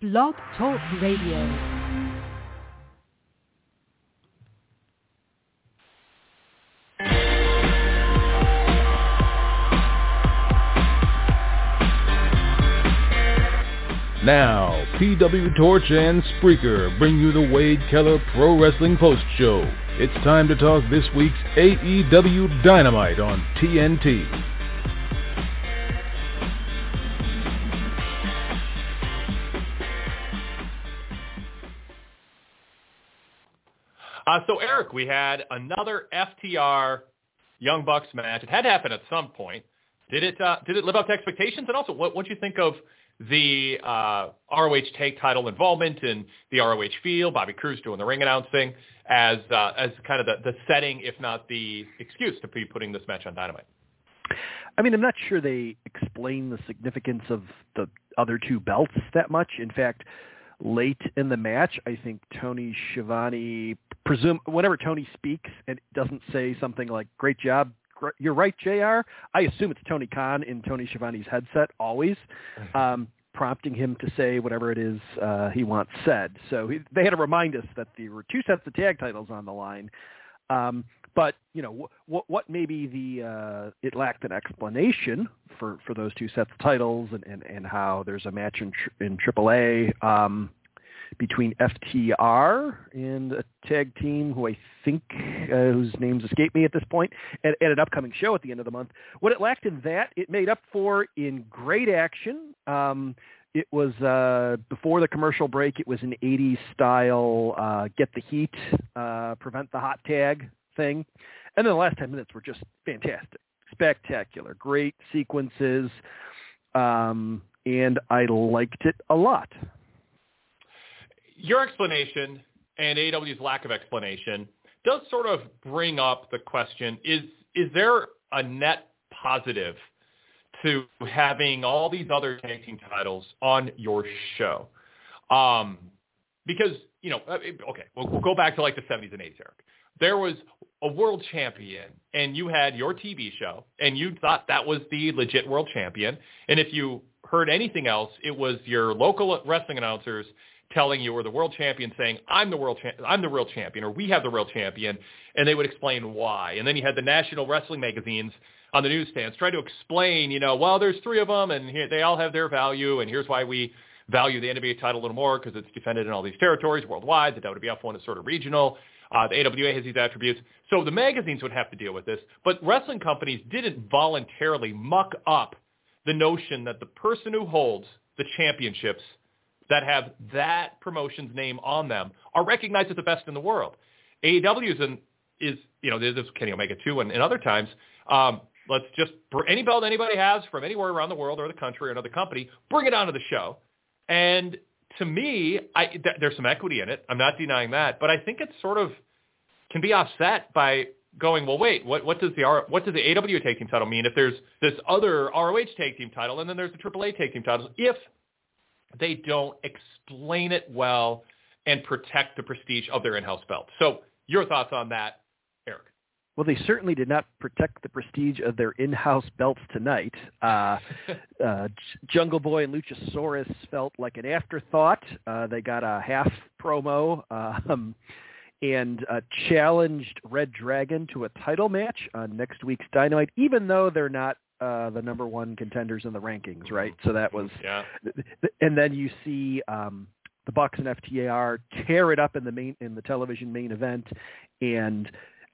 Blog Talk Radio. Now, PW Torch and Spreaker bring you the Wade Keller Pro Wrestling Post Show. It's time to talk this week's AEW Dynamite on TNT. So, Eric, we had another FTR Young Bucks match. It had to happen at some point. Did it live up to expectations? And also, what did you think of the ROH Tag Title involvement and the ROH feel? Bobby Cruz doing the ring announcing as kind of the setting, if not the excuse, to be putting this match on Dynamite. I mean, I'm not sure they explain the significance of the other two belts that much. In fact, late in the match, I think Tony Schiavone, whenever Tony speaks and doesn't say something like, "Great job, you're right, JR," I assume it's Tony Khan in Tony Schiavone's headset always, prompting him to say whatever it is he wants said. So they had to remind us that there were two sets of tag titles on the line. But, you know, what maybe it lacked an explanation for those two sets of titles and how there's a match in AAA between FTR and a tag team who I think, whose names escape me at this point, at an upcoming show at the end of the month. What it lacked in that, it made up for in great action. It was, before the commercial break, it was an 80s style, get the heat, prevent the hot tag thing. And then the last 10 minutes were just fantastic, spectacular, great sequences. And I liked it a lot. Your explanation and AEW's lack of explanation does sort of bring up the question, is there a net positive to having all these other tag team titles on your show? Because, you know, okay, we'll go back to like the 70s and 80s, Eric. There was a world champion, and you had your TV show, and you thought that was the legit world champion. And if you heard anything else, it was your local wrestling announcers telling you were the world champion, saying, I'm the real champion, or we have the real champion, and they would explain why. And then you had the national wrestling magazines on the newsstands try to explain, you know, well, there's three of them, and here, they all have their value, and here's why we value the NWA title a little more, because it's defended in all these territories worldwide. The WWF one is sort of regional. The AWA has these attributes. So the magazines would have to deal with this, but wrestling companies didn't voluntarily muck up the notion that the person who holds the championships that have that promotion's name on them are recognized as the best in the world. AEW is you know, there's Kenny Omega too, and other times, let's just, any belt anybody has from anywhere around the world or the country or another company, bring it onto the show. And to me, there's some equity in it. I'm not denying that, but I think it sort of can be offset by going, well, wait, what does the AW tag team title mean if there's this other ROH tag team title and then there's the AAA tag team titles, if they don't explain it well and protect the prestige of their in-house belt? So your thoughts on that, Eric? Well, they certainly did not protect the prestige of their in-house belts tonight. Jungle Boy and Luchasaurus felt like an afterthought. They got a half promo and challenged Red Dragon to a title match on next week's Dynamite, even though they're not the number one contenders in the rankings, right? So that was, yeah. And then you see the Bucks and FTR tear it up in the television main event, and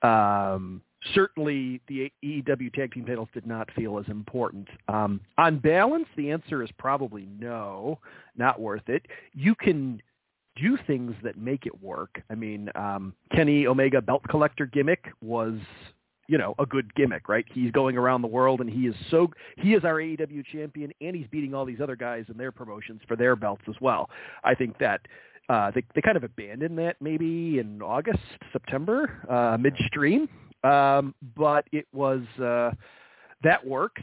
certainly the AEW tag team titles did not feel as important. On balance, the answer is probably no, not worth it. You can do things that make it work. I mean, Kenny Omega belt collector gimmick was, you know, a good gimmick, right? He's going around the world, and he is our AEW champion, and he's beating all these other guys in their promotions for their belts as well. I think that they kind of abandoned that maybe in August, September, midstream. But it was, that works.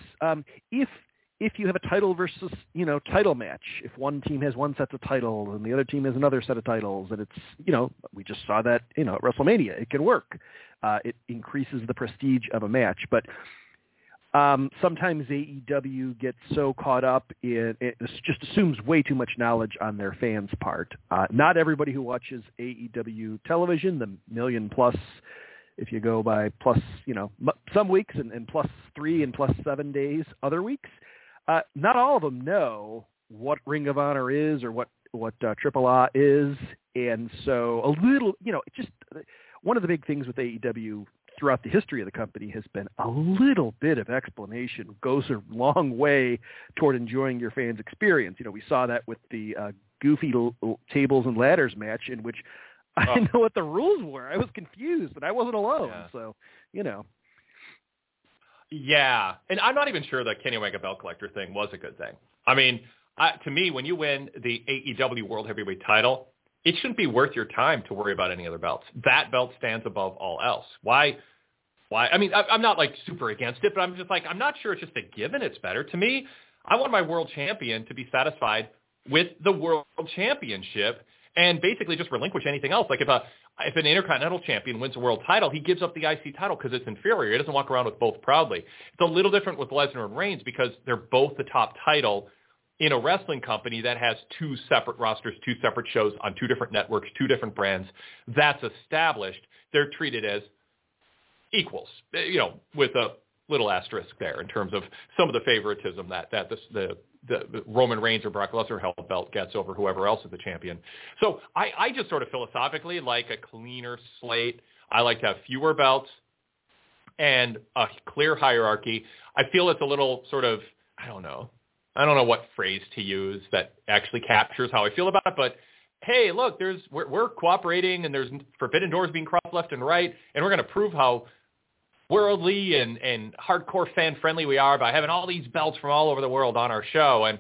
If you have a title versus, you know, title match, if one team has one set of titles and the other team has another set of titles, and it's, you know, we just saw that, you know, at WrestleMania, it can work. It increases the prestige of a match. But Sometimes AEW gets so caught up in it just assumes way too much knowledge on their fans' part. Not everybody who watches AEW television, the million plus, if you go by plus, some weeks and +3 and +7 days other weeks, not all of them know what Ring of Honor is or what AAA is. And so a little, just one of the big things with AEW throughout the history of the company has been a little bit of explanation goes a long way toward enjoying your fans' experience. We saw that with the goofy tables and ladders match in which I didn't know what the rules were. I was confused, but I wasn't alone. Yeah. So, Yeah, and I'm not even sure that Kenny Omega belt collector thing was a good thing. I mean, to me, when you win the AEW World Heavyweight title, it shouldn't be worth your time to worry about any other belts. That belt stands above all else. Why? I mean, I'm not like super against it, but I'm just like, I'm not sure it's just a given it's better. To me, I want my world champion to be satisfied with the world championship and basically just relinquish anything else. Like if an Intercontinental champion wins a world title, he gives up the IC title because it's inferior. He doesn't walk around with both proudly. It's a little different with Lesnar and Reigns because they're both the top title in a wrestling company that has 2 separate rosters, 2 separate shows on 2 different networks, 2 different brands. That's established. They're treated as equals, with a little asterisk there in terms of some of the favoritism that the Roman Reigns or Brock Lesnar held belt gets over whoever else is the champion. So I just sort of philosophically like a cleaner slate. I like to have fewer belts and a clear hierarchy. I feel it's a little sort of, I don't know what phrase to use that actually captures how I feel about it, but hey, look, we're cooperating and there's forbidden doors being crossed left and right, and we're going to prove how worldly and hardcore fan friendly we are by having all these belts from all over the world on our show. And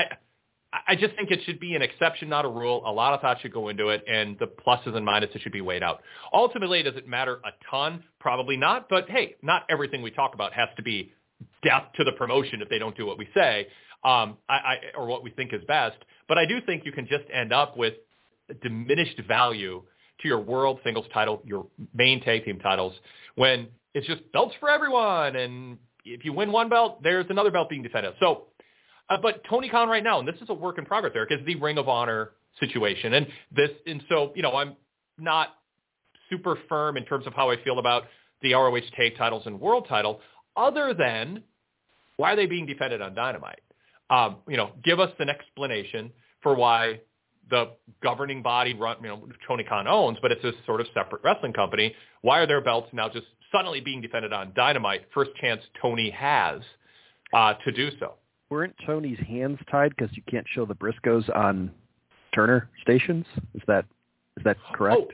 I just think it should be an exception, not a rule. A lot of thought should go into it, and the pluses and minuses should be weighed out. Ultimately, does it matter a ton? Probably not. But hey, not everything we talk about has to be death to the promotion if they don't do what we say. Or what we think is best. But I do think you can just end up with diminished value to your world singles title, your main tag team titles, when it's just belts for everyone. And if you win one belt, there's another belt being defended. So, but Tony Khan right now, and this is a work in progress, Eric, is the Ring of Honor situation. And so, I'm not super firm in terms of how I feel about the ROH tag titles and world title, other than why are they being defended on Dynamite? Give us an explanation for why the governing body Tony Khan owns, but it's this sort of separate wrestling company. Why are their belts now just suddenly being defended on Dynamite? First chance Tony has to do so. Weren't Tony's hands tied because you can't show the Briscoes on Turner stations? Is that correct?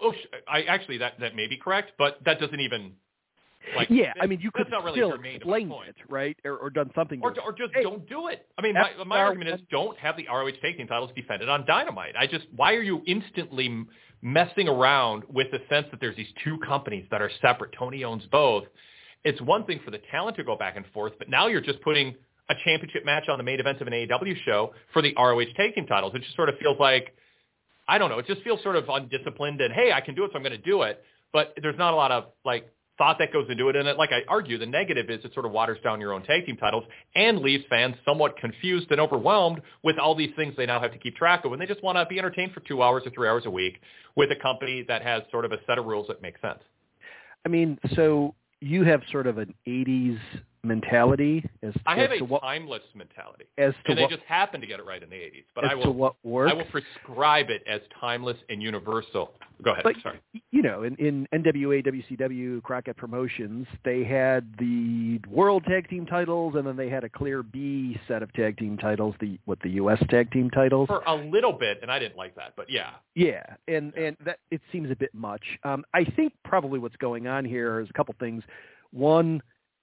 That may be correct, but that doesn't even. You could still explain it, right? Or done something. Or just don't do it. I mean, my argument is don't have the ROH tag team titles defended on Dynamite. Why are you instantly messing around with the sense that there's these 2 companies that are separate? Tony owns both. It's one thing for the talent to go back and forth, but now you're just putting a championship match on the main event of an AEW show for the ROH tag team titles. It just sort of feels like, I don't know, it just feels sort of undisciplined and, hey, I can do it, so I'm going to do it. But there's not a lot of, thought that goes into it. And like I argue, the negative is it sort of waters down your own tag team titles and leaves fans somewhat confused and overwhelmed with all these things they now have to keep track of when they just want to be entertained for 2 hours or 3 hours a week with a company that has sort of a set of rules that make sense. I mean, so you have sort of an 80s mentality. I have a timeless mentality. And they just happen to get it right in the 80s. But I will prescribe it as timeless and universal. Go ahead. But, sorry. In NWA, WCW, Crockett Promotions, they had the World Tag Team titles, and then they had a clear B set of tag team titles, the U.S. Tag Team titles. For a little bit, and I didn't like that, but yeah. Yeah, and that it seems a bit much. I think probably what's going on here is a couple things. One,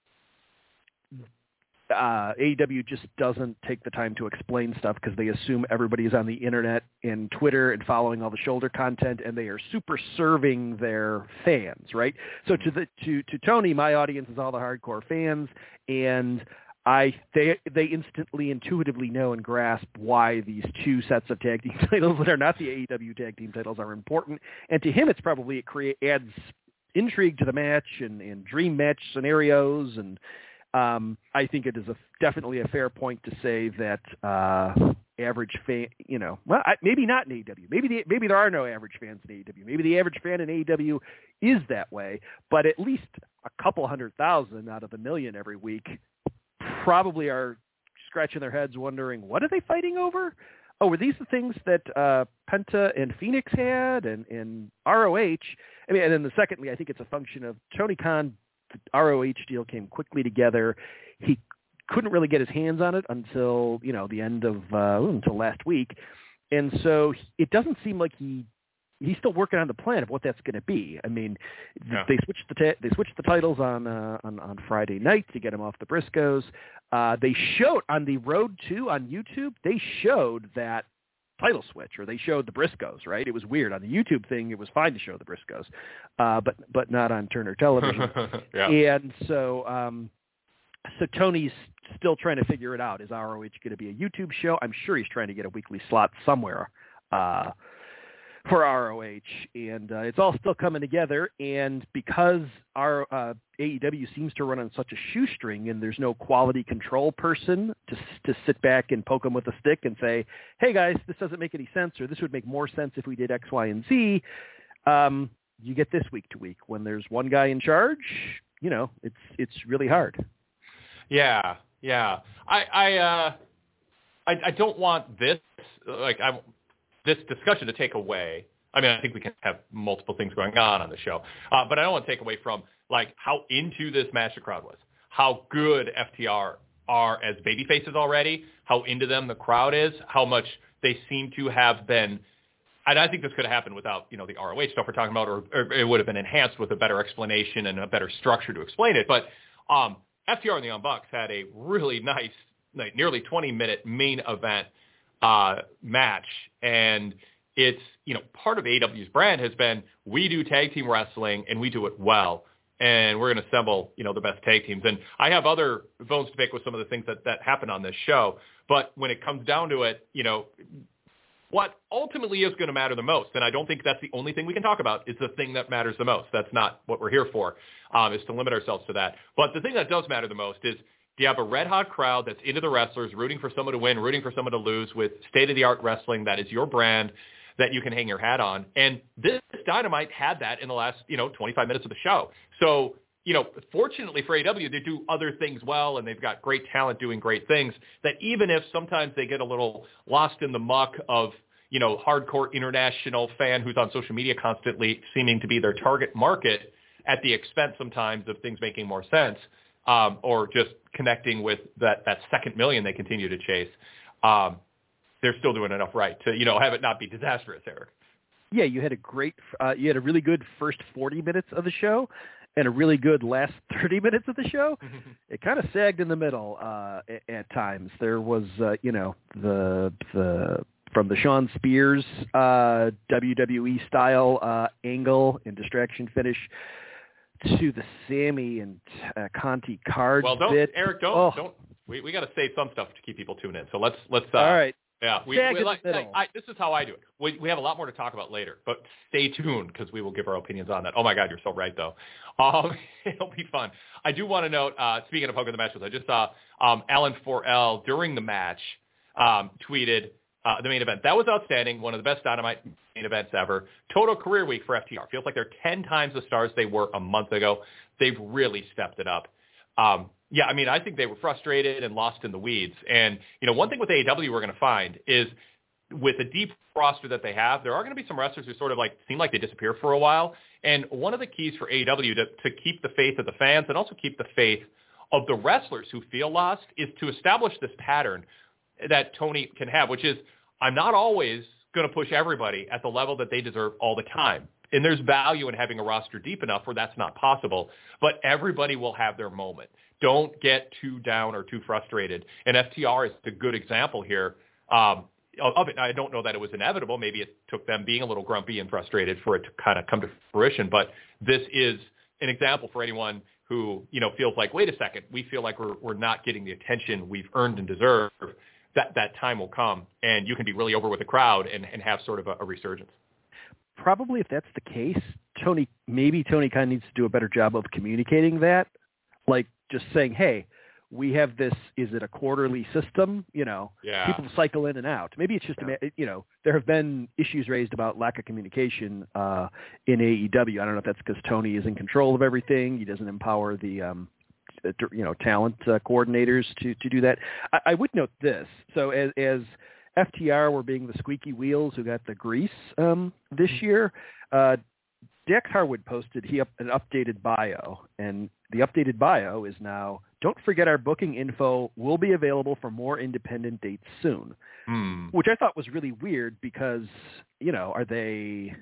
AEW just doesn't take the time to explain stuff because they assume everybody is on the internet and Twitter and following all the shoulder content, and they are super serving their fans, right? So to Tony, my audience is all the hardcore fans, and they instantly, intuitively know and grasp why these 2 sets of tag team titles that are not the AEW tag team titles are important. And to him, it's probably adds intrigue to the match and dream match scenarios and I think it is definitely a fair point to say that average fan, maybe not in AEW. Maybe there are no average fans in AEW. Maybe the average fan in AEW is that way, but at least a couple 100,000 out of a million every week probably are scratching their heads wondering, what are they fighting over? Oh, were these the things that Penta and Phoenix had and ROH? I mean, and then secondly, I think it's a function of Tony Khan. The ROH deal came quickly together. He couldn't really get his hands on it until the end of until last week, and so it doesn't seem like he's still working on the plan of what that's going to be. I mean, they switched the titles on Friday night to get him off the Briscoes. They showed on the Road 2 on YouTube. They showed that title switch, or they showed the Briscoes. Right? It was weird on the YouTube thing. It was fine to show the Briscoes, but not on Turner Television. Yeah. And so Tony's still trying to figure it out. Is ROH going to be a YouTube show? I'm sure he's trying to get a weekly slot somewhere for ROH, and it's all still coming together. And because our AEW seems to run on such a shoestring, and there's no quality control person to sit back and poke them with a stick and say, "Hey guys, this doesn't make any sense," or "This would make more sense if we did X, Y, and Z." You get this week to week when there's one guy in charge. It's really hard. Yeah. I don't want this this discussion to take away. I mean, I think we can have multiple things going on the show, but I don't want to take away from how into this match the crowd was, how good FTR are as babyfaces already, how into them the crowd is, how much they seem to have been. And I think this could have happened without, the ROH stuff we're talking about, or it would have been enhanced with a better explanation and a better structure to explain it. But FTR and the Young Bucks had a really nice, nearly 20-minute main event match, and it's part of AEW's brand has been, we do tag team wrestling and we do it well, and we're going to assemble the best tag teams. And I have other bones to pick with some of the things that happened on this show, but when it comes down to it, what ultimately is going to matter the most, and I don't think that's the only thing we can talk about, is the thing that matters the most. That's not what we're here for, is to limit ourselves to that. But the thing that does matter the most is, do you have a red-hot crowd that's into the wrestlers, rooting for someone to win, rooting for someone to lose, with state-of-the-art wrestling that is your brand, that you can hang your hat on? And this Dynamite had that in the last, 25 minutes of the show. So, fortunately for AEW, they do other things well, and they've got great talent doing great things, that even if sometimes they get a little lost in the muck of, hardcore international fan who's on social media constantly seeming to be their target market at the expense sometimes of things making more sense, or just connecting with that second million they continue to chase, they're still doing enough right to, have it not be disastrous, Eric. Yeah, you had a really good first 40 minutes of the show and a really good last 30 minutes of the show. It kind of sagged in the middle at times. There was, the from the Shawn Spears WWE style angle and distraction finish to the Sammy and Conti cards. Well, don't, bit. Eric, don't. We got to save some stuff to keep people tuned in. So let's. All right. Yeah, this is how I do it. We have a lot more to talk about later, but stay tuned because we will give our opinions on that. Oh my God, you're so right though. It'll be fun. I do want to note, speaking of Hogan the matches, I just saw Alan 4L during the match tweeted the main event. That was outstanding. One of the best Dynamite main events ever. Total career week for FTR. Feels like they're 10 times the stars they were a month ago. They've really stepped it up. Yeah, I mean, I think they were frustrated and lost in the weeds. And, one thing with AEW we're going to find is with the deep roster that they have, there are going to be some wrestlers who sort of seem like they disappear for a while. And one of the keys for AEW to keep the faith of the fans and also keep the faith of the wrestlers who feel lost is to establish this pattern that Tony can have, which is, I'm not always going to push everybody at the level that they deserve all the time. And there's value in having a roster deep enough where that's not possible, but everybody will have their moment. Don't get too down or too frustrated. And FTR is a good example here of it. I don't know that it was inevitable. Maybe it took them being a little grumpy and frustrated for it to kind of come to fruition. But this is an example for anyone who, feels like, wait a second, we feel like we're not getting the attention we've earned and deserve. That time will come, and you can be really over with the crowd and have sort of a resurgence. Probably if that's the case, Tony kind of needs to do a better job of communicating that. Like just saying, hey, we have this, is it a quarterly system? People cycle in and out. Maybe it's just, there have been issues raised about lack of communication in AEW. I don't know if that's because Tony is in control of everything. He doesn't empower the, talent coordinators to do that. I would note this. So as FTR were being the squeaky wheels who got the grease this year, Dax Harwood posted an updated bio, and the updated bio is now, don't forget our booking info will be available for more independent dates soon, which I thought was really weird because, are they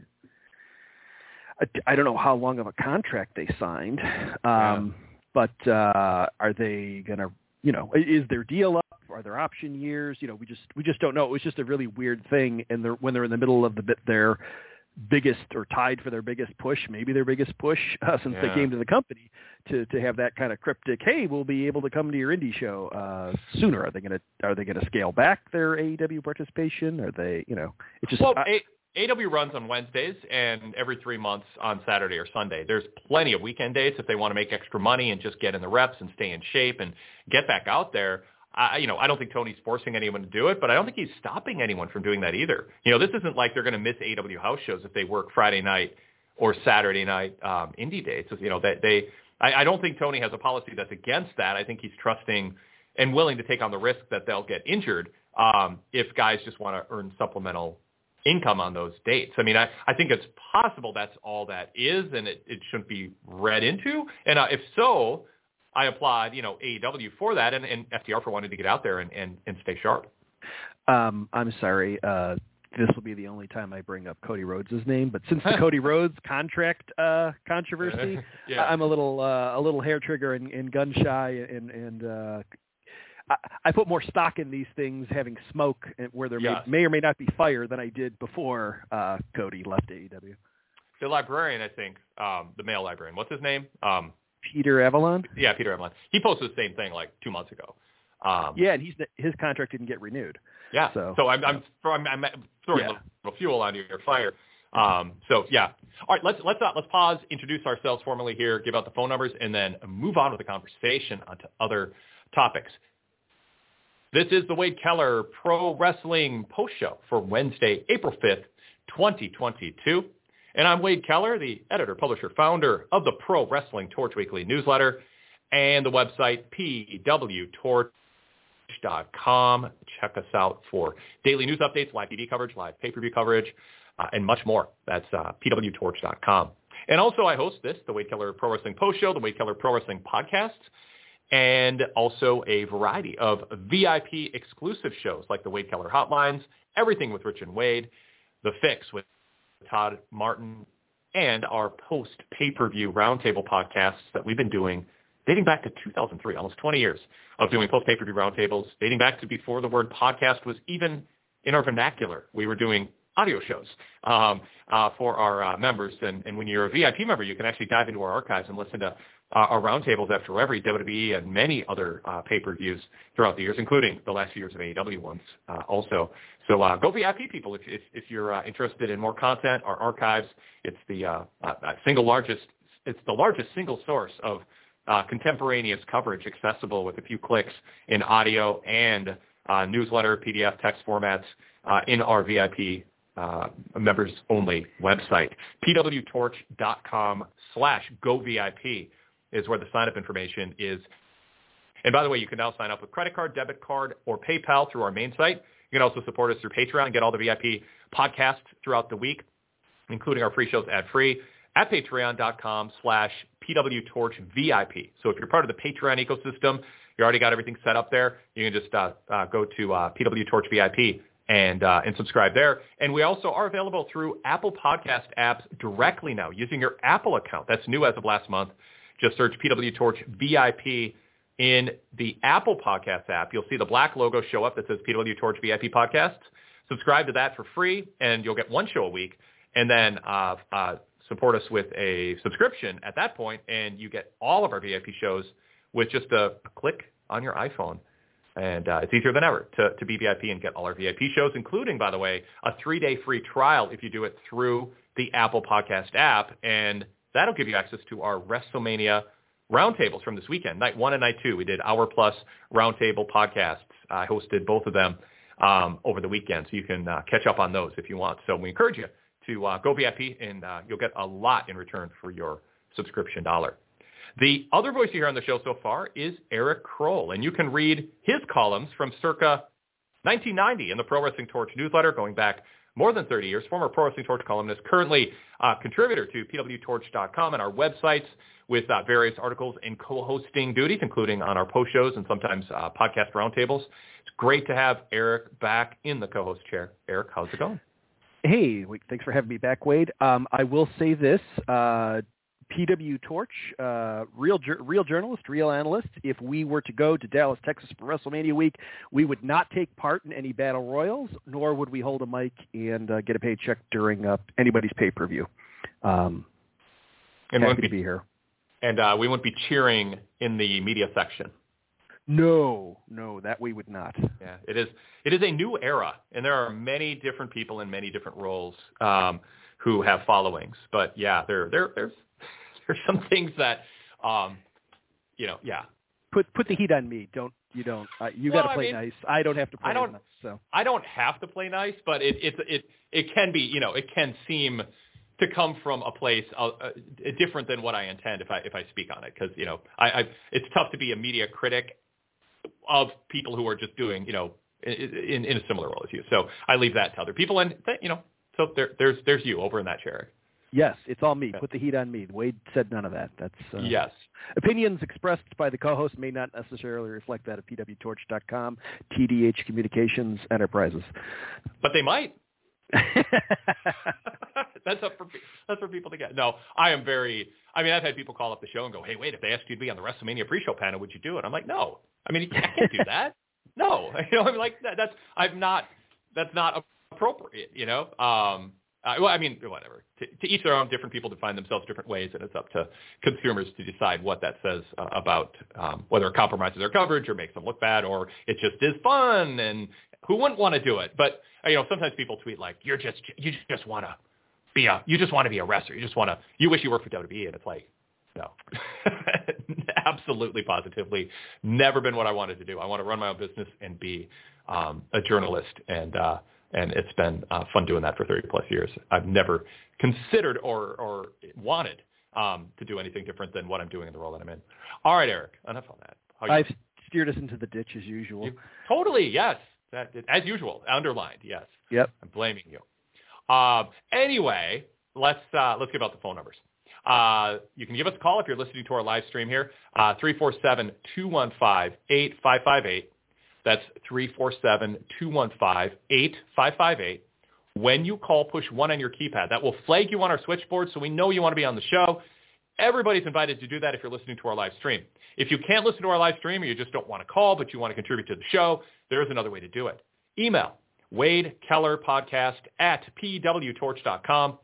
– I don't know how long of a contract they signed, but are they going to – is their deal up? Are there option years? We just don't know. It was just a really weird thing, and when they're in the middle of their – biggest or tied for their biggest push, maybe their biggest push since they came to the company, to have that kind of cryptic, hey, we'll be able to come to your indie show sooner. Are they going to scale back their AEW participation? Are they, it's just AEW runs on Wednesdays and every 3 months on Saturday or Sunday. There's plenty of weekend dates if they want to make extra money and just get in the reps and stay in shape and get back out there. I don't think Tony's forcing anyone to do it, but I don't think he's stopping anyone from doing that either. This isn't like they're going to miss AEW house shows if they work Friday night or Saturday night indie dates. I don't think Tony has a policy that's against that. I think he's trusting and willing to take on the risk that they'll get injured if guys just want to earn supplemental income on those dates. I mean, I think it's possible that's all that is, and it shouldn't be read into. And if so, I applaud, AEW for that and FTR for wanting to get out there and stay sharp. I'm sorry. This will be the only time I bring up Cody Rhodes' name, but since the Cody Rhodes contract controversy, I'm a little hair trigger and gun shy, and I put more stock in these things having smoke where there may or may not be fire than I did before Cody left AEW. The librarian, I think, the male librarian, what's his name? Peter Avalon? Yeah, Peter Avalon. He posted the same thing like 2 months ago. And his contract didn't get renewed. Yeah. So I'm throwing a little fuel on your fire. All right, let's pause, introduce ourselves formally here, give out the phone numbers, and then move on with the conversation onto other topics. This is the Wade Keller Pro Wrestling Post Show for Wednesday, April 5th, 2022. And I'm Wade Keller, the editor, publisher, founder of the Pro Wrestling Torch Weekly newsletter and the website pwtorch.com. Check us out for daily news updates, live TV coverage, live pay-per-view coverage, and much more. That's pwtorch.com. And also I host the Wade Keller Pro Wrestling Post Show, the Wade Keller Pro Wrestling Podcast, and also a variety of VIP exclusive shows like the Wade Keller Hotlines, Everything with Rich and Wade, The Fix with Todd Martin, and our post-pay-per-view roundtable podcasts that we've been doing dating back to 2003, almost 20 years of doing post-pay-per-view roundtables, dating back to before the word podcast was even in our vernacular. We were doing audio shows for our members, and when you're a VIP member, you can actually dive into our archives and listen to our roundtables after every WWE and many other pay-per-views throughout the years, including the last few years of AEW ones also. So go VIP, people, if you're interested in more content. Our archives, it's the largest single source of contemporaneous coverage accessible with a few clicks in audio and newsletter, PDF, text formats in our VIP members only website. pwtorch.com/govip is where the sign-up information is. And by the way, you can now sign up with credit card, debit card, or PayPal through our main site. You can also support us through Patreon and get all the VIP podcasts throughout the week, including our free shows ad-free at patreon.com/pwtorchvip. So if you're part of the Patreon ecosystem, you already got everything set up there. You can just go to pwtorchvip and subscribe there. And we also are available through Apple Podcast apps directly now using your Apple account. That's new as of last month. Just search PW Torch VIP in the Apple Podcast app. You'll see the black logo show up that says PW Torch VIP Podcasts. Subscribe to that for free, and you'll get one show a week. And then support us with a subscription at that point, and you get all of our VIP shows with just a click on your iPhone. And it's easier than ever to be VIP and get all our VIP shows, including, by the way, a 3-day free trial if you do it through the Apple Podcast app. And that'll give you access to our WrestleMania roundtables from this weekend, night 1 and night 2. We did hour plus roundtable podcasts. I hosted both of them over the weekend, so you can catch up on those if you want. So we encourage you to go VIP, and you'll get a lot in return for your subscription dollar. The other voice you hear on the show so far is Eric Kroll, and you can read his columns from circa 1990 in the Pro Wrestling Torch newsletter, going back more than 30 years. Former Pro Wrestling Torch columnist, currently contributor to pwtorch.com and our websites with various articles and co-hosting duties, including on our post shows and sometimes podcast roundtables. It's great to have Eric back in the co-host chair. Eric, how's it going? Hey, thanks for having me back, Wade. I will say this. PW Torch, real journalist, real analyst. If we were to go to Dallas, Texas for WrestleMania week, we would not take part in any battle royals, nor would we hold a mic and get a paycheck during anybody's pay-per-view. And happy to be here. And we wouldn't be cheering in the media section. No, that we would not. Yeah, it is a new era, and there are many different people in many different roles who have followings. But yeah, there's some things that, yeah. Put the heat on me. You got to play nice. I don't have to play nice. So I don't have to play nice, but it can be, it can seem to come from a place different than what I intend if I speak on it, because it's tough to be a media critic of people who are just doing in a similar role as you. So I leave that to other people, and so there's you over in that chair. Yes, it's all me. Put the heat on me. Wade said none of that. That's yes. Opinions expressed by the co-host may not necessarily reflect that of pwtorch.com, TDH Communications Enterprises. But they might. That's for people to get. No, I've had people call up the show and go, hey, wait, if they asked you to be on the WrestleMania pre-show panel, would you do it? I'm like, no. I can't do that. No. That's not appropriate, whatever. To each their own. Different people define themselves different ways, and it's up to consumers to decide what that says about whether it compromises their coverage or makes them look bad, or it just is fun, and who wouldn't want to do it? But sometimes people tweet like, you just want to be a wrestler. You wish you worked for WWE, and it's like, no. Absolutely, positively, never been what I wanted to do. I want to run my own business and be a journalist, and it's been fun doing that for 30 plus years. I've never considered or wanted to do anything different than what I'm doing in the role that I'm in. All right, Eric, enough on that. I've steered us into the ditch as usual. Totally, yes. As usual, underlined, yes. Yep. I'm blaming you. Anyway, let's give out the phone numbers. You can give us a call if you're listening to our live stream here, 347-215-8558. That's 347-215-8558. When you call, push 1 on your keypad. That will flag you on our switchboard, so we know you want to be on the show. Everybody's invited to do that if you're listening to our live stream. If you can't listen to our live stream or you just don't want to call but you want to contribute to the show, there is another way to do it. Email WadeKellerPodcast@pwtorch.com,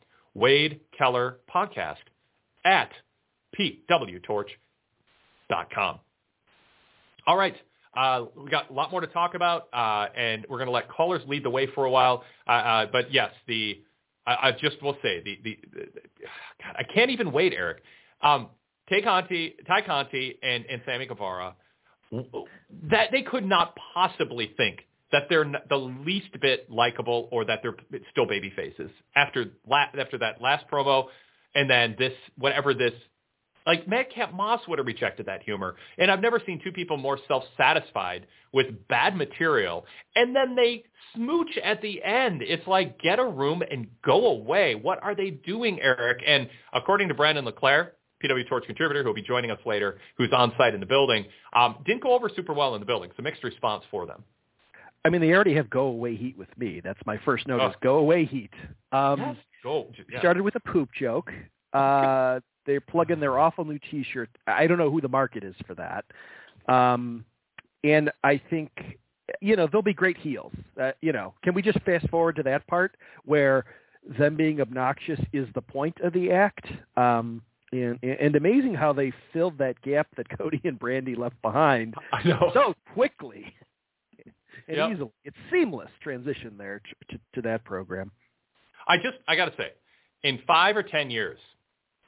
WadeKellerPodcast@pwtorch.com. All right. We got a lot more to talk about, and we're going to let callers lead the way for a while. But yes, I just will say God, I can't even wait, Eric. Ty Conti and Sammy Guevara, that they could not possibly think that they're the least bit likable or that they're still baby faces after that last promo, and then like Madcap Moss would have rejected that humor. And I've never seen two people more self-satisfied with bad material. And then they smooch at the end. It's like, get a room and go away. What are they doing, Eric? And according to Brandon LeClaire, PW Torch contributor, who will be joining us later, who's on site in the building, didn't go over super well in the building. So mixed response for them. They already have go away heat with me. That's my first note is go away heat. Yes. Go. Yeah. Started with a poop joke. They're plugging their awful new T-shirt. I don't know who the market is for that. And I think, they'll be great heels. Can we just fast forward to that part where them being obnoxious is the point of the act? And amazing how they filled that gap that Cody and Brandy left behind so quickly and easily. It's seamless transition there to that program. I got to say, in 5 or 10 years,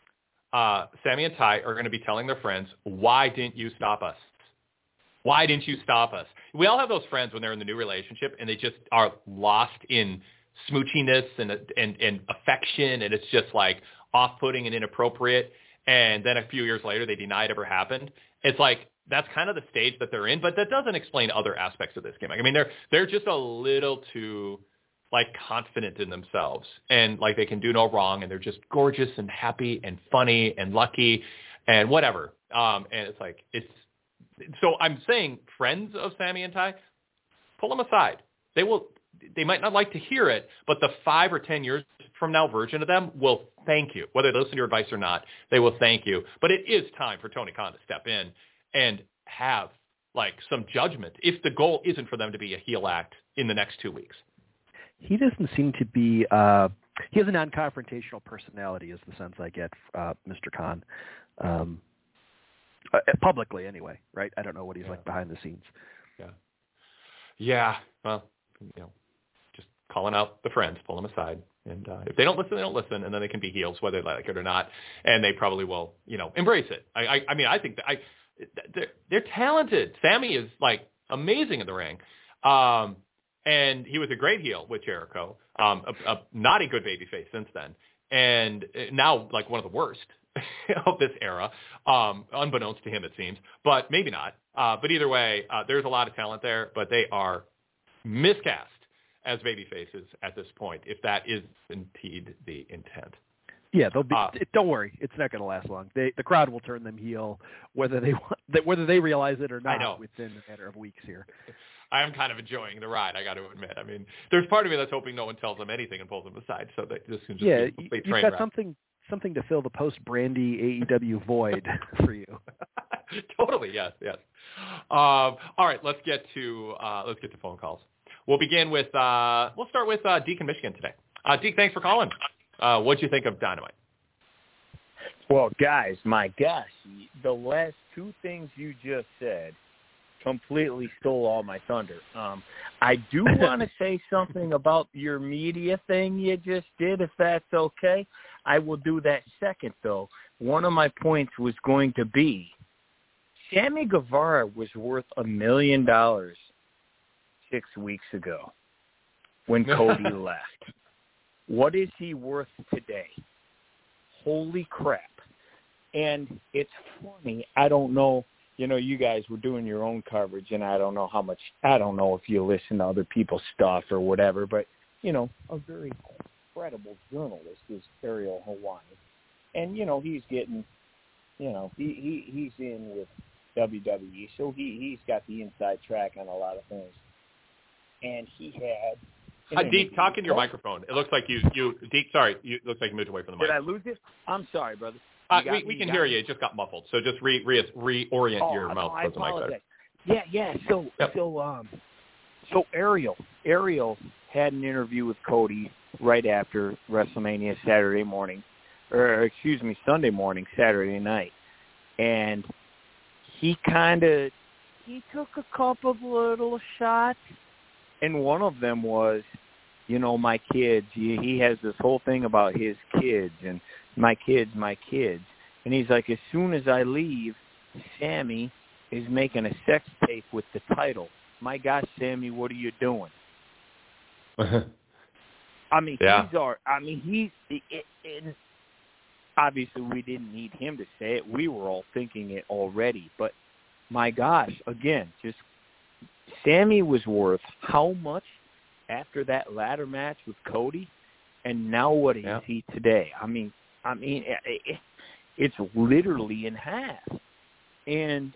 Sammy and Ty are going to be telling their friends, why didn't you stop us? Why didn't you stop us? We all have those friends when they're in the new relationship and they just are lost in smoochiness and affection, and it's just like off-putting and inappropriate. And then a few years later, they deny it ever happened. It's like that's kind of the stage that they're in, but that doesn't explain other aspects of this game. I mean, they're just a little too like confident in themselves, and like they can do no wrong, and they're just gorgeous and happy and funny and lucky and whatever. And it's like so I'm saying friends of Sammy and Ty, pull them aside. They might not like to hear it, but the 5 or 10 years from now version of them will thank you. Whether they listen to your advice or not, they will thank you. But it is time for Tony Khan to step in and have like some judgment if the goal isn't for them to be a heel act in the next 2 weeks. He doesn't seem to be he has a non-confrontational personality is the sense I get, Mr. Khan. Publicly anyway, right? I don't know what he's like behind the scenes. Yeah. Well, just calling out the friends, pull them aside. And if they don't listen, they don't listen, and then they can be heels, whether they like it or not. And they probably will, embrace it. I mean, I think that they're talented. Sammy is like amazing in the ring. And he was a great heel with Jericho, not a good babyface since then. And now like one of the worst of this era, unbeknownst to him, it seems, but maybe not. But either way, there's a lot of talent there, but they are miscast as babyfaces at this point, if that is indeed the intent. Yeah, they'll be. Don't worry, it's not going to last long. The crowd will turn them heel, whether they realize it or not. I know. Within a matter of weeks here. I am kind of enjoying the ride, I got to admit. I mean, there's part of me that's hoping no one tells them anything and pulls them aside, so they just can just be a complete train you've got wreck. something to fill the post-Brandy AEW void for you. Totally, yes. All right, let's get to phone calls. We'll begin with we'll start with Deke in Michigan today. Deke, thanks for calling. What'd you think of Dynamite? Well, guys, my gosh, the last two things you just said completely stole all my thunder. I do want to say something about your media thing you just did, if that's okay. I will do that second, though. One of my points was going to be Sammy Guevara was worth $1 million 6 weeks ago when Cody left. What is he worth today? Holy crap. And it's funny, I don't know, you guys were doing your own coverage, and I don't know if you listen to other people's stuff or whatever, but, a very credible journalist is Ariel Helwani. And, he's getting, he's in with WWE, so he's got the inside track on a lot of things. And he had... Deke, talk in your microphone. It looks like Deke, sorry, it looks like you moved away from the mic. Did I lose it? I'm sorry, brother. We can hear you. It just got muffled. So just reorient your mouth towards the mic there. Yeah. So Ariel had an interview with Cody right after WrestleMania Sunday morning, Saturday night. And he took a couple of little shots, and one of them was, my kids. He has this whole thing about his kids and my kids. And he's like, as soon as I leave, Sammy is making a sex tape with the title. My gosh, Sammy, what are you doing? I mean, obviously we didn't need him to say it. We were all thinking it already. But my gosh, again, just Sammy was worth how much after that ladder match with Cody, and now what is he today? I mean, it's literally in half. And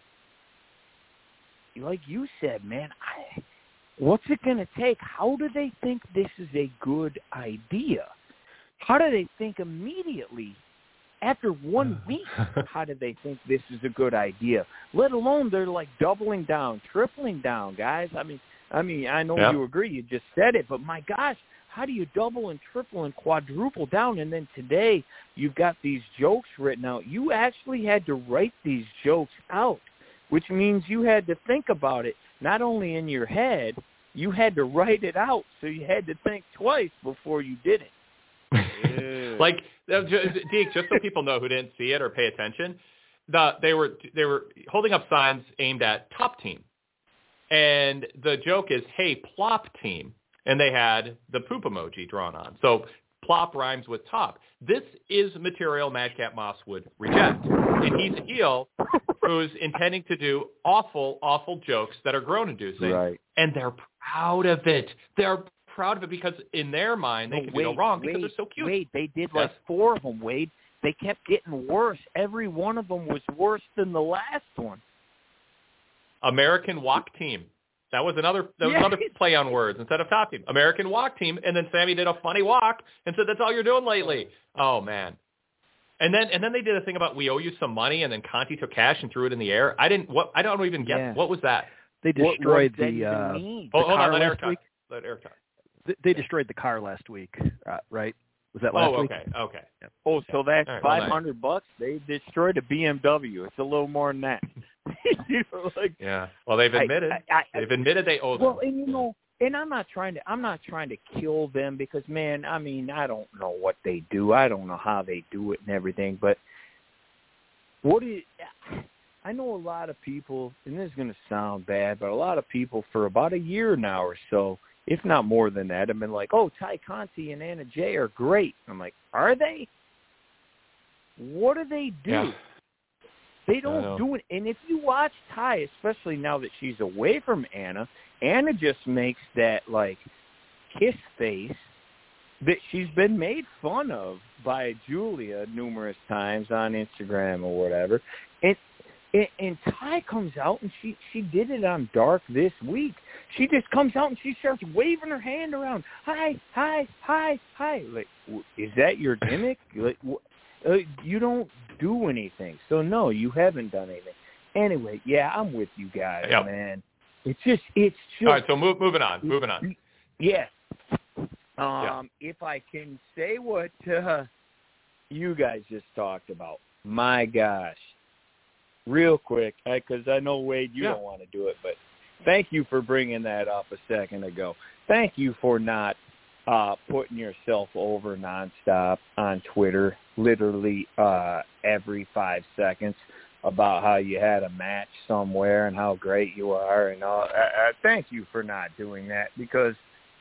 like you said, man, what's it going to take? How do they think this is a good idea? How do they think immediately after 1 week? How do they think this is a good idea? Let alone they're like doubling down, tripling down, guys. I mean, I know you agree. You just said it, but my gosh, how do you double and triple and quadruple down? And then today you've got these jokes written out. You actually had to write these jokes out, which means you had to think about it not only in your head, you had to write it out. So you had to think twice before you did it. Like, Deke, just so people know who didn't see it or pay attention, they were holding up signs aimed at Top Team. And the joke is, hey, Plop Team. And they had the poop emoji drawn on. So Plop rhymes with top. This is material Madcap Moss would reject. And he's a heel who's intending to do awful, awful jokes that are groan-inducing. Right. And they're proud of it. They're proud of it because in their mind they can be no wrong because they're so cute. Wade, they did like 4 of them, Wade. They kept getting worse. Every one of them was worse than the last one. American Walk Team. That was another play on words instead of Top Team. American Walk Team, and then Sammy did a funny walk and said, "That's all you're doing lately." Oh man! And then they did a thing about we owe you some money, and then Conti took cash and threw it in the air. I don't even get what was that. They destroyed the hold on, let Eric talk. Let Eric talk. They destroyed the car last week, right? Was that last week? Okay. Yeah. Oh, so that's $500. They destroyed a BMW. It's a little more than that. Yeah. Well, they've admitted. They've admitted they owe them. Well, and and I'm not trying to kill them because, man, I mean, I don't know what they do. I don't know how they do it and everything. But I know a lot of people, and this is going to sound bad, but a lot of people for about a year now or so, if not more than that, have been like, oh, Ty Conti and Anna Jay are great. I'm like, are they? What do they do? Yeah. They don't do it. And if you watch Ty, especially now that she's away from Anna just makes that, like, kiss face that she's been made fun of by Julia numerous times on Instagram or whatever. And Ty comes out, and she did it on Dark this week. She just comes out, and she starts waving her hand around. Hi, hi, hi, hi. Like, is that your gimmick? Like, you don't do anything. So, no, you haven't done anything. Anyway, yeah, I'm with you guys, man. It's just. All right, so moving on. Yes. If I can say what you guys just talked about, my gosh. Real quick, because I know, Wade, you don't want to do it, but thank you for bringing that up a second ago. Thank you for not putting yourself over nonstop on Twitter, literally every 5 seconds, about how you had a match somewhere and how great you are and all. Thank you for not doing that because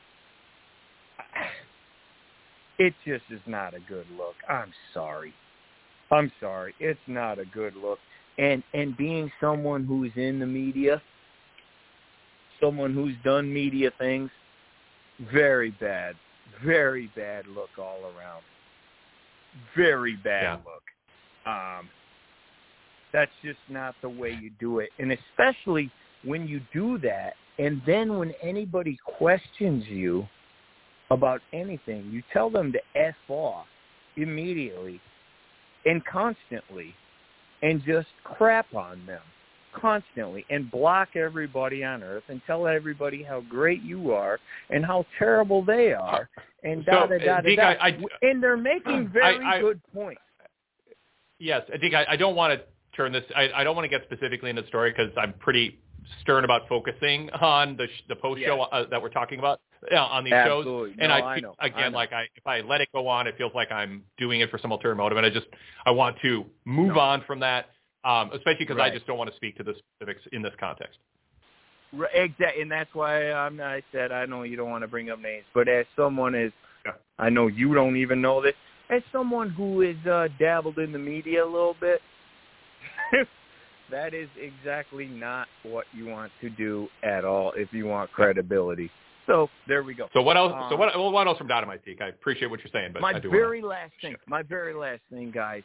it just is not a good look. I'm sorry. It's not a good look. And being someone who's in the media, someone who's done media things, very bad look all around. Very bad look. That's just not the way you do it. And especially when you do that, and then when anybody questions you about anything, you tell them to F off immediately and constantly. And just crap on them constantly and block everybody on earth and tell everybody how great you are and how terrible they are and and they're making very good points. Yes, I think I don't want to turn this. I don't want to get specifically into the story because I'm pretty stern about focusing on the post show that we're talking about on these shows. And I know. If I let it go on, it feels like I'm doing it for some ulterior motive, and I want to move on from that, especially because I just don't want to speak to the specifics in this context. Right, exactly, and that's why I said I know you don't want to bring up names, but as someone I know you don't even know this, as someone who is dabbled in the media a little bit. That is exactly not what you want to do at all if you want credibility. So there we go. So what else? What else from Dynamite, Deke? I appreciate what you're saying, but my very last thing, guys.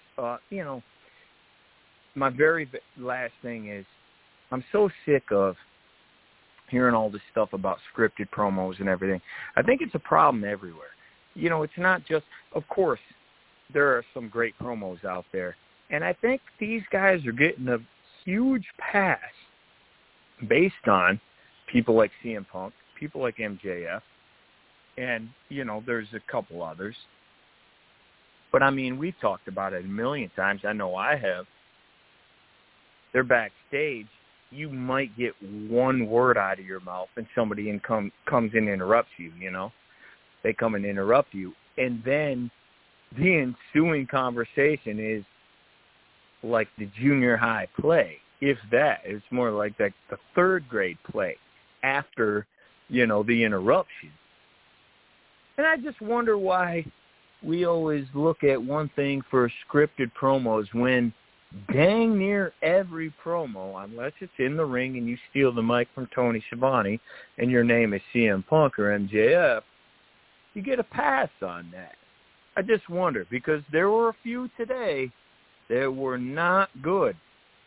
My very last thing is, I'm so sick of hearing all this stuff about scripted promos and everything. I think it's a problem everywhere. It's not just. Of course, there are some great promos out there, and I think these guys are getting a huge pass based on people like CM Punk, people like MJF, and, there's a couple others. But, I mean, we've talked about it a million times. I know I have. They're backstage. You might get one word out of your mouth and somebody comes in and interrupts you, They come and interrupt you. and then the ensuing conversation is like the junior high play. If that, it's more like the third grade play after, you know, the interruption. And I just wonder why we always look at one thing for scripted promos when dang near every promo, unless it's in the ring and you steal the mic from Tony Schiavone and your name is CM Punk or MJF, you get a pass on that. I just wonder, because there were a few today that were not good.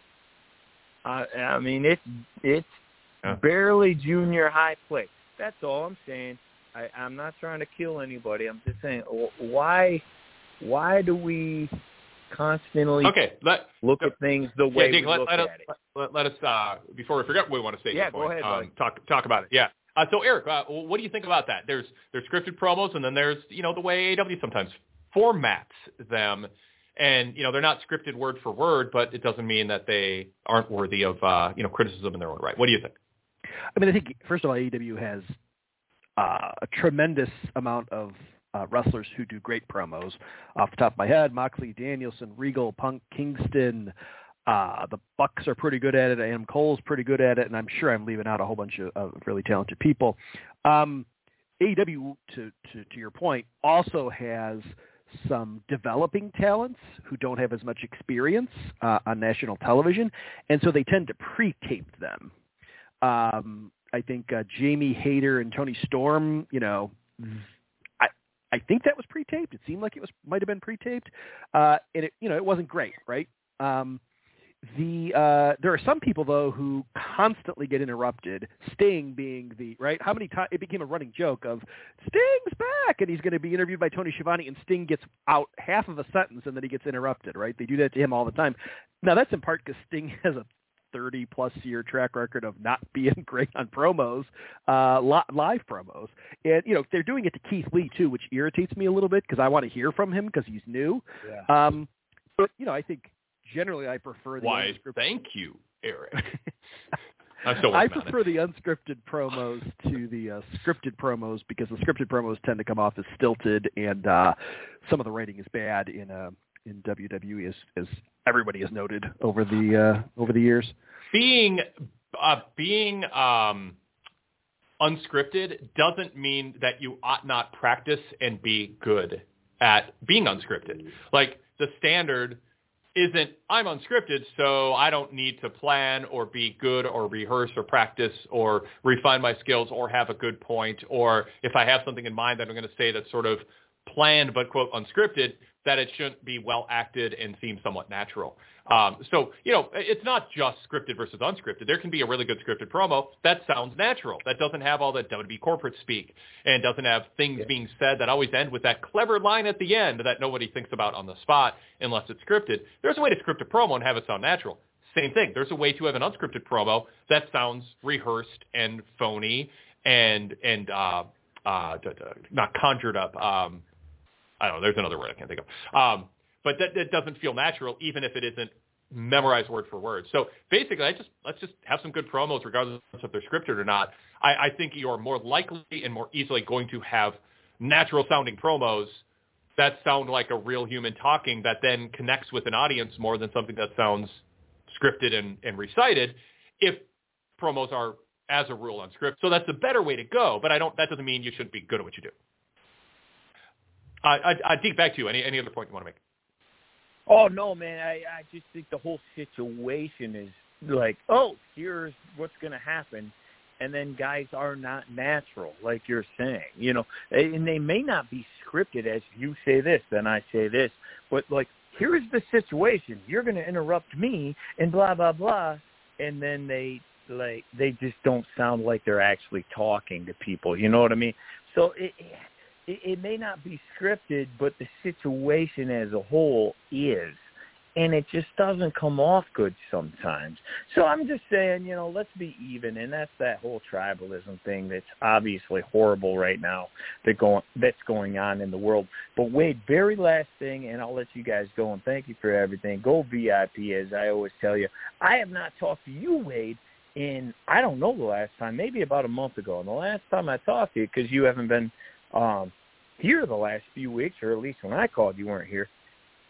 I mean, it's barely junior high play. That's all I'm saying. I'm not trying to kill anybody. I'm just saying, why do we constantly look at things the way we look at it? Let us, before we forget what we want to say. Yeah, go ahead, buddy. Talk about it. Yeah. So Eric, what do you think about that? There's scripted promos, and then there's, you know, the way AEW sometimes formats them, and, you know, they're not scripted word for word, but it doesn't mean that they aren't worthy of, you know, criticism in their own right. What do you think? I mean, I think, first of all, AEW has a tremendous amount of wrestlers who do great promos. Off the top of my head, Moxley, Danielson, Regal, Punk, Kingston. The Bucks are pretty good at it. Adam Cole's pretty good at it, and I'm sure I'm leaving out a whole bunch of really talented people. AEW, to your point, also has some developing talents who don't have as much experience on national television, and so they tend to pre-tape them. I think Jamie Hayter and Tony Storm, you know, I think that was pre-taped. It seemed like it might have been pre-taped, and it, you know, it wasn't great, right? There are some people though who constantly get interrupted. Sting being right. How many times it became a running joke of Sting's back, and he's going to be interviewed by Tony Schiavone, and Sting gets out half of a sentence, and then he gets interrupted. Right? They do that to him all the time. Now that's in part because Sting has a 30-plus year track record of not being great on promos, live promos. And, you know, they're doing it to Keith Lee, too, which irritates me a little bit because I want to hear from him because he's new. Yeah. But, you know, I think generally I prefer the unscripted. Thank you, Eric. I prefer the unscripted promos to the scripted promos because the scripted promos tend to come off as stilted, and some of the writing is bad in WWE, as everybody has noted over the years. Being unscripted doesn't mean that you ought not practice and be good at being unscripted. Like, the standard isn't, I'm unscripted, so I don't need to plan or be good or rehearse or practice or refine my skills or have a good point, or if I have something in mind that I'm going to say that's sort of planned but, quote, unscripted, that it shouldn't be well acted and seem somewhat natural. So, you know, it's not just scripted versus unscripted. There can be a really good scripted promo that sounds natural, that doesn't have all that WWE corporate speak, and doesn't have things being said that always end with that clever line at the end that nobody thinks about on the spot unless it's scripted. There's a way to script a promo and have it sound natural. Same thing. There's a way to have an unscripted promo that sounds rehearsed and phony and not conjured up. I don't know. There's another word I can't think of. But that doesn't feel natural, even if it isn't memorized word for word. So basically, let's just have some good promos, regardless if they're scripted or not. I think you're more likely and more easily going to have natural-sounding promos that sound like a real human talking that then connects with an audience more than something that sounds scripted and recited, if promos are, as a rule, unscripted. So that's a better way to go, but that doesn't mean you shouldn't be good at what you do. Deke, back to you. Any other point you want to make? Oh, no, man. I just think the whole situation is like, oh, here's what's going to happen. And then guys are not natural, like you're saying, you know. And they may not be scripted as you say this, then I say this. But, like, here's the situation. You're going to interrupt me and blah, blah, blah. And then they just don't sound like they're actually talking to people. You know what I mean? So it may not be scripted, but the situation as a whole is. And it just doesn't come off good sometimes. So I'm just saying, you know, let's be even. And that's that whole tribalism thing that's obviously horrible right now that's going on in the world. But Wade, very last thing, and I'll let you guys go, and thank you for everything. Go VIP, as I always tell you. I have not talked to you, Wade, in, I don't know the last time, maybe about a month ago. And the last time I talked to you, because you haven't been here the last few weeks, or at least when I called, you weren't here.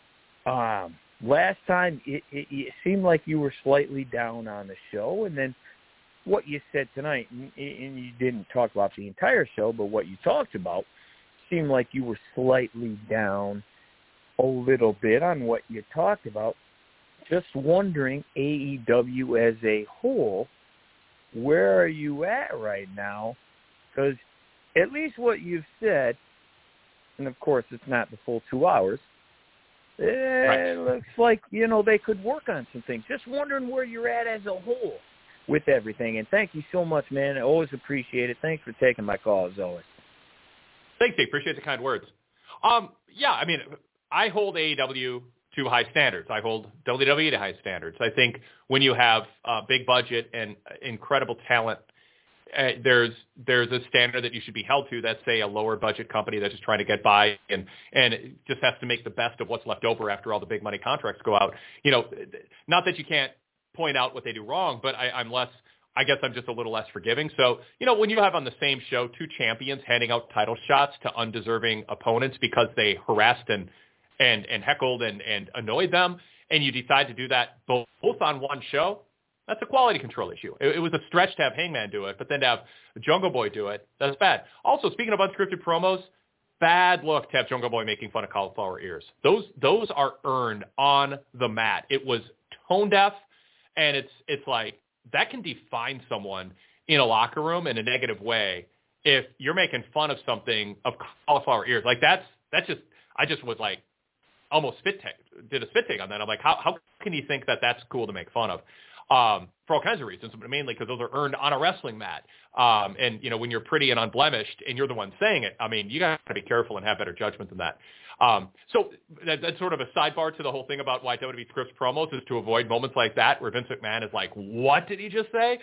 Last time, it seemed like you were slightly down on the show, and then what you said tonight, and you didn't talk about the entire show, but what you talked about seemed like you were slightly down a little bit on what you talked about. Just wondering, AEW as a whole, where are you at right now? Because at least what you've said, and of course it's not the full 2 hours, it looks like, they could work on some things. Just wondering where you're at as a whole with everything. And thank you so much, man. I always appreciate it. Thanks for taking my call, as always. Thanks, Dave. Appreciate the kind words. Yeah, I mean, I hold AEW to high standards. I hold WWE to high standards. I think when you have big budget and incredible talent, there's a standard that you should be held to. That's, say, a lower budget company that's just trying to get by and it just has to make the best of what's left over after all the big money contracts go out. Not that you can't point out what they do wrong, but I guess I'm just a little less forgiving. So, when you have on the same show 2 champions handing out title shots to undeserving opponents because they harassed and heckled and annoyed them, and you decide to do that both on one show, that's a quality control issue. It was a stretch to have Hangman do it, but then to have Jungle Boy do it, that's bad. Also, speaking of unscripted promos, bad look to have Jungle Boy making fun of cauliflower ears. Those are earned on the mat. It was tone deaf, and it's like that can define someone in a locker room in a negative way if you're making fun of something of cauliflower ears. Like I just was like almost did a spit take on that. I'm like, how can you think that that's cool to make fun of? For all kinds of reasons, but mainly because those are earned on a wrestling mat. And, when you're pretty and unblemished and you're the one saying it, I mean, you got to be careful and have better judgment than that. So that's sort of a sidebar to the whole thing about why WWE scripts promos is to avoid moments like that where Vince McMahon is like, what did he just say?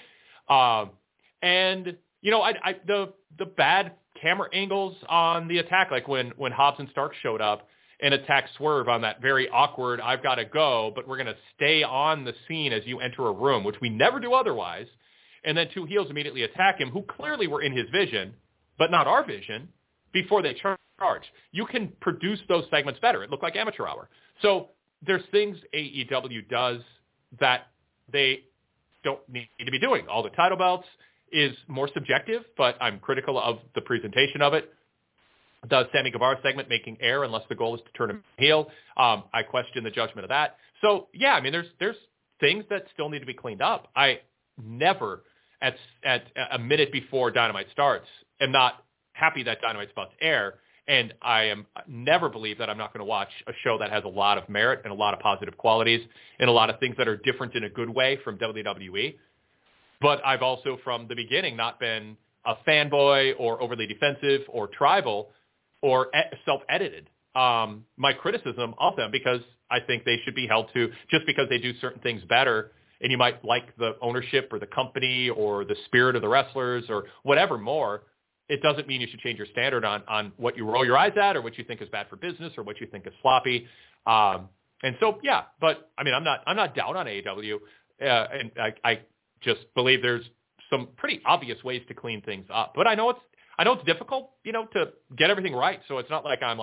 And, the bad camera angles on the attack, like when Hobbs and Stark showed up and attacked Swerve on that very awkward, I've got to go, but we're going to stay on the scene as you enter a room, which we never do otherwise. And then 2 heels immediately attack him, who clearly were in his vision, but not our vision, before they charge. You can produce those segments better. It looked like amateur hour. So there's things AEW does that they don't need to be doing. All the title belts is more subjective, but I'm critical of the presentation of it. The Sammy Guevara segment making air unless the goal is to turn him heel. I question the judgment of that. So, yeah, I mean, there's things that still need to be cleaned up. I never, at a minute before Dynamite starts, am not happy that Dynamite's about to air, and I am never believe that I'm not going to watch a show that has a lot of merit and a lot of positive qualities and a lot of things that are different in a good way from WWE. But I've also, from the beginning, not been a fanboy or overly defensive or tribal or self-edited my criticism of them, because I think they should be held to, just because they do certain things better, and you might like the ownership or the company or the spirit of the wrestlers or whatever more, it doesn't mean you should change your standard on what you roll your eyes at or what you think is bad for business or what you think is sloppy. And so, yeah, but I mean, I'm not down on AEW, and I just believe there's some pretty obvious ways to clean things up. But I know it's difficult, to get everything right. So it's not like I'm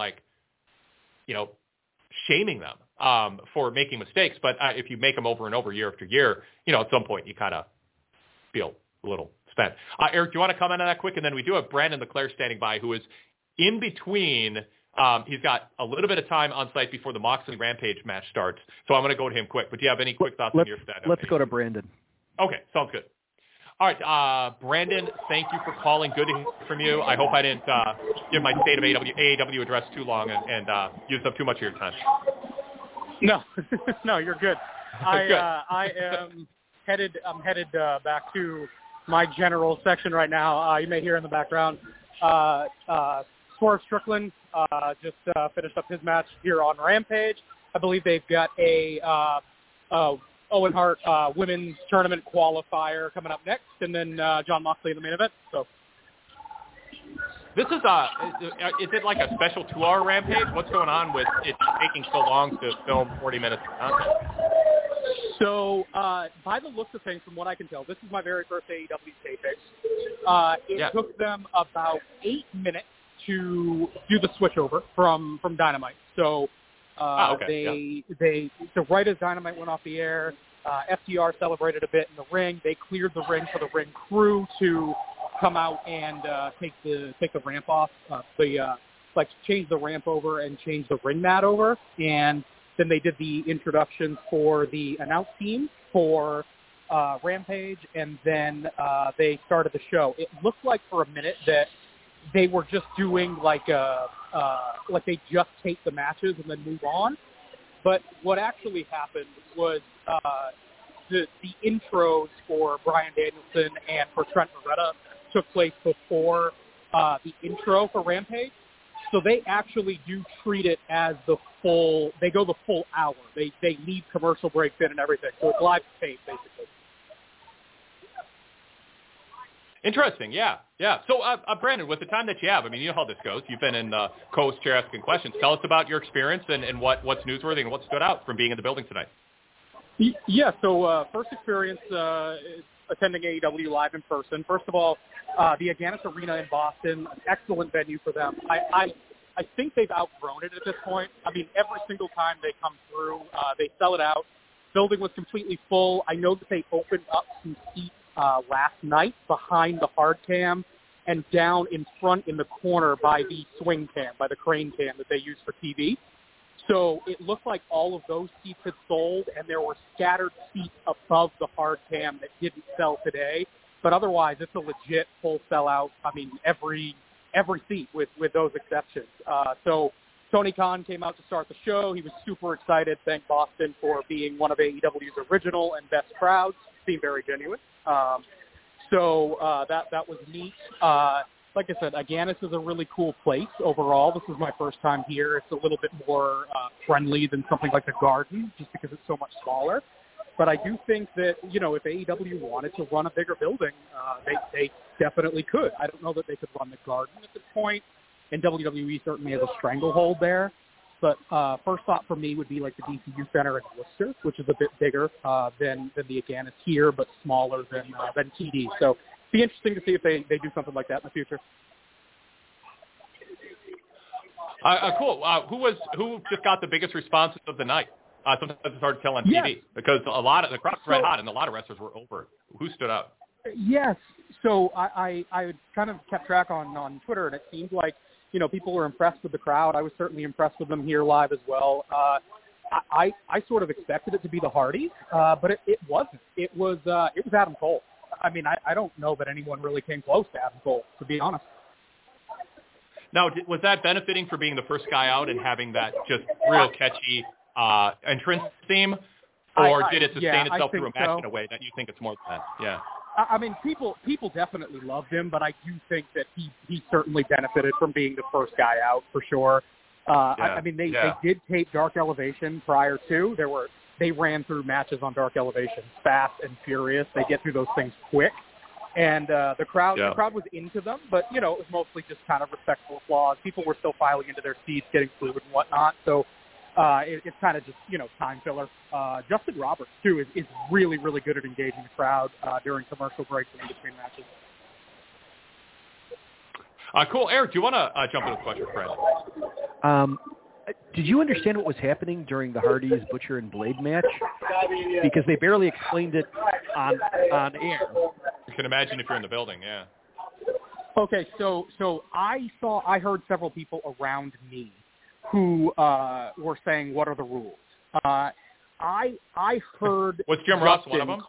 shaming them for making mistakes. But if you make them over and over year after year, at some point you kind of feel a little spent. Eric, do you want to comment on that quick? And then we do have Brandon LeClaire standing by, who is in between. He's got a little bit of time on site before the Moxley Rampage match starts. So I'm going to go to him quick. But do you have any quick thoughts on your stand-up? Let's go to Brandon. Okay, sounds good. All right, Brandon, thank you for calling. Good to hear from you. I hope I didn't give my state of AEW address too long and use up too much of your time. No, no, you're good. Good. I am headed back to my general section right now. You may hear in the background, Swerve Strickland just finished up his match here on Rampage. I believe they've got a Owen Hart women's tournament qualifier coming up next, and then Jon Moxley in the main event. So this is it like a special 2-hour Rampage? What's going on with it taking so long to film 40 minutes of content? So by the looks of things, from what I can tell, this is my very first AEW taping. It took them about 8 minutes to do the switchover from Dynamite. So so right as Dynamite went off the air, FTR celebrated a bit in the ring. They cleared the ring for the ring crew to come out and take the ramp off, change the ramp over and change the ring mat over, and then they did the introductions for the announce team for Rampage, and then they started the show. It looked like for a minute that they were just doing like they just tape the matches and then move on. But what actually happened was the intros for Bryan Danielson and for Trent Beretta took place before the intro for Rampage. So they actually do treat it as they go the full hour. They leave commercial breaks in and everything. So it's live tape, basically. Interesting, yeah. So, Brandon, with the time that you have, I mean, you know how this goes. You've been in the co-host chair asking questions. Tell us about your experience and what's newsworthy and what stood out from being in the building tonight. Yeah, so first experience attending AEW live in person. First of all, the Agganis Arena in Boston, an excellent venue for them. I think they've outgrown it at this point. I mean, every single time they come through, they sell it out. Building was completely full. I know that they opened up some seats last night behind the hard cam and down in front in the corner by the swing cam, by the crane cam that they use for TV. So it looked like all of those seats had sold, and there were scattered seats above the hard cam that didn't sell today. But otherwise, it's a legit full sellout. I mean, every seat with those exceptions. So Tony Khan came out to start the show. He was super excited. Thanked Boston for being one of AEW's original and best crowds. Seemed very genuine. So that was neat. Like I said, Agganis is a really cool place overall. This is my first time here. It's a little bit more friendly than something like the Garden, just because it's so much smaller. But I do think that, if AEW wanted to run a bigger building, they definitely could. I don't know that they could run the Garden at this point, and WWE certainly has a stranglehold there. But first thought for me would be like the DCU Center in Worcester, which is a bit bigger than the Agganis here, but smaller than TD. So it'd be interesting to see if they do something like that in the future. Cool. Who just got the biggest response of the night? Sometimes it's hard to tell on TV because a lot of the crowd's red hot and a lot of wrestlers were over. Who stood out? Yes. So I kind of kept track on Twitter, and it seemed like people were impressed with the crowd. I was certainly impressed with them here live as well. I sort of expected it to be the Hardys, but it wasn't. It was Adam Cole. I mean, I don't know that anyone really came close to Adam Cole, to be honest. Now, was that benefiting for being the first guy out and having that just real catchy entrance theme, or did it sustain itself through a match in a way that you think it's more than that? Yeah. I mean, people definitely loved him, but I do think that he certainly benefited from being the first guy out for sure. I mean, they did tape Dark Elevation prior to. They ran through matches on Dark Elevation fast and furious. They get through those things quick, and the crowd was into them, but it was mostly just kind of respectful applause. People were still filing into their seats, getting fluid and whatnot. So it's kind of just time filler. Justin Roberts too is really, really good at engaging the crowd during commercial breaks and in between matches. Cool. Eric, do you want to jump into the question, Fred? Did you understand what was happening during the Hardys Butcher and Blade match? Because they barely explained it on air. You can imagine if you're in the building, yeah. Okay, so I heard several people around me who were saying, "What are the rules?" I heard was Jim Ross one of them?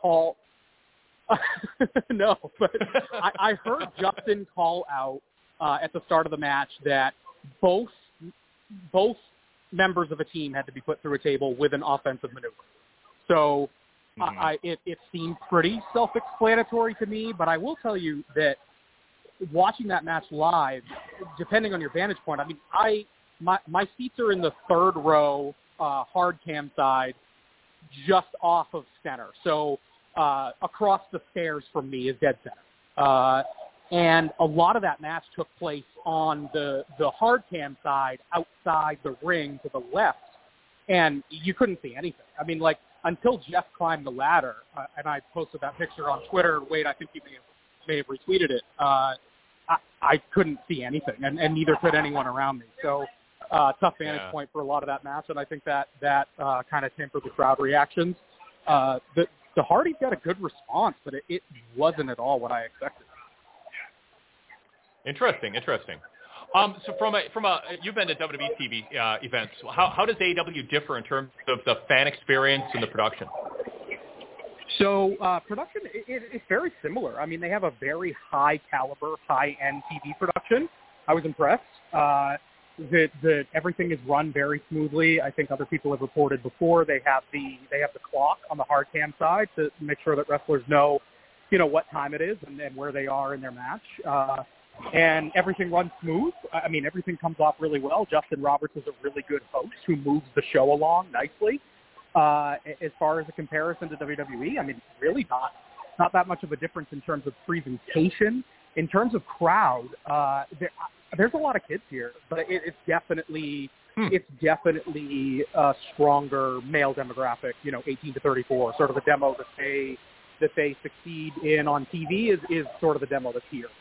No, but I heard Justin call out at the start of the match that both members of a team had to be put through a table with an offensive maneuver. So it seemed pretty self-explanatory to me, but I will tell you that watching that match live, depending on your vantage point, I mean, my seats are in the third row, hard cam side, just off of center. So across the stairs from me is dead center. And a lot of that match took place on the hard cam side outside the ring to the left, and you couldn't see anything. I mean, like, until Jeff climbed the ladder, and I posted that picture on Twitter. Wade, I think you may have retweeted it. I couldn't see anything, and neither could anyone around me. So tough vantage point for a lot of that match, and I think that kind of tempered the crowd reactions. The Hardys got a good response, but it wasn't at all what I expected. Interesting. So from a you've been to WWE TV events. How does AEW differ in terms of the fan experience and the production? So production, it's very similar. I mean, they have a very high caliber, high end TV production. I was impressed. That everything is run very smoothly. I think other people have reported before. They have the clock on the hard cam side to make sure that wrestlers know, what time it is and where they are in their match. And everything runs smooth. I mean, everything comes off really well. Justin Roberts is a really good host who moves the show along nicely. As far as a comparison to WWE, I mean, really not that much of a difference in terms of presentation. In terms of crowd, there's a lot of kids here, but it's definitely a stronger male demographic. 18 to 34, sort of the demo that they succeed in on TV is sort of the demo that's here.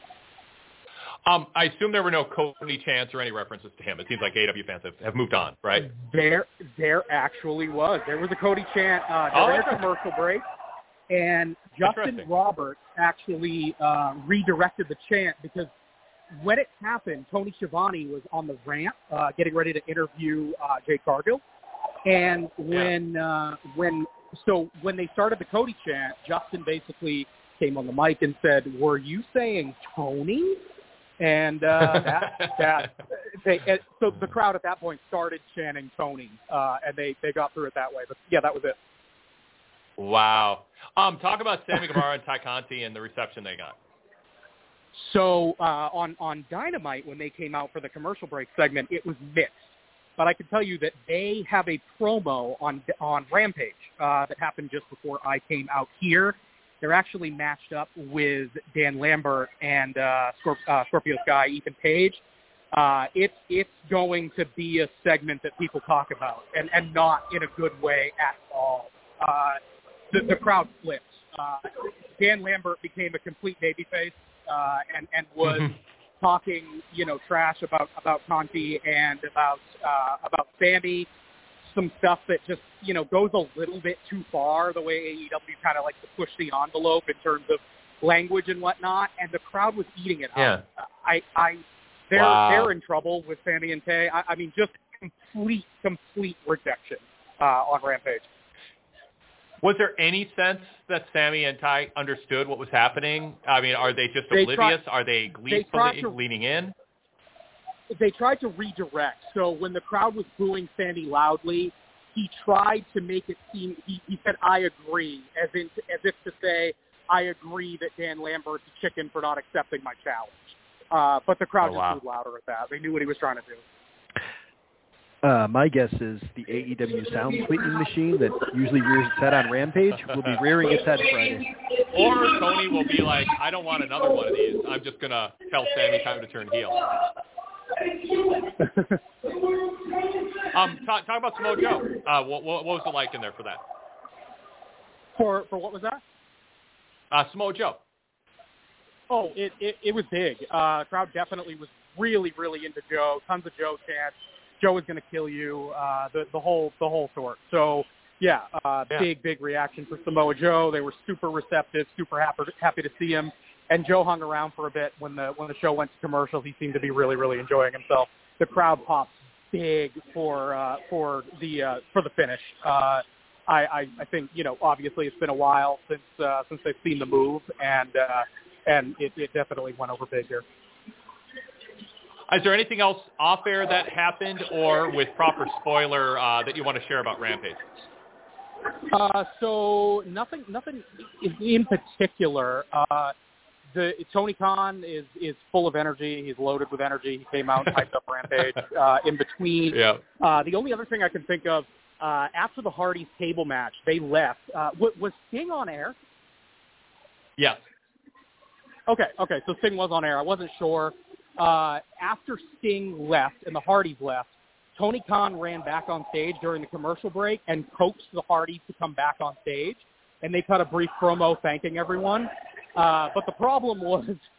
I assume there were no Cody chants or any references to him. It seems like AEW fans have moved on, right? There actually was. There was a Cody chant during a commercial break, and Justin Roberts actually redirected the chant because when it happened, Tony Schiavone was on the ramp getting ready to interview Jade Cargill, and when they started the Cody chant, Justin basically came on the mic and said, "Were you saying Tony?" And so the crowd at that point started chanting Tony, and they got through it that way. But yeah, that was it. Wow. Talk about Sammy Guevara and Ty Conti and the reception they got. So on Dynamite, when they came out for the commercial break segment, it was mixed. But I can tell you that they have a promo on Rampage that happened just before I came out here. They're actually matched up with Dan Lambert and Scorpio Sky, Ethan Page. It's going to be a segment that people talk about, and not in a good way at all. The crowd flipped. Dan Lambert became a complete babyface and was talking, trash about Conti and about Sammy. Some stuff that just, goes a little bit too far, the way AEW kind of likes to push the envelope in terms of language and whatnot, and the crowd was eating it up. They're in trouble with Sammy and Tay. I mean, just complete rejection on Rampage. Was there any sense that Sammy and Ty understood what was happening? I mean, are they just oblivious? Are they gleefully leaning in? They tried to redirect. So when the crowd was booing Sammy loudly, he tried to make it seem, he said, "I agree," as if to say, "I agree that Dan Lambert's a chicken for not accepting my challenge." But the crowd just moved louder at that. They knew what he was trying to do. My guess is the AEW sound sweetening machine that usually rears its head on Rampage will be rearing its head Friday. Or Tony will be like, "I don't want another one of these. I'm just going to tell Sammy time to turn heel." Talk about Samoa Joe. What was it like in there for that? For what was that? Samoa Joe. Oh, it was big. Crowd definitely was really into Joe. Tons of Joe chants. Joe is going to kill you. The whole sort. So big reaction for Samoa Joe. They were super receptive, super happy to see him. And Joe hung around for a bit when the show went to commercials. He seemed to be really enjoying himself. The crowd popped big for the finish. I think obviously it's been a while since they've seen the move, and it definitely went over big here. Is there anything else off air that happened, or with proper spoiler that you want to share about Rampage? So nothing in particular. Tony Khan is full of energy. He's loaded with energy. He came out and hyped up Rampage. In between, the only other thing I can think of, after the Hardys table match, they left. Was Sting on air? Yes. Okay. So Sting was on air. I wasn't sure. After Sting left and the Hardys left, Tony Khan ran back on stage during the commercial break and coaxed the Hardys to come back on stage, and they cut a brief promo thanking everyone. But the problem was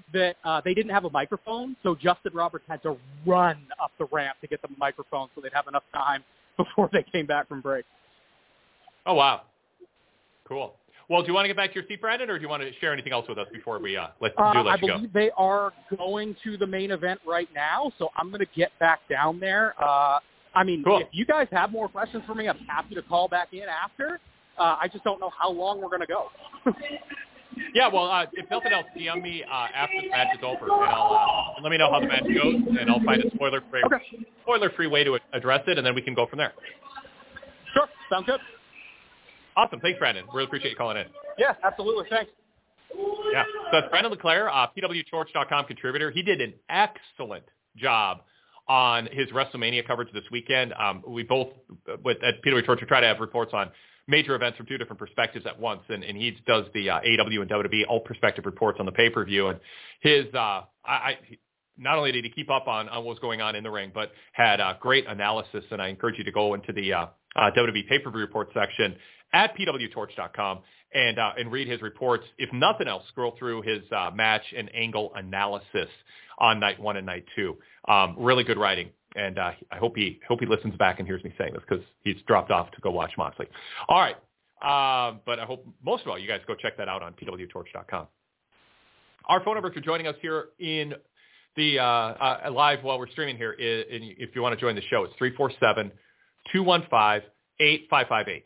that they didn't have a microphone, so Justin Roberts had to run up the ramp to get the microphone so they'd have enough time before they came back from break. Oh, wow. Cool. Well, do you want to get back to your seat, Brandon, or do you want to share anything else with us before we let you go? I believe they are going to the main event right now, so I'm going to get back down there. Cool. If you guys have more questions for me, I'm happy to call back in after. I just don't know how long we're going to go. Yeah, well, if nothing else, DM me after the match is over, and let me know how the match goes, and I'll find a spoiler-free way to address it, and then we can go from there. Sure. Sounds good. Awesome. Thanks, Brandon. Really appreciate you calling in. Yeah, absolutely. Thanks. Yeah. So that's Brandon LeClaire, PWTorch.com contributor. He did an excellent job on his WrestleMania coverage this weekend. We both, at PW Torch, we try to have reports on major events from two different perspectives at once, and he does the AEW and WWE all perspective reports on the pay-per-view. And his, not only did he keep up on what was going on in the ring, but had great analysis, and I encourage you to go into the WWE pay-per-view report section at pwtorch.com and read his reports. If nothing else, scroll through his match and angle analysis on night 1 and night 2. Really good writing, and I hope he listens back and hears me saying this because he's dropped off to go watch Moxley. All right, but I hope most of all you guys go check that out on pwtorch.com. Our phone number for joining us here in the live while we're streaming here, if you want to join the show, it's 347-215-8558.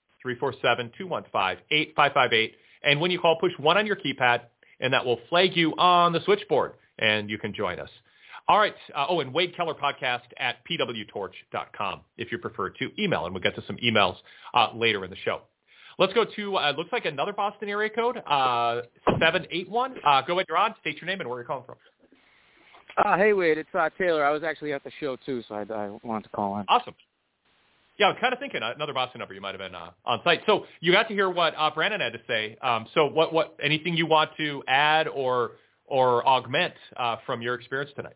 347-215-8558. And when you call, push 1 on your keypad, and that will flag you on the switchboard, and you can join us. All right. And Wade Keller podcast at pwtorch.com if you prefer to email, and we'll get to some emails later in the show. Let's go to, looks like another Boston area code, 781. Go ahead, you're on. State your name and where you're calling from. Hey, Wade, it's Taylor. I was actually at the show, too, so I wanted to call in. Awesome. Yeah, I was kind of thinking another Boston number you might have been on site. So you got to hear what Brandon had to say. So what anything you want to add or augment from your experience tonight?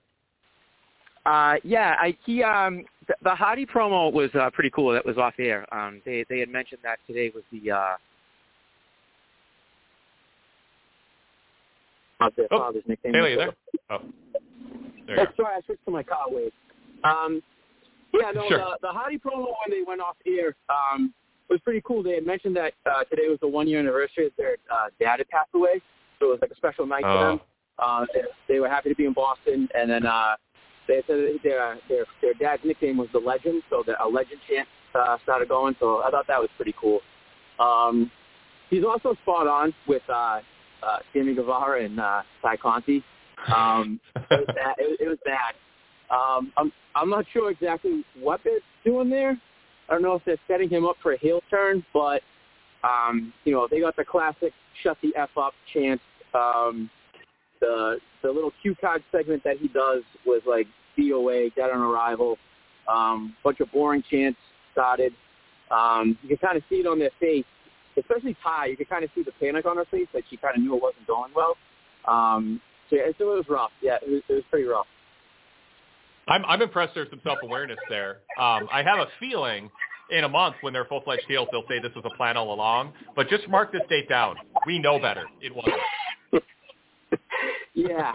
The Hardy promo was pretty cool. That was off air. They had mentioned that today was the of their father's nickname. Taylor, you there? Oh, there you go. Sorry, I switched to my car, Wade. Sure. The Hardy promo when they went off air was pretty cool. They had mentioned that today was the 1-year anniversary that their dad had passed away, so it was like a special night for them. They were happy to be in Boston, and then they said their dad's nickname was the Legend, so a Legend chant started going. So I thought that was pretty cool. He's also spot on with Sammy Guevara and Ty Conti. It was bad. I'm not sure exactly what they're doing there. I don't know if they're setting him up for a heel turn, but they got the classic "Shut the F up" chant. The little cue card segment that he does was like DOA, Dead on Arrival. Bunch of boring chants started. You can kind of see it on their face, especially Ty. You can kind of see the panic on her face, that she kind of knew it wasn't going well. So it was rough. Yeah, it was pretty rough. I'm impressed there's some self-awareness there. I have a feeling in a month when they're full-fledged heels, they'll say this was a plan all along. But just mark this date down. We know better. It wasn't. Yeah.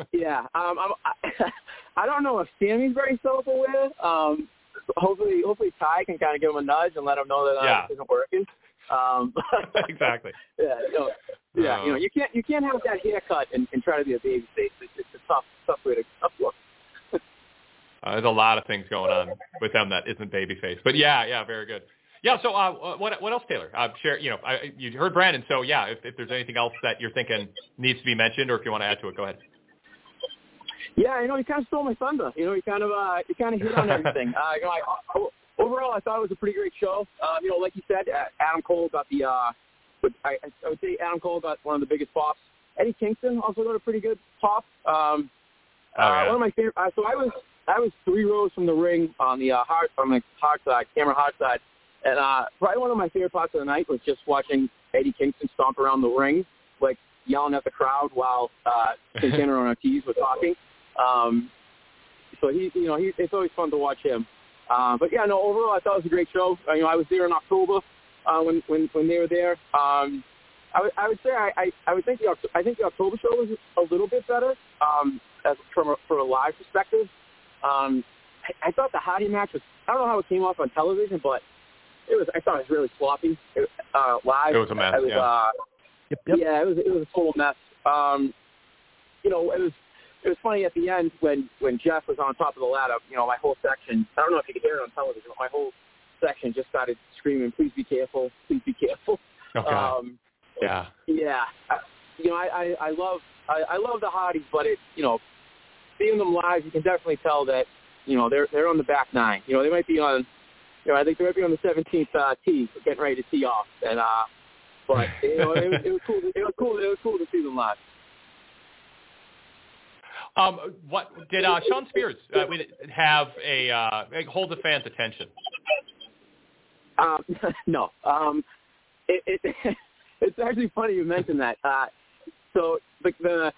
I don't know if Sammy's very self-aware. Hopefully Ty can kind of give him a nudge and let him know that this isn't working. Exactly. You can't have that haircut and try to be a baby face. It's a tough way to look. There's a lot of things going on with them that isn't babyface, but yeah, very good. Yeah. So what else, Taylor? Share. You heard Brandon. So yeah, if there's anything else that you're thinking needs to be mentioned, or if you want to add to it, go ahead. Yeah, you kind of stole my thunder. You kind of hit on everything. Overall, I thought it was a pretty great show. Like you said, Adam Cole got the. I would say Adam Cole got one of the biggest pops. Eddie Kingston also got a pretty good pop. One of my favorite. So I was 3 rows from the ring on the hard side, camera hard side, and probably one of my favorite parts of the night was just watching Eddie Kingston stomp around the ring, like yelling at the crowd while Santana and Ortiz were talking. So it's always fun to watch him. But yeah, overall I thought it was a great show. I was there in October when they were there. I would say I would think I think the October show was a little bit better from a live perspective. I thought the Hottie match was, I don't know how it came off on television, but I thought it was really sloppy live. It was a mess. Yep. Yeah, it was a total mess. It was funny at the end when Jeff was on top of the ladder. My whole section, I don't know if you could hear it on television, but my whole section just started screaming, "Please be careful! Please be careful!" Okay. Yeah. Yeah. I love the Hotties, but seeing them live, you can definitely tell that they're on the back nine. They might be on. I think they might be on the 17th tee, getting ready to tee off, and but it was cool. It was cool to see them live. What did Sean Spears have hold the fans' attention? No. It's actually funny you mentioned that. So the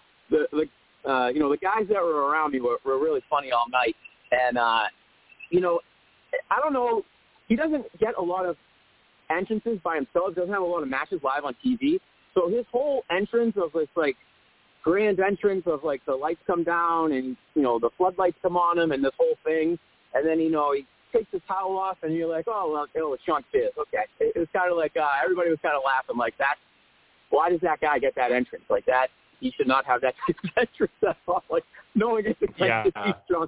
guys that were around me were really funny all night, and I don't know. He doesn't get a lot of entrances by himself. Doesn't have a lot of matches live on TV. So his whole entrance of this grand entrance of the lights come down and the floodlights come on him and this whole thing, and then he takes his towel off and you're like, oh well, it's Sean Spears. Okay, it was kind of like everybody was kind of laughing like that. Why does that guy get that entrance like that? He should not have that entrance at all. No one gets to see Sean.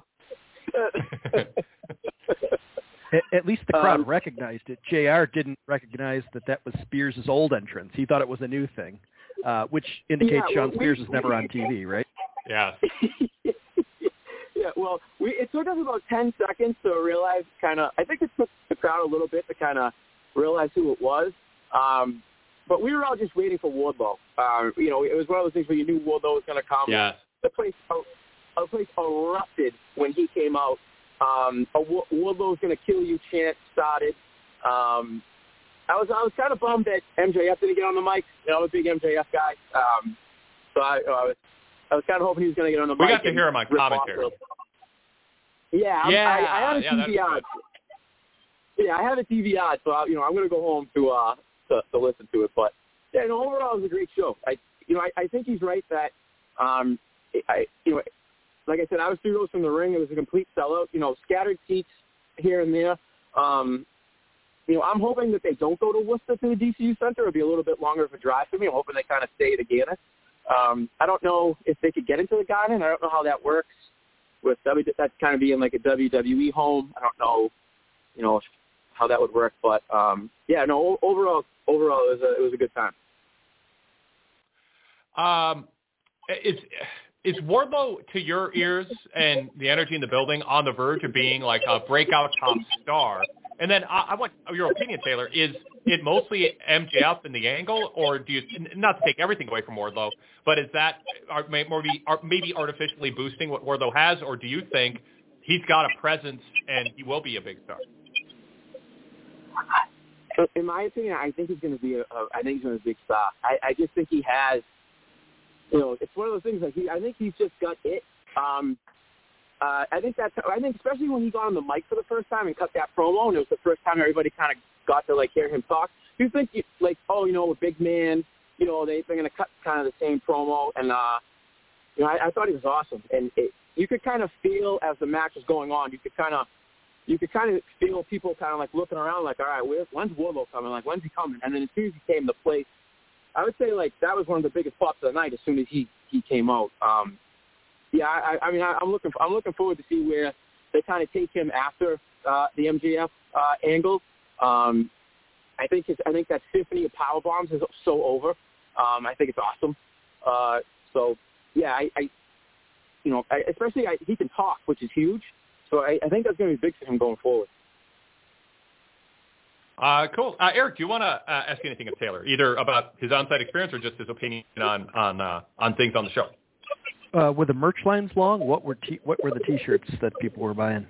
At least the crowd recognized it. JR didn't recognize that was Spears' old entrance. He thought it was a new thing, which indicates Sean Spears is never on TV, right? Yeah. Yeah, well, it took us about 10 seconds to realize I think it took the crowd a little bit to kind of realize who it was. But we were all just waiting for Wardlow. It was one of those things where you knew Wardlow was going to come. Yeah. The place erupted when he came out. A Wardlow's going to kill you chant started. I was kind of bummed that MJF didn't get on the mic. I'm a big MJF guy. So I was kind of hoping he was going to get on the mic. We got to hear him on commentary. Yeah, I had a TV on. Yeah, I had a TV on, so I'm going to go home to listen to it. But overall, it was a great show. I think he's right that like I said, I was 3 rows from the ring. It was a complete sellout. Scattered seats here and there. I'm hoping that they don't go to Worcester to the DCU Center. It'll be a little bit longer of a drive for me. I'm hoping they kind of stay at Gannett. I don't know if they could get into the Garden. I don't know how that works. With that's kind of being like a WWE home. I don't know, how that would work. But overall, it was a good time. Is Wardlow, to your ears and the energy in the building, on the verge of being like a breakout top star? And then I want your opinion, Taylor. Is it mostly MJF in the angle, or do you, not to take everything away from Wardlow, but is that maybe artificially boosting what Wardlow has, or do you think he's got a presence and he will be a big star? In my opinion, I think he's going to be a big star. I just think he has. It's one of those things I think he's just got it. I think especially when he got on the mic for the first time and cut that promo, and it was the first time everybody kind of got to hear him talk. You think a big man, they're going to cut kind of the same promo, and I thought he was awesome, and you could kind of feel as the match was going on, you could kind of feel people kind of looking around, all right, when's Wardlow coming? When's he coming? And then as soon as he came to place, I would say that was one of the biggest pops of the night. As soon as he came out, I'm looking forward to see where they kind of take him after the MJF angle. I think that symphony of power bombs is so over. I think it's awesome. Especially he can talk, which is huge. So I think that's going to be big for him going forward. Cool. Eric, do you want to ask anything of Taylor, either about his on-site experience or just his opinion on things on the show? Were the merch lines long? What were the T-shirts that people were buying?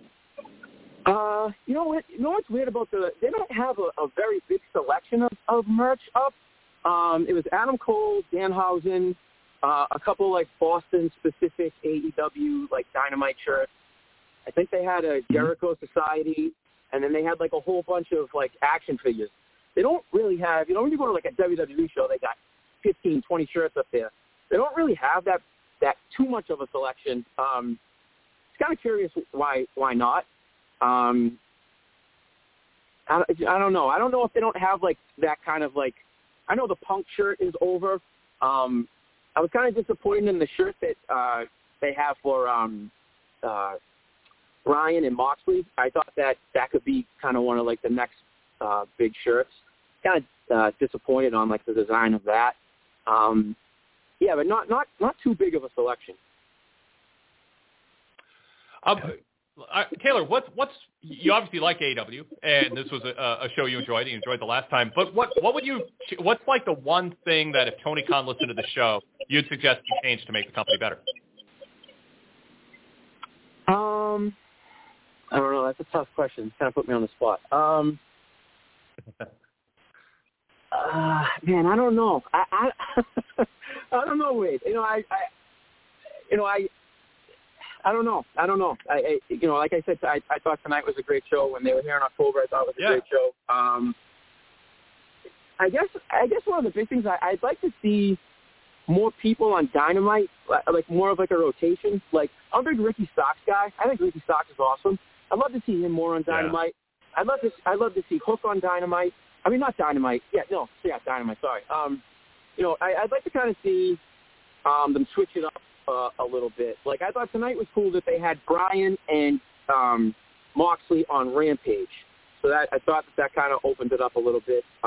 You know what's weird about they don't have a very big selection of merch up. It was Adam Cole, Danhausen, a couple Boston specific AEW Dynamite shirts. I think they had a Jericho Society, and then they had a whole bunch of action figures. they don't really have, when you go to like a WWE show, they got 15, 20 shirts up there. They don't really have that too much of a selection. It's kind of curious why not. I don't know. I don't know if they don't have like that kind of like, I know the Punk shirt is over. I was kind of disappointed in the shirt that they have for Bryan and Moxley. I thought that could be kind of one of like the next big shirts. Kind of disappointed on like the design of that. Yeah, but not too big of a selection. Taylor, what's you obviously like AEW, and this was a show you enjoyed. You enjoyed the last time, but what's like the one thing that if Tony Khan listened to the show, you'd suggest you change to make the company better? I don't know. That's a tough question. Kind of put me on the spot. Man, I don't know. I don't know, Wade. I don't know. Like I said, I thought tonight was a great show. When they were here in October, I thought it was a great show. I guess one of the big things I'd like to see more people on Dynamite, like more of like a rotation. Like I'm a big Ricky Starks guy. I think Ricky Starks is awesome. I'd love to see him more on Dynamite. Yeah. I'd love to see Hook on Dynamite. I mean, not Dynamite. Dynamite. Sorry. I'd like to kind of see them switch it up a little bit. Like I thought tonight was cool that they had Bryan and Moxley on Rampage. So that I thought that kind of opened it up a little bit. But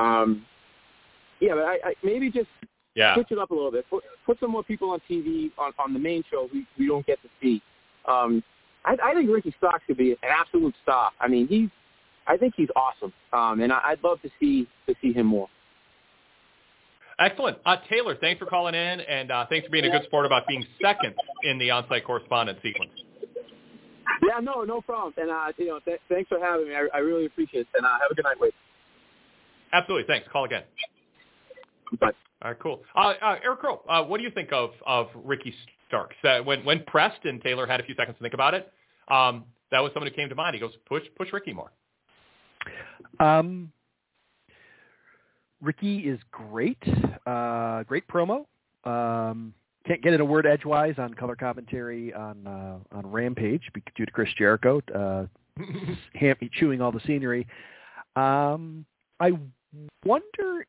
I maybe just switch it up a little bit. Put some more people on TV on the main show we don't get to see. I think Ricky Starks could be an absolute star. I mean, I think he's awesome, and I'd love to see him more. Excellent. Taylor, thanks for calling in, and thanks for being a good sport about being second in the on-site correspondence sequence. Yeah, no problem. And, thanks for having me. I really appreciate it. And have a good night, Wade. Absolutely. Thanks. Call again. Bye. All right, cool. Eric Crow, what do you think of Ricky Starks? When pressed and Taylor had a few seconds to think about it, that was someone who came to mind. He goes, push Ricky more. Ricky is great. Great promo. Can't get it a word edgewise on color commentary on Rampage due to Chris Jericho chewing all the scenery. I wonder.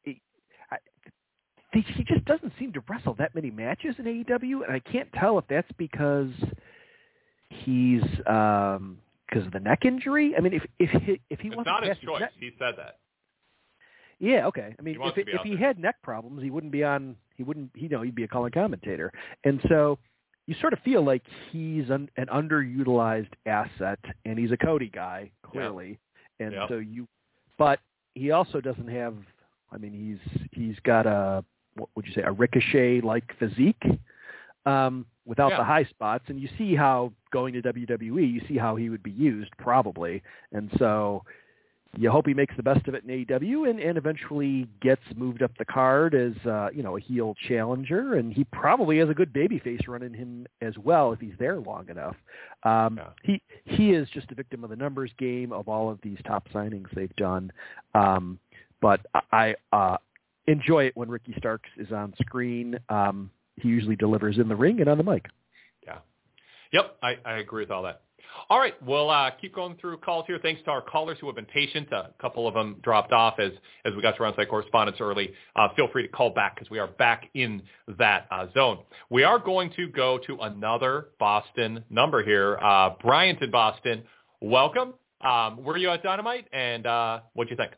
He just doesn't seem to wrestle that many matches in AEW, and I can't tell if that's because he's because of the neck injury. I mean, if he wasn't not his choice, he said that. Yeah, okay. I mean, if he had neck problems, he wouldn't be on. He'd be a color commentator, and so you sort of feel like he's an underutilized asset, and he's a Cody guy clearly, and so but he also doesn't have. I mean, he's got a what would you say, a Ricochet-like physique without the high spots, and you see how going to WWE, you see how he would be used probably, and so. You hope he makes the best of it in AEW and eventually gets moved up the card as a heel challenger, and he probably has a good babyface running him as well if he's there long enough. He is just a victim of the numbers game of all of these top signings they've done, but I enjoy it when Ricky Starks is on screen. He usually delivers in the ring and on the mic. Yeah. Yep, I agree with all that. All right, we'll keep going through calls here. Thanks to our callers who have been patient. A couple of them dropped off as we got to on-site correspondence early. Feel free to call back because we are back in that zone. We are going to go to another Boston number here. Bryant in Boston, welcome. Were you at Dynamite, and what'd you think?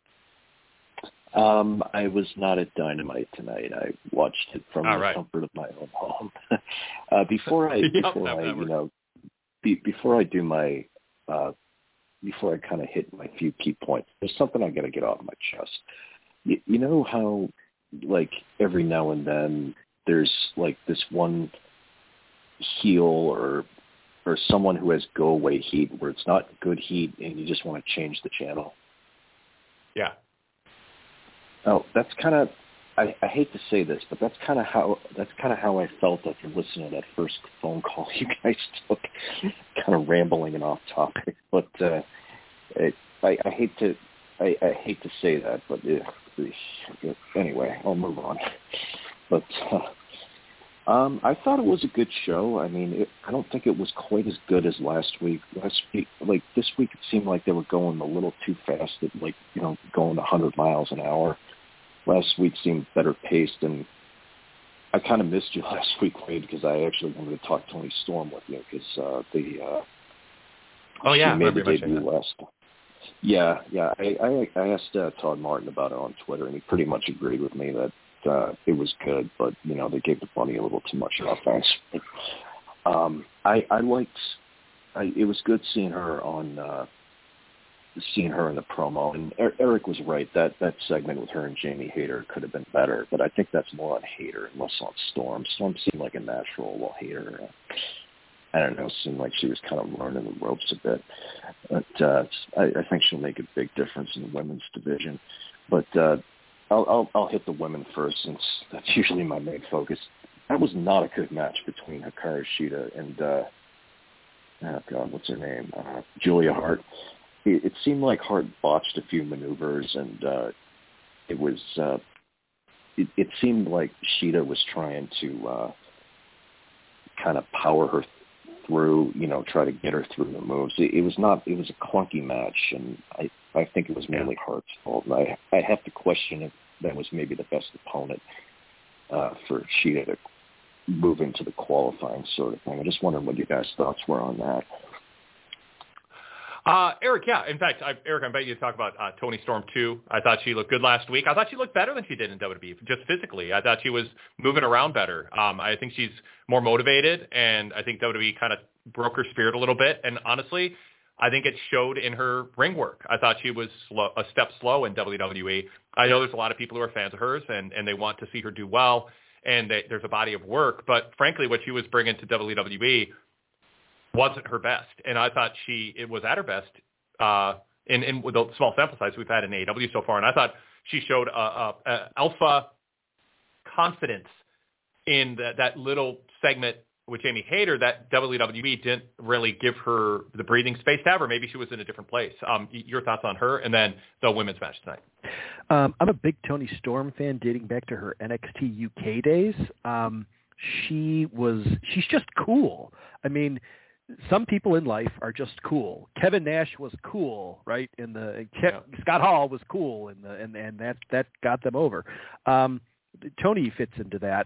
I was not at Dynamite tonight. I watched it from the comfort of my own home. Before I kind of hit my few key points, there's something I got to get off my chest. You know how, like, every now and then there's, like, this one heel or someone who has go-away heat where it's not good heat and you just want to change the channel? Yeah. Oh, that's kind of, I hate to say this, but that's kind of how I felt after listening to that first phone call you guys took, kind of rambling and off topic. But I hate to I hate to say that, but anyway, I'll move on. But I thought it was a good show. I mean, I don't think it was quite as good as last week. Like this week, it seemed like they were going a little too fast, going 100 miles an hour. Last week seemed better paced, and I kind of missed you last week, Wade, because I actually wanted to talk Toni Storm with you because she made the debut last. Yeah. I asked Todd Martin about it on Twitter, and he pretty much agreed with me that it was good, but they gave the bunny a little too much offense. It was good seeing her in the promo, and Eric was right. That segment with her and Jamie Hayter could have been better, but I think that's more on Hayter and less on Storm. Storm seemed like a natural, while Hayter, I don't know, seemed like she was kind of learning the ropes a bit. But I think she'll make a big difference in the women's division. But I'll hit the women first, since that's usually my main focus. That was not a good match between Hikaru Shida and what's her name? Julia Hart. It seemed like Hart botched a few maneuvers, and it seemed like Shida was trying to kind of power her through, try to get her through the moves. It was a clunky match, and I think it was mainly Hart's fault. I have to question if that was maybe the best opponent for Shida to move into the qualifying sort of thing. I just wondered what you guys' thoughts were on that. Eric, yeah. In fact, Eric, I bet you to talk about Toni Storm too. I thought she looked good last week. I thought she looked better than she did in WWE, just physically. I thought she was moving around better. I think she's more motivated, and I think WWE kind of broke her spirit a little bit. And honestly, I think it showed in her ring work. I thought she was a step slow in WWE. I know there's a lot of people who are fans of hers, and they want to see her do well, and there's a body of work. But frankly, what she was bringing to WWE wasn't her best, and I thought it was at her best in with the small sample size we've had in AEW so far. And I thought she showed alpha confidence in that little segment with Jamie Hayter that WWE didn't really give her the breathing space to have, or maybe she was in a different place. Your thoughts on her, and then the women's match tonight? I'm a big Toni Storm fan dating back to her NXT UK days. She's just cool. I mean, some people in life are just cool. Kevin Nash was cool, right? Scott Hall was cool, and that got them over. Toni fits into that.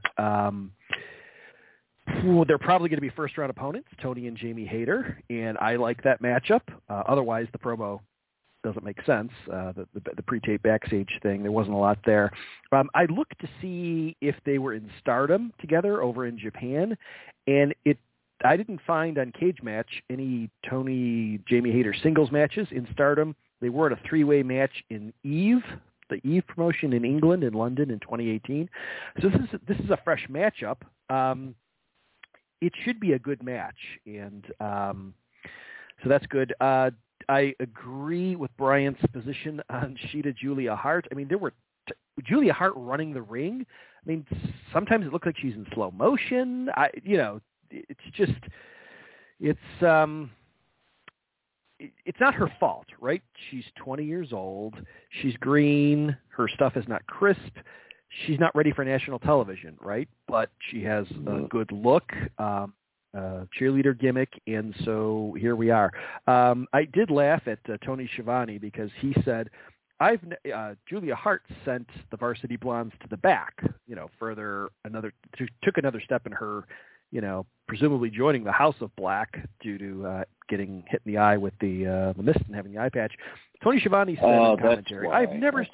They're probably going to be first-round opponents, Toni and Jamie Hayter, and I like that matchup. Otherwise, the promo doesn't make sense. The pre-tape backstage thing, there wasn't a lot there. I looked to see if they were in Stardom together over in Japan, and I didn't find on Cage Match any Toni-Jamie Hayter singles matches in Stardom. They were at a three-way match in Eve, the Eve promotion in England, in London in 2018. So this is a fresh matchup. It should be a good match, and so that's good. I agree with Brian's position on Shida Julia Hart. I mean, there were Julia Hart running the ring. I mean, sometimes it looked like she's in slow motion. It's not her fault, right? She's 20 years old. She's green. Her stuff is not crisp. She's not ready for national television, right? But she has a good look, cheerleader gimmick, and so here we are. I did laugh at Tony Schiavone because he said, Julia Hart sent the Varsity Blondes to the back, took another step in her, presumably joining the House of Black due to getting hit in the eye with the mist and having the eye patch. Tony Schiavone said in commentary, I've never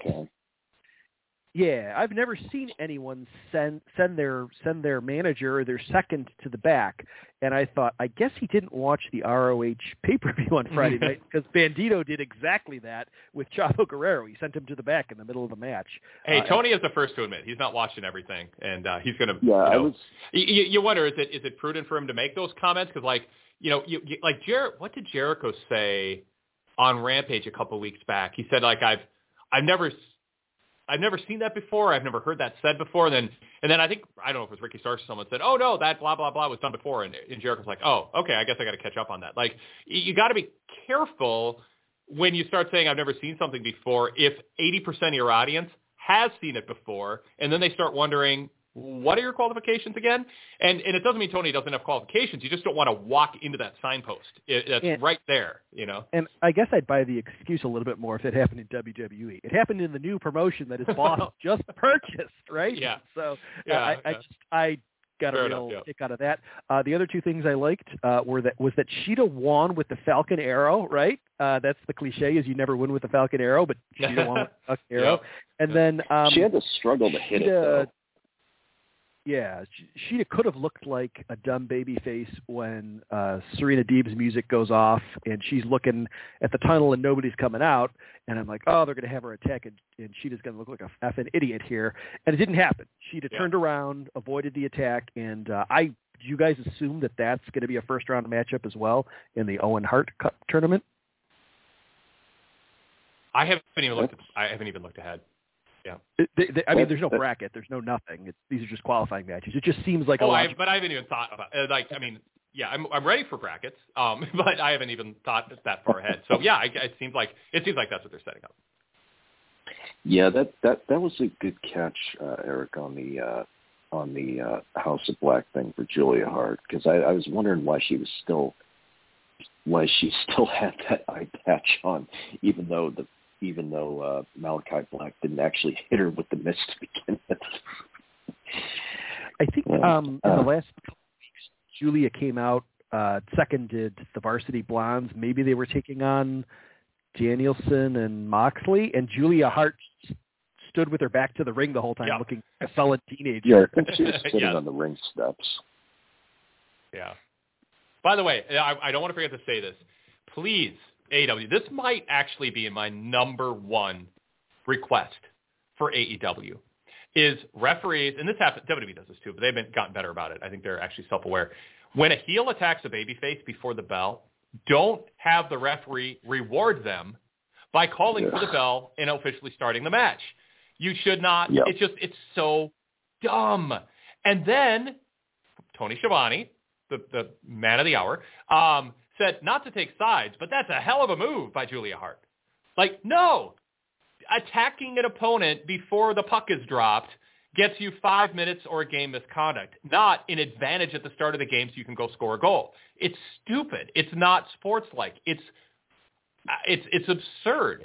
seen anyone send their manager or their second to the back. And I thought, I guess he didn't watch the ROH pay-per-view on Friday night, because Bandito did exactly that with Chavo Guerrero. He sent him to the back in the middle of the match. Hey, Tony is the first to admit he's not watching everything, and he's going to. You wonder, is it prudent for him to make those comments? Because what did Jericho say on Rampage a couple of weeks back? He said, I've never seen that before. I've never heard that said before. And then I think, I don't know if it was Ricky Starks or someone said, oh, no, that blah, blah, blah was done before. And Jericho's like, oh, okay, I guess I got to catch up on that. You got to be careful when you start saying I've never seen something before, if 80% of your audience has seen it before, and then they start wondering, what are your qualifications again? And it doesn't mean Tony doesn't have qualifications. You just don't want to walk into that signpost. That's right there, you know. And I guess I'd buy the excuse a little bit more if it happened in WWE. It happened in the new promotion that his boss just purchased, right? Yeah. So yeah, I got a real kick out of that. The other two things I liked was that Sheeta won with the Falcon Arrow, right? That's the cliche, is you never win with the Falcon Arrow, but Sheeta won with the Falcon Arrow. And then she had to struggle to hit it, though. Yeah, Sheeta could have looked like a dumb baby face when Serena Deeb's music goes off and she's looking at the tunnel and nobody's coming out. And I'm like, oh, they're going to have her attack and Sheeta's going to look like a effing idiot here. And it didn't happen. Sheeta turned around, avoided the attack, and do you guys assume that that's going to be a first-round matchup as well in the Owen Hart Cup tournament? I haven't even looked ahead. Yeah. There's no bracket. There's no nothing. These are just qualifying matches. It just seems like but I haven't even thought about it. I'm ready for brackets, but I haven't even thought that far ahead. So yeah, it seems like that's what they're setting up. Yeah, that was a good catch, Eric, on the House of Black thing for Julia Hart, because I was wondering why she still had that eye patch on, even though Malachi Black didn't actually hit her with the mist to begin with. I think in the last couple of weeks, Julia came out, seconded the Varsity Blondes. Maybe they were taking on Danielson and Moxley, and Julia Hart stood with her back to the ring the whole time, looking like a solid teenager. Yeah, I think she was sitting on the ring steps. Yeah. By the way, I don't want to forget to say this. Please, AEW, this might actually be my number one request for AEW, is referees, and this happens, WWE does this too, but they've gotten better about it. I think they're actually self-aware. When a heel attacks a babyface before the bell, don't have the referee reward them by calling for the bell and officially starting the match. You should not. Yep. It's so dumb. And then Tony Schiavone, the man of the hour, said not to take sides, but that's a hell of a move by Julia Hart. Like, no. Attacking an opponent before the puck is dropped gets you 5 minutes or a game misconduct, not an advantage at the start of the game so you can go score a goal. It's stupid. It's not sports-like. It's absurd.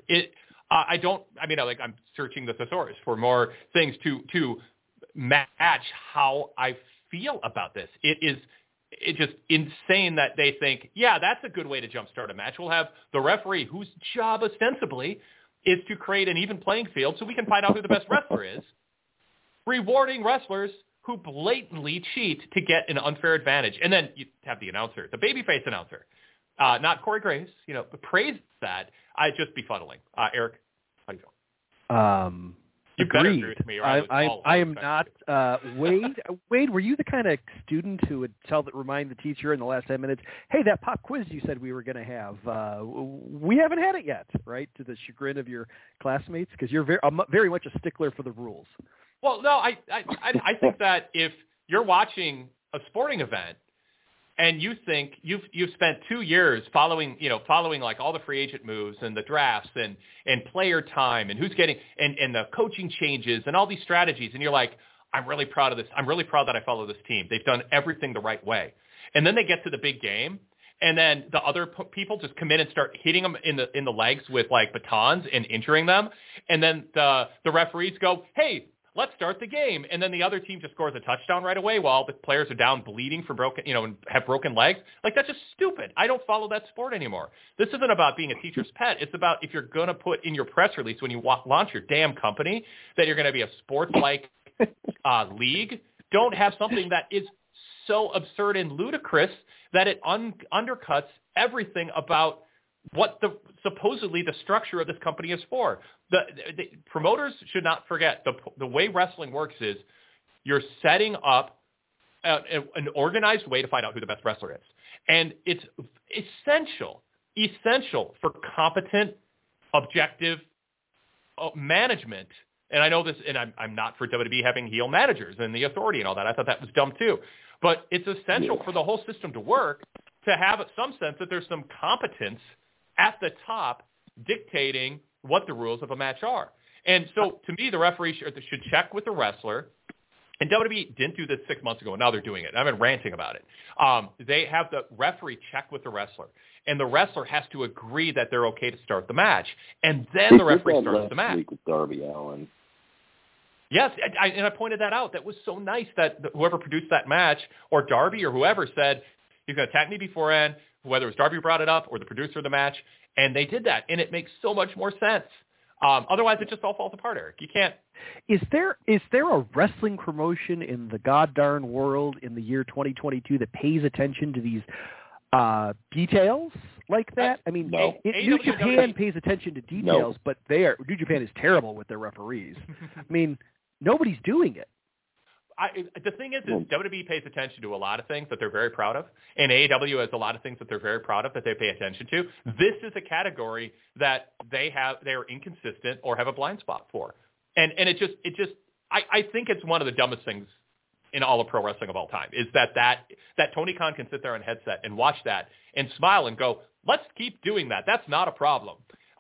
I'm searching the thesaurus for more things to match how I feel about this. It's just insane that they think, yeah, that's a good way to jumpstart a match. We'll have the referee, whose job ostensibly is to create an even playing field so we can find out who the best wrestler is, rewarding wrestlers who blatantly cheat to get an unfair advantage. And then you have the announcer, the babyface announcer, not Corey Graves, praise that. I'd just befuddling. Eric, how do you feel? Agreed. I am not. Wade, were you the kind of student who would remind the teacher in the last 10 minutes, hey, that pop quiz you said we were going to have, we haven't had it yet, right? To the chagrin of your classmates, because you're very much a stickler for the rules. Well, no, I think that if you're watching a sporting event and you think you've spent 2 years following like all the free agent moves and the drafts and player time and who's getting and the coaching changes and all these strategies, and you're like, I'm really proud of this. I'm really proud that I follow this team. They've done everything the right way. And then they get to the big game, and then the other people just come in and start hitting them in the legs with like batons and injuring them, and then the referees go, hey, let's start the game. And then the other team just scores a touchdown right away while the players are down bleeding for and have broken legs. Like, that's just stupid. I don't follow that sport anymore. This isn't about being a teacher's pet. It's about if you're going to put in your press release when you launch your damn company that you're going to be a sports-like league, don't have something that is so absurd and ludicrous that it undercuts everything about what supposedly the structure of this company is for. The promoters should not forget the way wrestling works is you're setting up an organized way to find out who the best wrestler is. And it's essential for competent, objective management. And I know this, and I'm not for WWE having heel managers and the authority and all that. I thought that was dumb too. But it's essential for the whole system to work to have some sense that there's some competence at the top dictating what the rules of a match are. And so to me, the referee should check with the wrestler. And WWE didn't do this 6 months ago, and now they're doing it. I've been ranting about it. They have the referee check with the wrestler, and the wrestler has to agree that they're okay to start the match, and then the referee starts the match. Last week with Darby Allin. Yes, and I pointed that out. That was so nice that whoever produced that match, or Darby or whoever, said, he's going to attack me beforehand, whether it was Darby who brought it up or the producer of the match, and they did that, and it makes so much more sense. Otherwise, it just all falls apart, Eric. You can't. Is there a wrestling promotion in the goddarn world in the year 2022 that pays attention to these details like that? I mean, no. New Japan pays attention to details, but New Japan is terrible with their referees. I mean, nobody's doing it. The thing is WWE pays attention to a lot of things that they're very proud of, and AEW has a lot of things that they're very proud of that they pay attention to. This is a category that they are inconsistent or have a blind spot for, and it just I think it's one of the dumbest things in all of pro wrestling of all time is that Tony Khan can sit there on headset and watch that and smile and go, let's keep doing that. That's not a problem.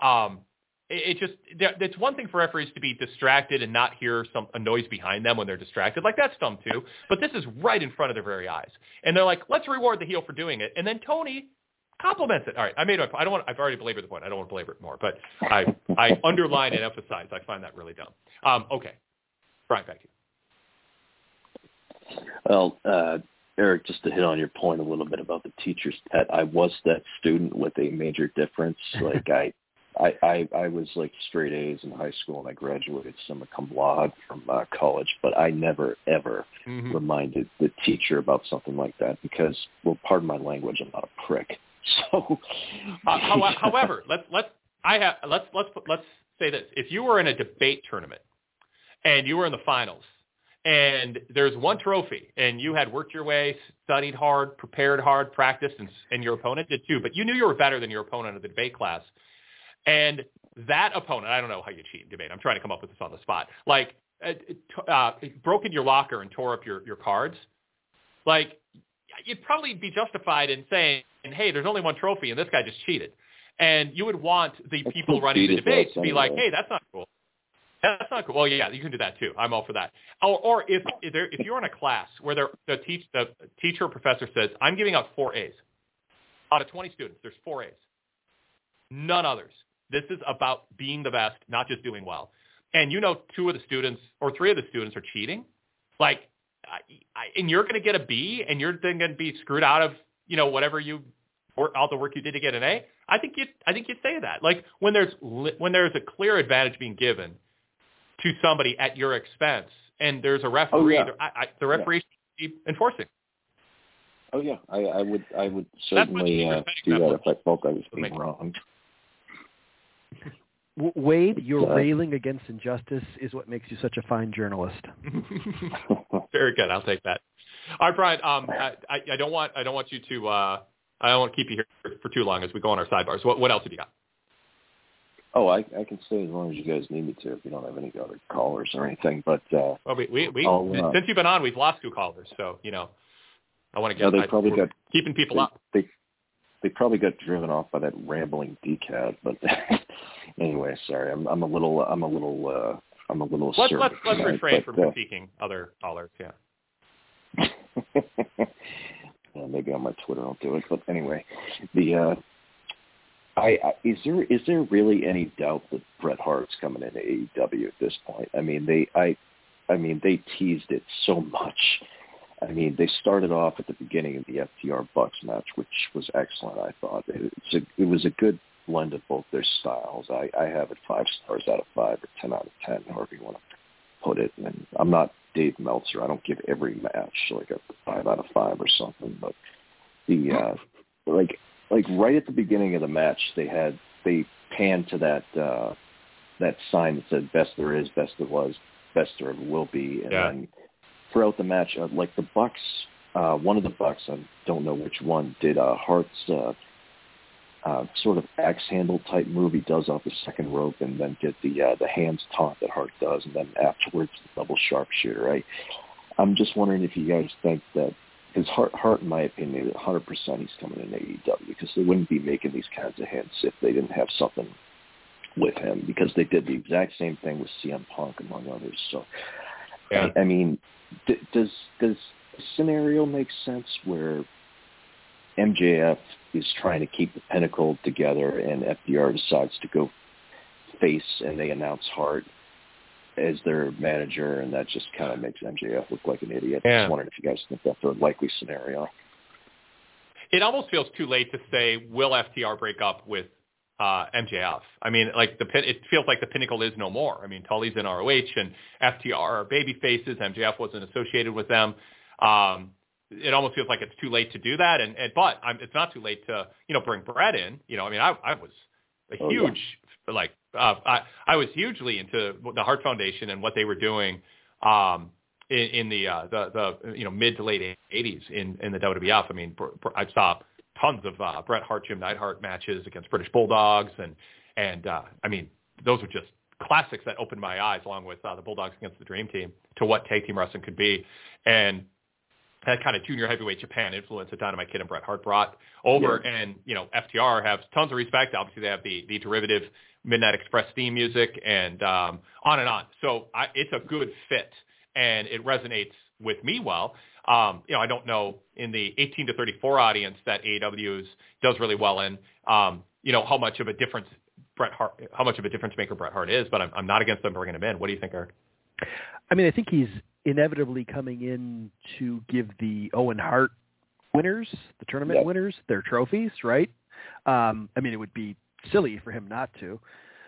It's one thing for referees to be distracted and not hear a noise behind them when they're distracted. Like, that's dumb too. But this is right in front of their very eyes. And they're like, let's reward the heel for doing it. And then Tony compliments it. All right, I've already belabored the point. I don't want to belabor it more. But I underline and emphasize. I find that really dumb. Okay. Brian, back to you. Well, Eric, just to hit on your point a little bit about the teacher's pet, I was that student with a major difference. Like, I was like straight A's in high school, and I graduated summa cum laude from college, but I never, ever reminded the teacher about something like that because, well, pardon my language, I'm not a prick. So, however, let's say this: if you were in a debate tournament and you were in the finals, and there's one trophy, and you had worked your way, studied hard, prepared hard, practiced, and your opponent did too, but you knew you were better than your opponent in the debate class. And that opponent, I don't know how you cheat in debate. I'm trying to come up with this on the spot. Like, broke in your locker and tore up your cards. Like, you'd probably be justified in saying, hey, there's only one trophy, and this guy just cheated. And you would want the people running the debate to be like, hey, that's not cool. That's not cool. Well, yeah, you can do that too. I'm all for that. Or if you're in a class where the teacher or professor says, I'm giving out 4 A's. Out of 20 students, there's 4 A's. None others. This is about being the best, not just doing well. And 2 of the students or 3 of the students are cheating. Like, and you're going to get a B, and you're then going to be screwed out of whatever all the work you did to get an A. I think you'd say that. Like, when there's a clear advantage being given to somebody at your expense, and there's a referee, the referee should be enforcing. Oh yeah, I would certainly do that if I felt I was being wrong. Wade, your railing against injustice is what makes you such a fine journalist. Very good. I'll take that. All right, Brian. I don't want you to. I don't want to keep you here for too long as we go on our sidebars. What else have you got? Oh, I can stay as long as you guys need me to if you don't have any other callers or anything. But well, we since you've been on, we've lost 2 callers, so I want to get. They probably got keeping people up. They probably got driven off by that rambling decad. But anyway, sorry, I'm a little assertive. Let's refrain from critiquing other callers. Yeah. Maybe on my Twitter I'll do it. But anyway, is there really any doubt that Bret Hart's coming into AEW at this point? I mean, they teased it so much. I mean, they started off at the beginning of the FTR Bucks match, which was excellent, I thought. It was a good blend of both their styles. I have it 5 stars out of 5 or 10 out of 10, however you want to put it. And I'm not Dave Meltzer. I don't give every match like a 5 out of 5 or something. But the like right at the beginning of the match, they panned to that sign that said "Best there is, best there was, best there ever will be," and then throughout the match, like the Bucks, one of the Bucks, I don't know which one, did Hart's sort of axe handle type move he does off the second rope, and then did the hands taunt that Hart does, and then afterwards the double sharpshooter. I'm just wondering if you guys think that, because Hart, in my opinion, 100% he's coming in AEW, because they wouldn't be making these kinds of hints if they didn't have something with him because they did the exact same thing with CM Punk, among others. So, yeah. I mean, does the scenario make sense where MJF is trying to keep the Pinnacle together and FTR decides to go face and they announce Hart as their manager, and that just kind of makes MJF look like an idiot? Yeah. Just wondering if you guys think that's a likely scenario. It almost feels too late to say, will FTR break up with MJF? I mean, like it feels like the Pinnacle is no more. I mean, Tully's in ROH and FTR are baby faces. MJF wasn't associated with them. It almost feels like it's too late to do that. But it's not too late to, bring Brett in. I mean, I was a huge, I was hugely into the Hart Foundation and what they were doing in the mid to late 80s in the WWF. I mean, I saw tons of Bret Hart, Jim Neidhart matches against British Bulldogs, and I mean, those are just classics that opened my eyes, along with the Bulldogs against the Dream Team, to what tag team wrestling could be, and that kind of junior heavyweight Japan influence that Dynamite Kid and Bret Hart brought over. Yeah. And FTR have tons of respect. Obviously, they have the derivative Midnight Express theme music, and on and on. So it's a good fit, and it resonates with me well. I don't know in the 18 to 34 audience that AEW does really well in, how much of a difference maker Bret Hart is, but I'm not against them bringing him in. What do you think, Eric? I mean, I think he's inevitably coming in to give the Owen Hart winners, the tournament winners, their trophies, right? I mean, it would be silly for him not to,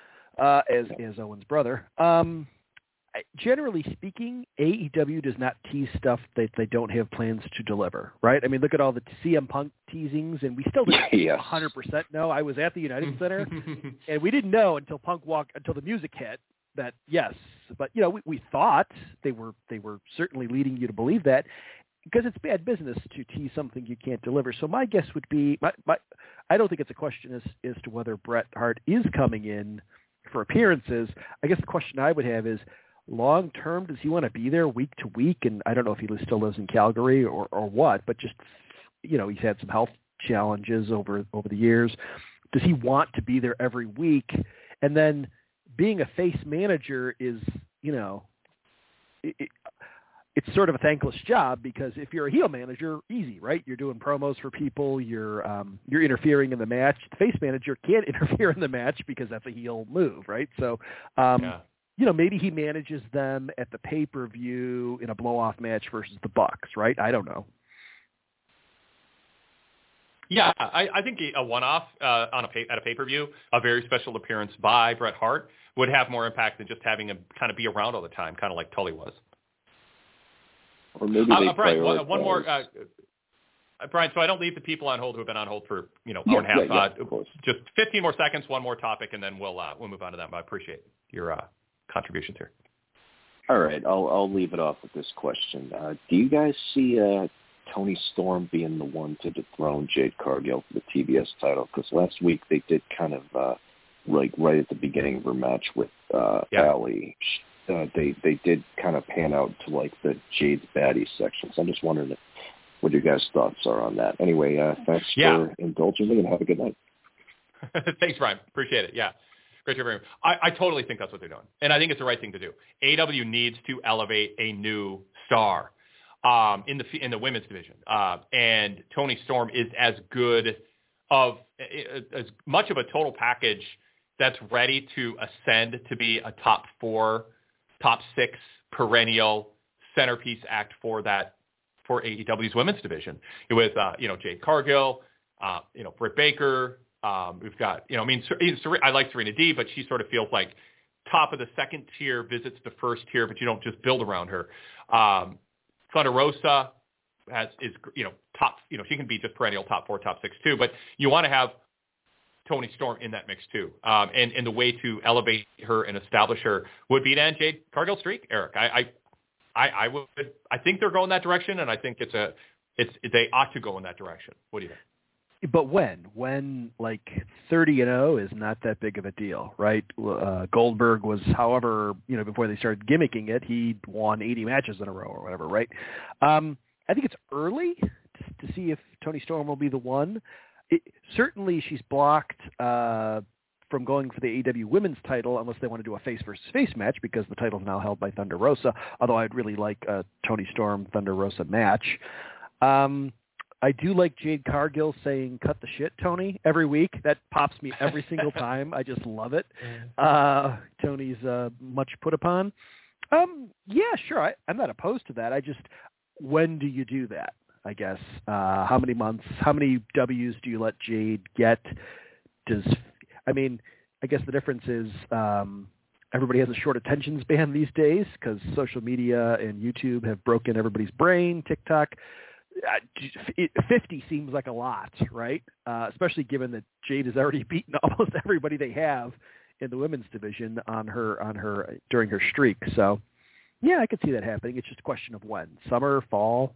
as Owen's brother. Generally speaking, AEW does not tease stuff that they don't have plans to deliver, right? I mean, look at all the CM Punk teasings, and we still didn't 100% know. I was at the United Center, and we didn't know until until the music hit that, yes. But, we thought they were certainly leading you to believe that, because it's bad business to tease something you can't deliver. So my guess would be, I don't think it's a question as to whether Bret Hart is coming in for appearances. I guess the question I would have is, long term, does he want to be there week to week? And I don't know if he still lives in Calgary or what, but just, he's had some health challenges over the years. Does he want to be there every week? And then being a face manager is, it's sort of a thankless job, because if you're a heel manager, easy, right? You're doing promos for people. You're interfering in the match. The face manager can't interfere in the match because that's a heel move, right? So, maybe he manages them at the pay-per-view in a blow-off match versus the Bucks, right? I don't know. Yeah, I think a one-off at a pay-per-view, a very special appearance by Bret Hart, would have more impact than just having him kind of be around all the time, kind of like Tully was. Or maybe they Brian, one more. Brian, so I don't leave the people on hold who have been on hold for hour and a half. Just 15 more seconds, one more topic, and then we'll move on to that. But I appreciate your contributions here. All right, I'll leave it off with this question. Do you guys see Tony Storm being the one to dethrone Jade Cargill for the TBS title? Because last week they did kind of right at the beginning of her match with Allie. They did kind of pan out to like the Jade's baddie sections. I'm just wondering what your guys' thoughts are on that. Anyway, thanks for indulging me, and have a good night. Thanks, Brian. Appreciate it. Yeah. Great to hear from you. I totally think that's what they're doing, and I think it's the right thing to do. AEW needs to elevate a new star in the women's division, and Tony Storm is as much of a total package that's ready to ascend to be a top 4, top 6 perennial centerpiece act for AEW's women's division with Jade Cargill, Britt Baker. We've got I like Serena Deeb, but she sort of feels like top of the second tier, visits the first tier, but you don't just build around her. Thunder Rosa is top. She can be just perennial top 4, top 6 too, but you want to have Tony Storm in that mix too. And the way to elevate her and establish her would be to end Jade Cargill's streak, Eric. I think they're going that direction, and I think they ought to go in that direction. What do you think? But when like 30-0 is not that big of a deal, right? Goldberg was, however, before they started gimmicking it, he won 80 matches in a row or whatever, right? I think it's early to see if Tony Storm will be the one. Certainly she's blocked from going for the AEW women's title unless they want to do a face versus face match because the title's now held by Thunder Rosa, although I'd really like a Toni Storm Thunder Rosa match. I do like Jade Cargill saying "cut the shit, Tony" every week. That pops me every single time. I just love it. Tony's much put upon. Yeah, sure. I'm not opposed to that. I just, when do you do that? I guess. How many months? How many W's do you let Jade get? I guess the difference is everybody has a short attention span these days because social media and YouTube have broken everybody's brain. TikTok. 50 seems like a lot, right? Especially given that Jade has already beaten almost everybody they have in the women's division on her during her streak. So, yeah, I could see that happening. It's just a question of when. Summer, fall.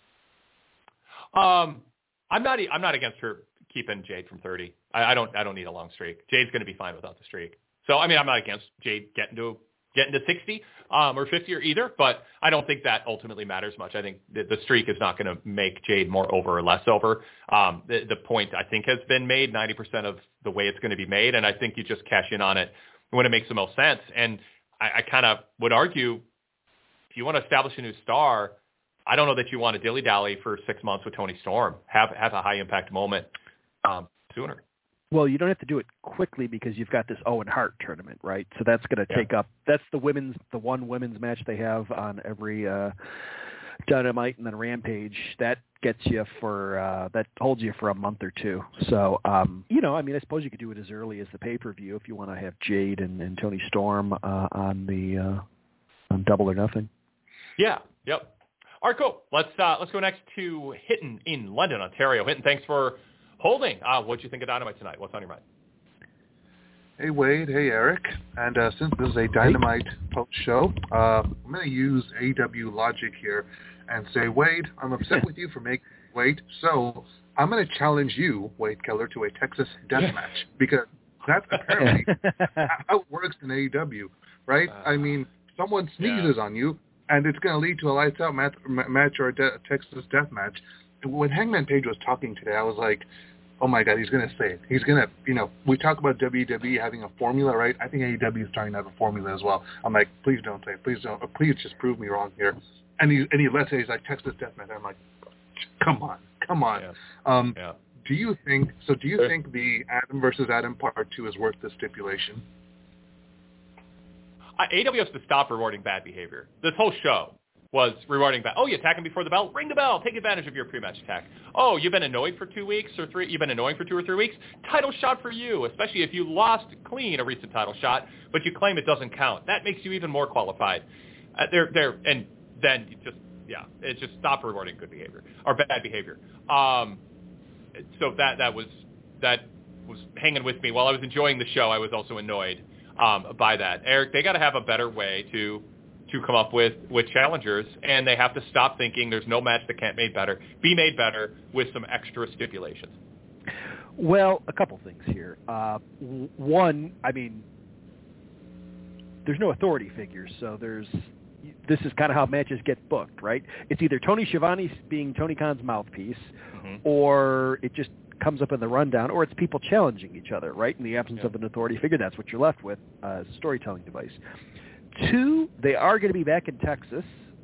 I'm not against her keeping Jade from 30. I don't need a long streak. Jade's going to be fine without the streak. So, I'm not against Jade getting to 60 or 50 or either, but I don't think that ultimately matters much. I think the streak is not going to make Jade more over or less over. The point, I think, has been made 90% of the way it's going to be made, and I think you just cash in on it when it makes the most sense. And I kind of would argue, if you want to establish a new star, I don't know that you want to dilly-dally for 6 months with Toni Storm. Have a high-impact moment sooner. Well, you don't have to do it quickly because you've got this Owen Hart tournament, right? So that's going to take up. That's the one women's match they have on every Dynamite and then Rampage. That gets you that holds you for a month or two. So, I suppose you could do it as early as the pay-per-view if you want to have Jade and Toni Storm on Double or Nothing. Yeah. Yep. All right, cool. Let's go next to Hitton in London, Ontario. Hitton, thanks for holding. What'd you think of Dynamite tonight? What's on your mind? Hey, Wade. Hey, Eric. And since this is a Dynamite post show, I'm going to use AEW logic here and say, Wade, I'm upset with you for making wait. So I'm going to challenge you, Wade Keller, to a Texas death match because that's apparently how it works in AEW, right? Someone sneezes on you, and it's going to lead to a lights-out match or a Texas death match. When Hangman Page was talking today, I was like, oh my God, he's going to say it. He's going to, we talk about WWE having a formula, right? I think AEW is starting to have a formula as well. I'm like, please don't say it. Please don't. Please just prove me wrong here. And he let's say he's like, Texas Deathmatch. I'm like, come on. Yeah. Do you think the Adam versus Adam Part 2 is worth the stipulation? AEW has to stop rewarding bad behavior. This whole show was rewarding bad. Oh, you attack him before the bell? Ring the bell. Take advantage of your pre-match attack. Oh, you've been annoyed for 2 weeks or 3? You've been annoying for 2 or 3 weeks? Title shot for you, especially if you lost clean a recent title shot, but you claim it doesn't count. That makes you even more qualified. And then it's just stop rewarding good behavior or bad behavior. So that was hanging with me while I was enjoying the show. I was also annoyed by that. Eric, they got to have a better way to come up with challengers, and they have to stop thinking there's no match that can't be made better with some extra stipulations. Well, a couple things here. One, there's no authority figures, so this is kind of how matches get booked, right? It's either Tony Schiavone being Tony Khan's mouthpiece, or it just comes up in the rundown, or it's people challenging each other, right? In the absence of an authority figure, that's what you're left with as a storytelling device. 2, they are going to be back in Texas.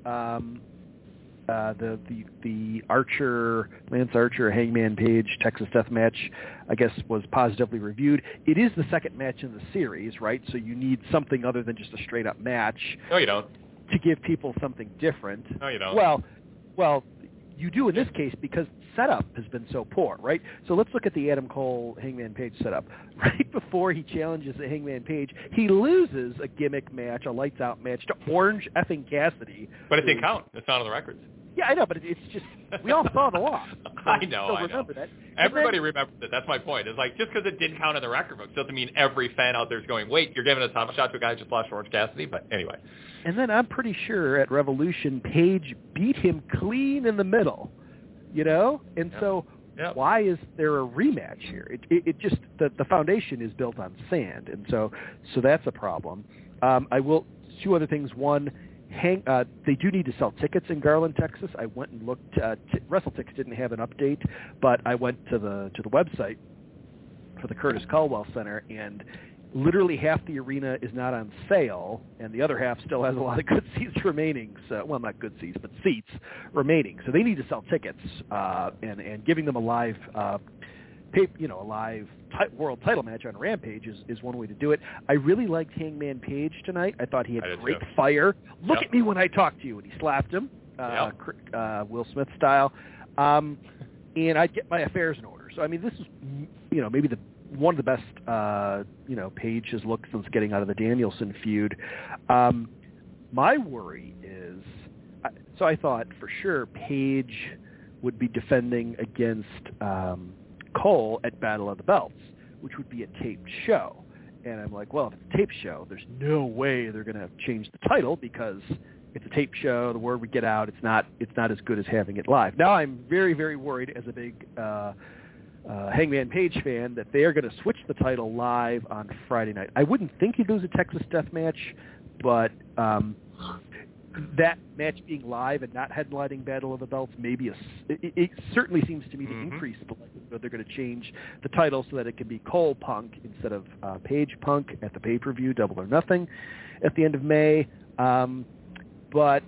The Lance Archer, Hangman Page Texas Death Match, I guess, was positively reviewed. It is the second match in the series, right? So you need something other than just a straight-up match. No, you don't. To give people something different. No, you don't. Well, you do in this case because setup has been so poor, right? So let's look at the Adam Cole Hangman Page setup. Right before he challenges the Hangman Page, he loses a gimmick match, a lights-out match to Orange effing Cassidy. But it didn't count. It's not on the records. Yeah, I know, but it's just, we all saw the loss. I know. That. Everybody remembers it. That's my point. It's like, just because it didn't count in the record books doesn't mean every fan out there is going, wait, you're giving a title shot to a guy who just lost Orange Cassidy? But anyway. And then I'm pretty sure at Revolution, Page beat him clean in the middle, And so why is there a rematch here? It just, the foundation is built on sand, and so that's a problem. I will, 2 other things. One, they do need to sell tickets in Garland, Texas. I went and looked. WrestleTix didn't have an update, but I went to the website, for the Curtis Caldwell Center, and literally half the arena is not on sale, and the other half still has a lot of good seats remaining. So, well, not good seats, but seats remaining. So they need to sell tickets, and giving them a live, a live world title match on Rampage is one way to do it. I really liked Hangman Page tonight. I thought he had great fire. Look at me when I talk to you, and he slapped him, Will Smith style. And I'd get my affairs in order. So I mean, this is maybe one of the best Page has looked since getting out of the Danielson feud. My worry is, so I thought for sure Page would be defending against Cole at Battle of the Belts, which would be a taped show. And I'm like, well, if it's a taped show, there's no way they're going to change the title because it's a tape show. The word would get out. It's not as good as having it live. Now I'm very, very worried as a big Hangman Page fan that they are going to switch the title live on Friday night. I wouldn't think he'd lose a Texas Death Match, but that match being live and not headlining Battle of the Belts it certainly seems to me to increase the likelihood they're going to change the title so that it can be Cole Punk instead of Page Punk at the pay-per-view Double or Nothing at the end of May. But,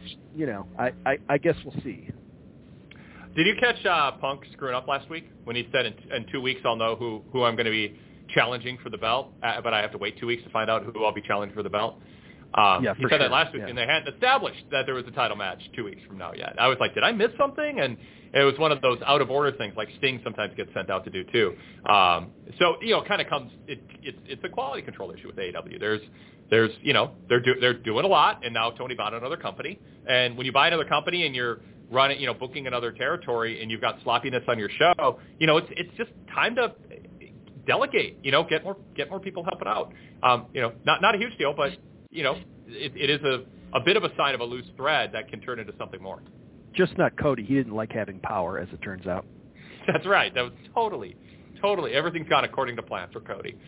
I guess we'll see. Did you catch Punk screwing up last week when he said in 2 weeks I'll know who I'm going to be challenging for the belt, but I have to wait 2 weeks to find out who I'll be challenging for the belt? He said that last week, and they hadn't established that there was a title match 2 weeks from now yet. I was like, did I miss something? And it was one of those out-of-order things like Sting sometimes gets sent out to do too. So, kind of comes it's a quality control issue with AEW. There's they're doing a lot, and now Tony bought another company. And when you buy another company and you're running, booking another territory, and you've got sloppiness on your show, it's just time to delegate. Get more people helping out. Not a huge deal, but it is a bit of a sign of a loose thread that can turn into something more. Just not Cody. He didn't like having power, as it turns out. That's right. That was totally. Everything's gone according to plan for Cody.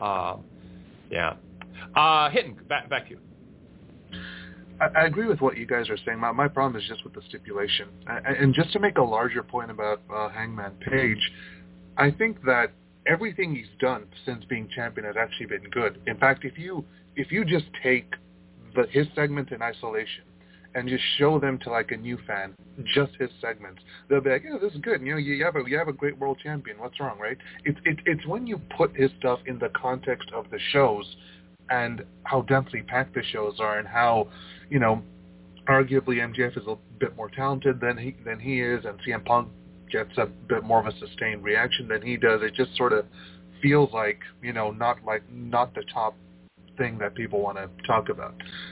Hinton, back to you. I agree with what you guys are saying. My problem is just with the stipulation. And just to make a larger point about Hangman Page, I think that everything he's done since being champion has actually been good. In fact, if you just take his segment in isolation and just show them to like a new fan, just his segments, they'll be like, yeah, this is good. You have a great world champion. What's wrong, right? It's when you put his stuff in the context of the shows and how densely packed the shows are, and how, arguably MJF is a bit more talented than he is, and CM Punk gets a bit more of a sustained reaction than he does. It just sort of feels like, not the top thing that people want to talk about.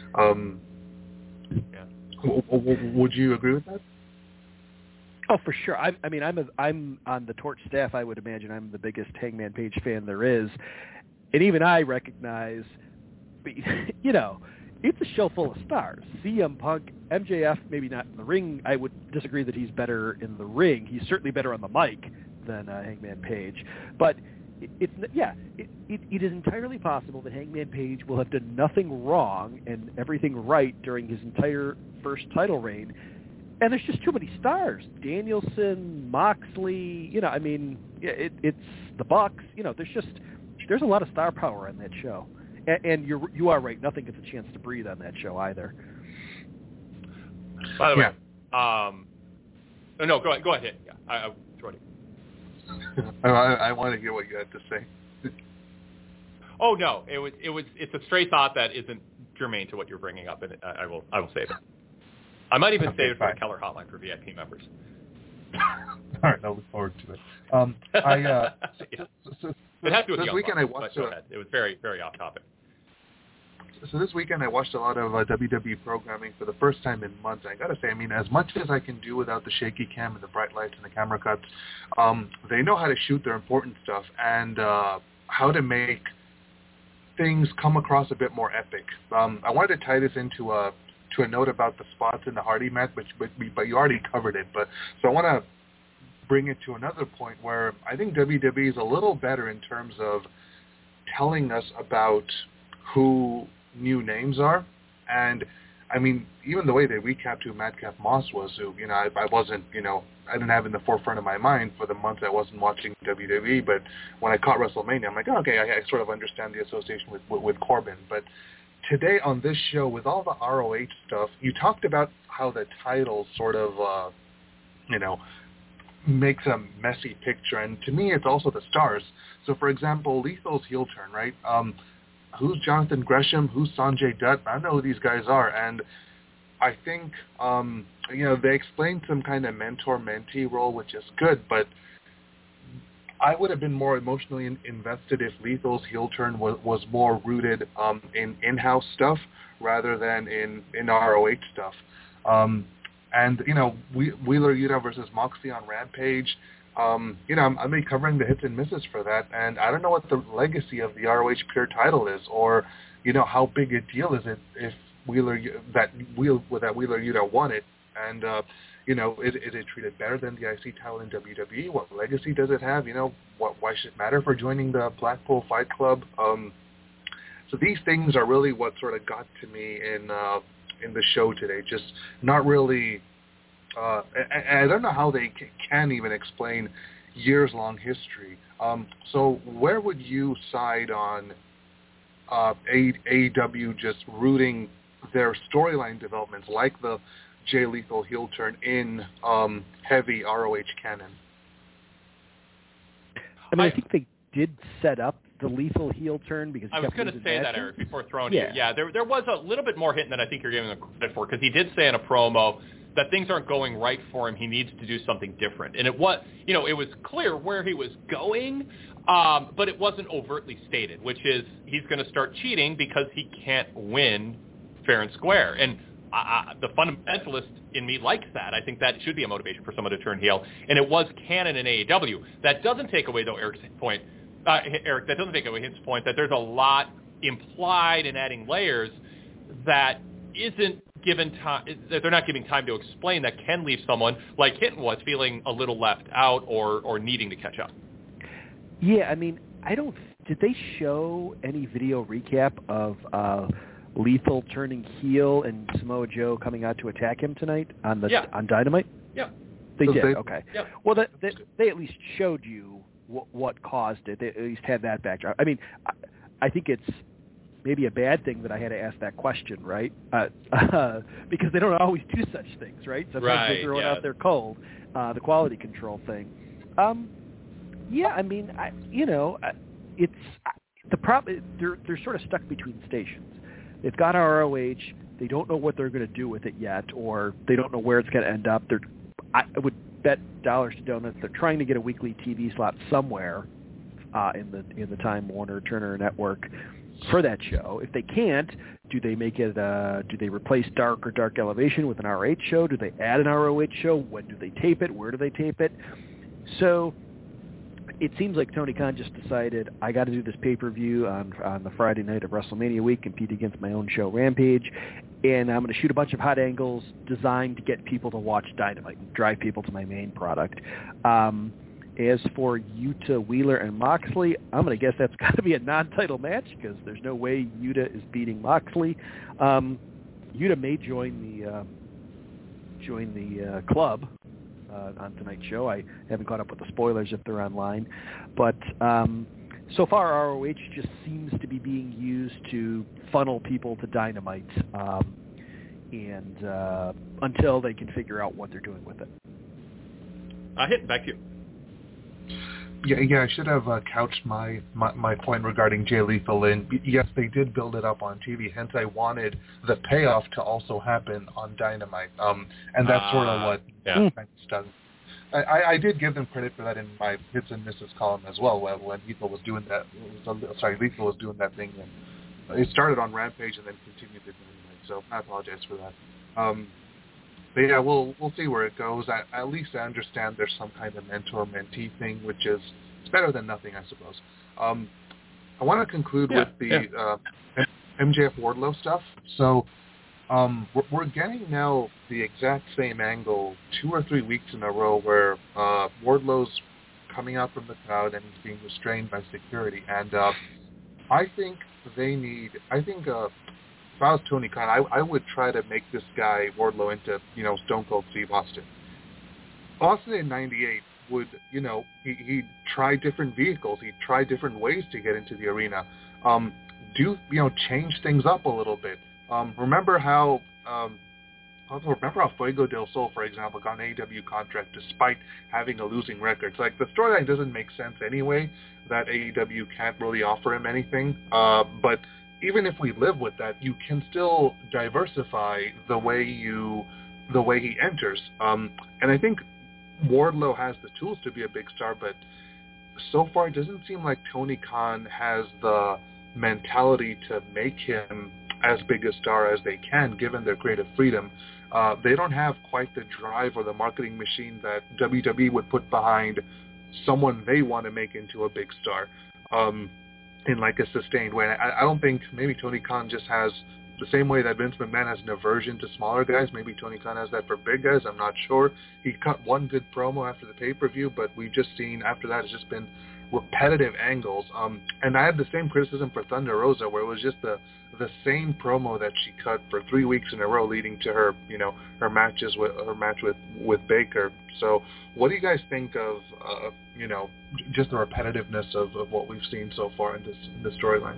Would you agree with that? Oh, for sure. I'm on the Torch staff. I would imagine I'm the biggest Hangman Page fan there is, and even I recognize, it's a show full of stars. CM Punk, MJF, maybe not in the ring. I would disagree that he's better in the ring. He's certainly better on the mic than Hangman Page. But it is entirely possible that Hangman Page will have done nothing wrong and everything right during his entire first title reign. And there's just too many stars. Danielson, Moxley, it's the Bucks. There's a lot of star power on that show. And you are right. Nothing gets a chance to breathe on that show either. By the way, no, go ahead. Yeah, I'll throw it in. I want to hear what you had to say. Oh no, it's a stray thought that isn't germane to what you're bringing up, and I will save it. I might even save it for the Keller Hotline for VIP members. All right, I look forward to it. It has to do with this Young weekend Bucks, I watched. Go ahead. It was very, very off topic. So this weekend I watched a lot of WWE programming for the first time in months. I got to say, as much as I can do without the shaky cam and the bright lights and the camera cuts, they know how to shoot their important stuff and how to make things come across a bit more epic. I wanted to tie this into a note about the spots in the Hardy match, but you already covered it. But so I want to bring it to another point where I think WWE is a little better in terms of telling us about who new names are. And I mean, even the way they recapped who Madcap Moss was, who, I wasn't, I didn't have in the forefront of my mind for the months I wasn't watching WWE, but when I caught WrestleMania, I'm like, oh, okay, I sort of understand the association with Corbin. But today on this show, with all the ROH stuff, you talked about how the title sort of, makes a messy picture, and to me, it's also the stars. So, for example, Lethal's heel turn, right? Who's Jonathan Gresham? Who's Sanjay Dutt? I don't know who these guys are, and I think, they explained some kind of mentor-mentee role, which is good, but I would have been more emotionally invested if Lethal's heel turn was more rooted in in-house stuff rather than in ROH stuff. And, Wheeler Yuta versus Moxley on Rampage, I'm going to be covering the hits and misses for that, and I don't know what the legacy of the ROH Pure title is, or, how big a deal is it if Wheeler Yuta won it, and, is it treated better than the IC title in WWE? What legacy does it have? Why should it matter for joining the Blackpool Fight Club? So these things are really what sort of got to me in the show today, just not really, I don't know how they can even explain years-long history. So where would you side on AEW just rooting their storyline developments, like the Jay Lethal heel turn, in heavy ROH canon? I mean, I think they did set up the Lethal heel turn because I was going to say that, Eric, before throwing you. Yeah, there was a little bit more hit than I think you're giving him credit for, because he did say in a promo that things aren't going right for him. He needs to do something different, and it was clear where he was going, but it wasn't overtly stated, which is he's going to start cheating because he can't win fair and square. And the fundamentalist in me likes that. I think that should be a motivation for someone to turn heel, and it was canon in AEW. That doesn't take away, though, Eric's point. Eric, that doesn't take away his point that there's a lot implied in adding layers that isn't given time, that they're not giving time to explain, that can leave someone like Hinton was feeling a little left out or needing to catch up. Yeah, I mean, did they show any video recap of Lethal turning heel and Samoa Joe coming out to attack him tonight on Dynamite? Yeah. They did, okay. Yep. Well, they at least showed you what caused it. They at least had that backdrop. I mean, I think it's maybe a bad thing that I had to ask that question, right? Because they don't always do such things, right? Sometimes they throw it out there cold, the quality control thing. Yeah, I mean, it's the problem. They're sort of stuck between stations. They've got ROH. They don't know what they're going to do with it yet, or they don't know where it's going to end up. I would bet dollars to donuts they're trying to get a weekly TV slot somewhere in the Time Warner Turner network for that show. If they can't, do they make it? Do they replace Dark or Dark Elevation with an ROH show? Do they add an ROH show? When do they tape it? Where do they tape it? So it seems like Tony Khan just decided, I got to do this pay-per-view on the Friday night of WrestleMania week, compete against my own show, Rampage, and I'm going to shoot a bunch of hot angles designed to get people to watch Dynamite and drive people to my main product. As for Yuta, Wheeler, and Moxley, I'm going to guess that's got to be a non-title match because there's no way Yuta is beating Moxley. Yuta may join the club on tonight's show. I haven't caught up with the spoilers if they're online. But so far, ROH just seems to be being used to funnel people to Dynamite and until they can figure out what they're doing with it. Hit back to you. Yeah, I should have couched my point regarding Jay Lethal in. Yes, they did build it up on TV, hence I wanted the payoff to also happen on Dynamite. And that's sort of what done. I did give them credit for that in my hits and misses column as well, when Lethal was doing that. Lethal was doing that thing. And it started on Rampage and then continued to Dynamite, so I apologize for that. But yeah, we'll see where it goes. At least I understand there's some kind of mentor-mentee thing, which is better than nothing, I suppose. I want to conclude with the MJF Wardlow stuff. So we're getting now the exact same angle 2 or 3 weeks in a row where Wardlow's coming out from the crowd and he's being restrained by security. And I think if I was Tony Khan, I would try to make this guy Wardlow into, Stone Cold Steve Austin. Austin in 98 would, he tried different vehicles. He tried different ways to get into the arena. Change things up a little bit. Remember how Fuego del Sol, for example, got an AEW contract despite having a losing record. It's like the storyline doesn't make sense anyway, that AEW can't really offer him anything. But even if we live with that, you can still diversify the way he enters. And I think Wardlow has the tools to be a big star, but so far it doesn't seem like Tony Khan has the mentality to make him as big a star as they can, given their creative freedom. They don't have quite the drive or the marketing machine that WWE would put behind someone they want to make into a big star in like a sustained way. And I don't think maybe Tony Khan just has the same way that Vince McMahon has an aversion to smaller guys. Maybe Tony Khan has that for big guys. I'm not sure. He cut one good promo after the pay-per-view, but we've just seen after that it's just been repetitive angles. And I had the same criticism for Thunder Rosa, where it was just the same promo that she cut for 3 weeks in a row, leading to her match with Baker. So, what do you guys think of just the repetitiveness of what we've seen so far in this storyline?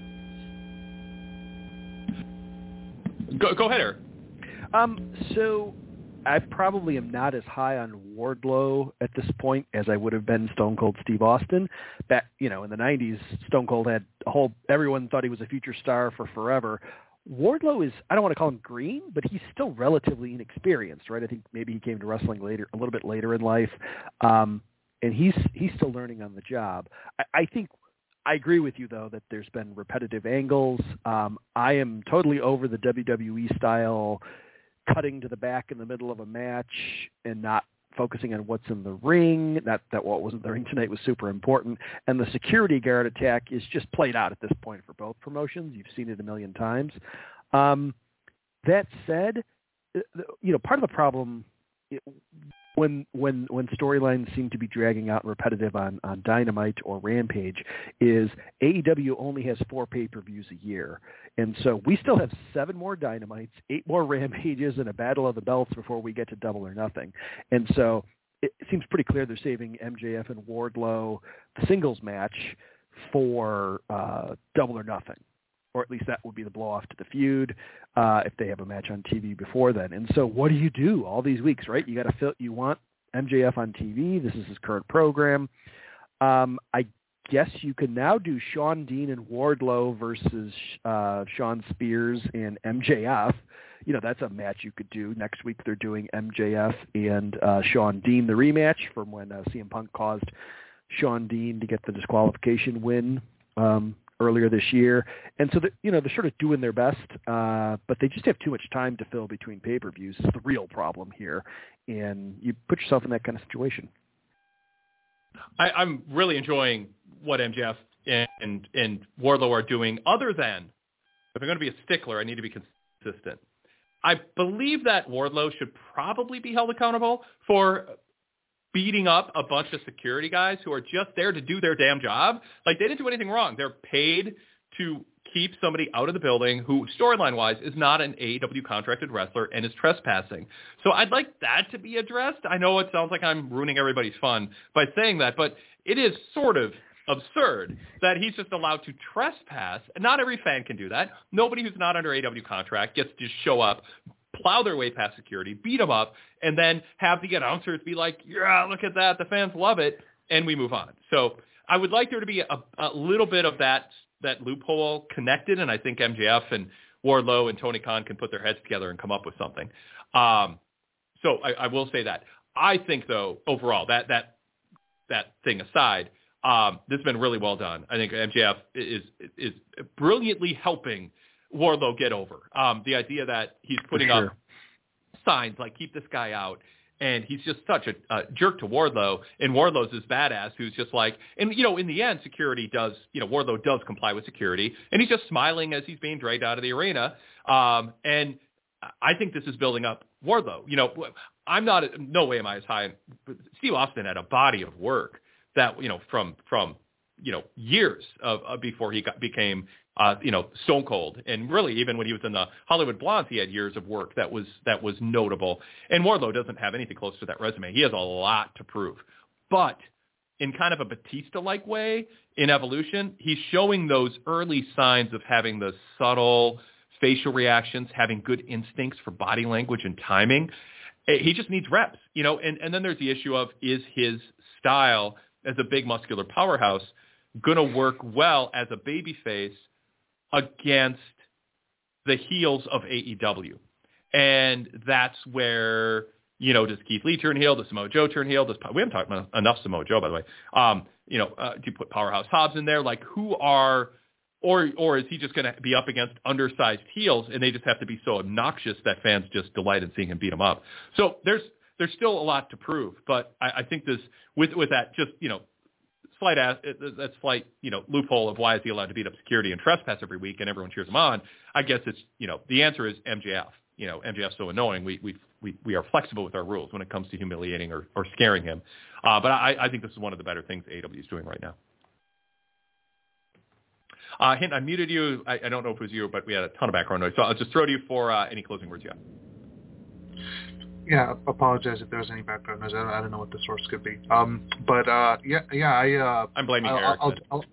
Go ahead, Eric. So I probably am not as high on Wardlow at this point as I would have been Stone Cold Steve Austin. Back, in the 90s, Stone Cold had everyone thought he was a future star for forever. Wardlow is, I don't want to call him green, but he's still relatively inexperienced, right? I think maybe he came to wrestling a little bit later in life. And he's still learning on the job. I think I agree with you, though, that there's been repetitive angles. I am totally over the WWE style cutting to the back in the middle of a match and not focusing on what's in the ring. Not that what was in the ring tonight was super important. And the security guard attack is just played out at this point for both promotions. You've seen it a million times. That said, part of the problem when storylines seem to be dragging out and repetitive on Dynamite or Rampage is AEW only has 4 pay-per-views a year. And so we still have 7 more Dynamites, 8 more Rampages, and a Battle of the Belts before we get to Double or Nothing. And so it seems pretty clear they're saving MJF and Wardlow, the singles match, for Double or Nothing. Or at least that would be the blow-off to the feud if they have a match on TV before then. And so what do you do all these weeks, right? You want MJF on TV. This is his current program. I guess you can now do Shawn Dean and Wardlow versus Shawn Spears and MJF. That's a match you could do. Next week they're doing MJF and Shawn Dean, the rematch from when CM Punk caused Shawn Dean to get the disqualification win earlier this year. And so they're sort of doing their best, but they just have too much time to fill between pay-per-views. It's the real problem here. And you put yourself in that kind of situation. I'm really enjoying what MJF and Wardlow are doing, other than, if I'm going to be a stickler, I need to be consistent. I believe that Wardlow should probably be held accountable for beating up a bunch of security guys who are just there to do their damn job. Like, they didn't do anything wrong. They're paid to keep somebody out of the building who, storyline-wise, is not an AEW contracted wrestler and is trespassing. So I'd like that to be addressed. I know it sounds like I'm ruining everybody's fun by saying that, but it is sort of absurd that he's just allowed to trespass. Not every fan can do that. Nobody who's not under AEW contract gets to show up, plow their way past security, beat them up, and then have the announcers be like, yeah, look at that, the fans love it, and we move on. So I would like there to be a little bit of that loophole connected, and I think MJF and Wardlow and Tony Khan can put their heads together and come up with something. So I will say that. I think, though, overall, that thing aside, this has been really well done. I think MJF is brilliantly helping Wardlow get over. The idea that he's putting up signs like, keep this guy out, and he's just such a jerk to Wardlow, and Wardlow's this badass who's just like, and, in the end, security does, Wardlow does comply with security, and he's just smiling as he's being dragged out of the arena, and I think this is building up Wardlow. I'm not, no way am I as high. Steve Austin had a body of work that, from years of before he became Stone Cold. And really, even when he was in the Hollywood Blondes, he had years of work that was notable. And Wardlow doesn't have anything close to that resume. He has a lot to prove. But in kind of a Batista-like way, in Evolution, he's showing those early signs of having the subtle facial reactions, having good instincts for body language and timing. He just needs reps, and then there's the issue of, is his style as a big muscular powerhouse going to work well as a babyface against the heels of AEW? And that's where, does Keith Lee turn heel? Does Samoa Joe turn heel? We haven't talked about enough Samoa Joe, by the way. Do you put Powerhouse Hobbs in there? Like, who are, or is he just going to be up against undersized heels and they just have to be so obnoxious that fans just delight in seeing him beat them up? So there's still a lot to prove, but I think this, with that just, slight loophole of why is he allowed to beat up security and trespass every week and everyone cheers him on, I guess it's, the answer is MJF. MJF's so annoying. We are flexible with our rules when it comes to humiliating or scaring him. But I think this is one of the better things AEW is doing right now. Hint, I muted you. I don't know if it was you, but we had a ton of background noise. So I'll just throw to you for any closing words you have. Yeah, apologize if there's any background noise. I don't know what the source could be. I'm blaming Eric.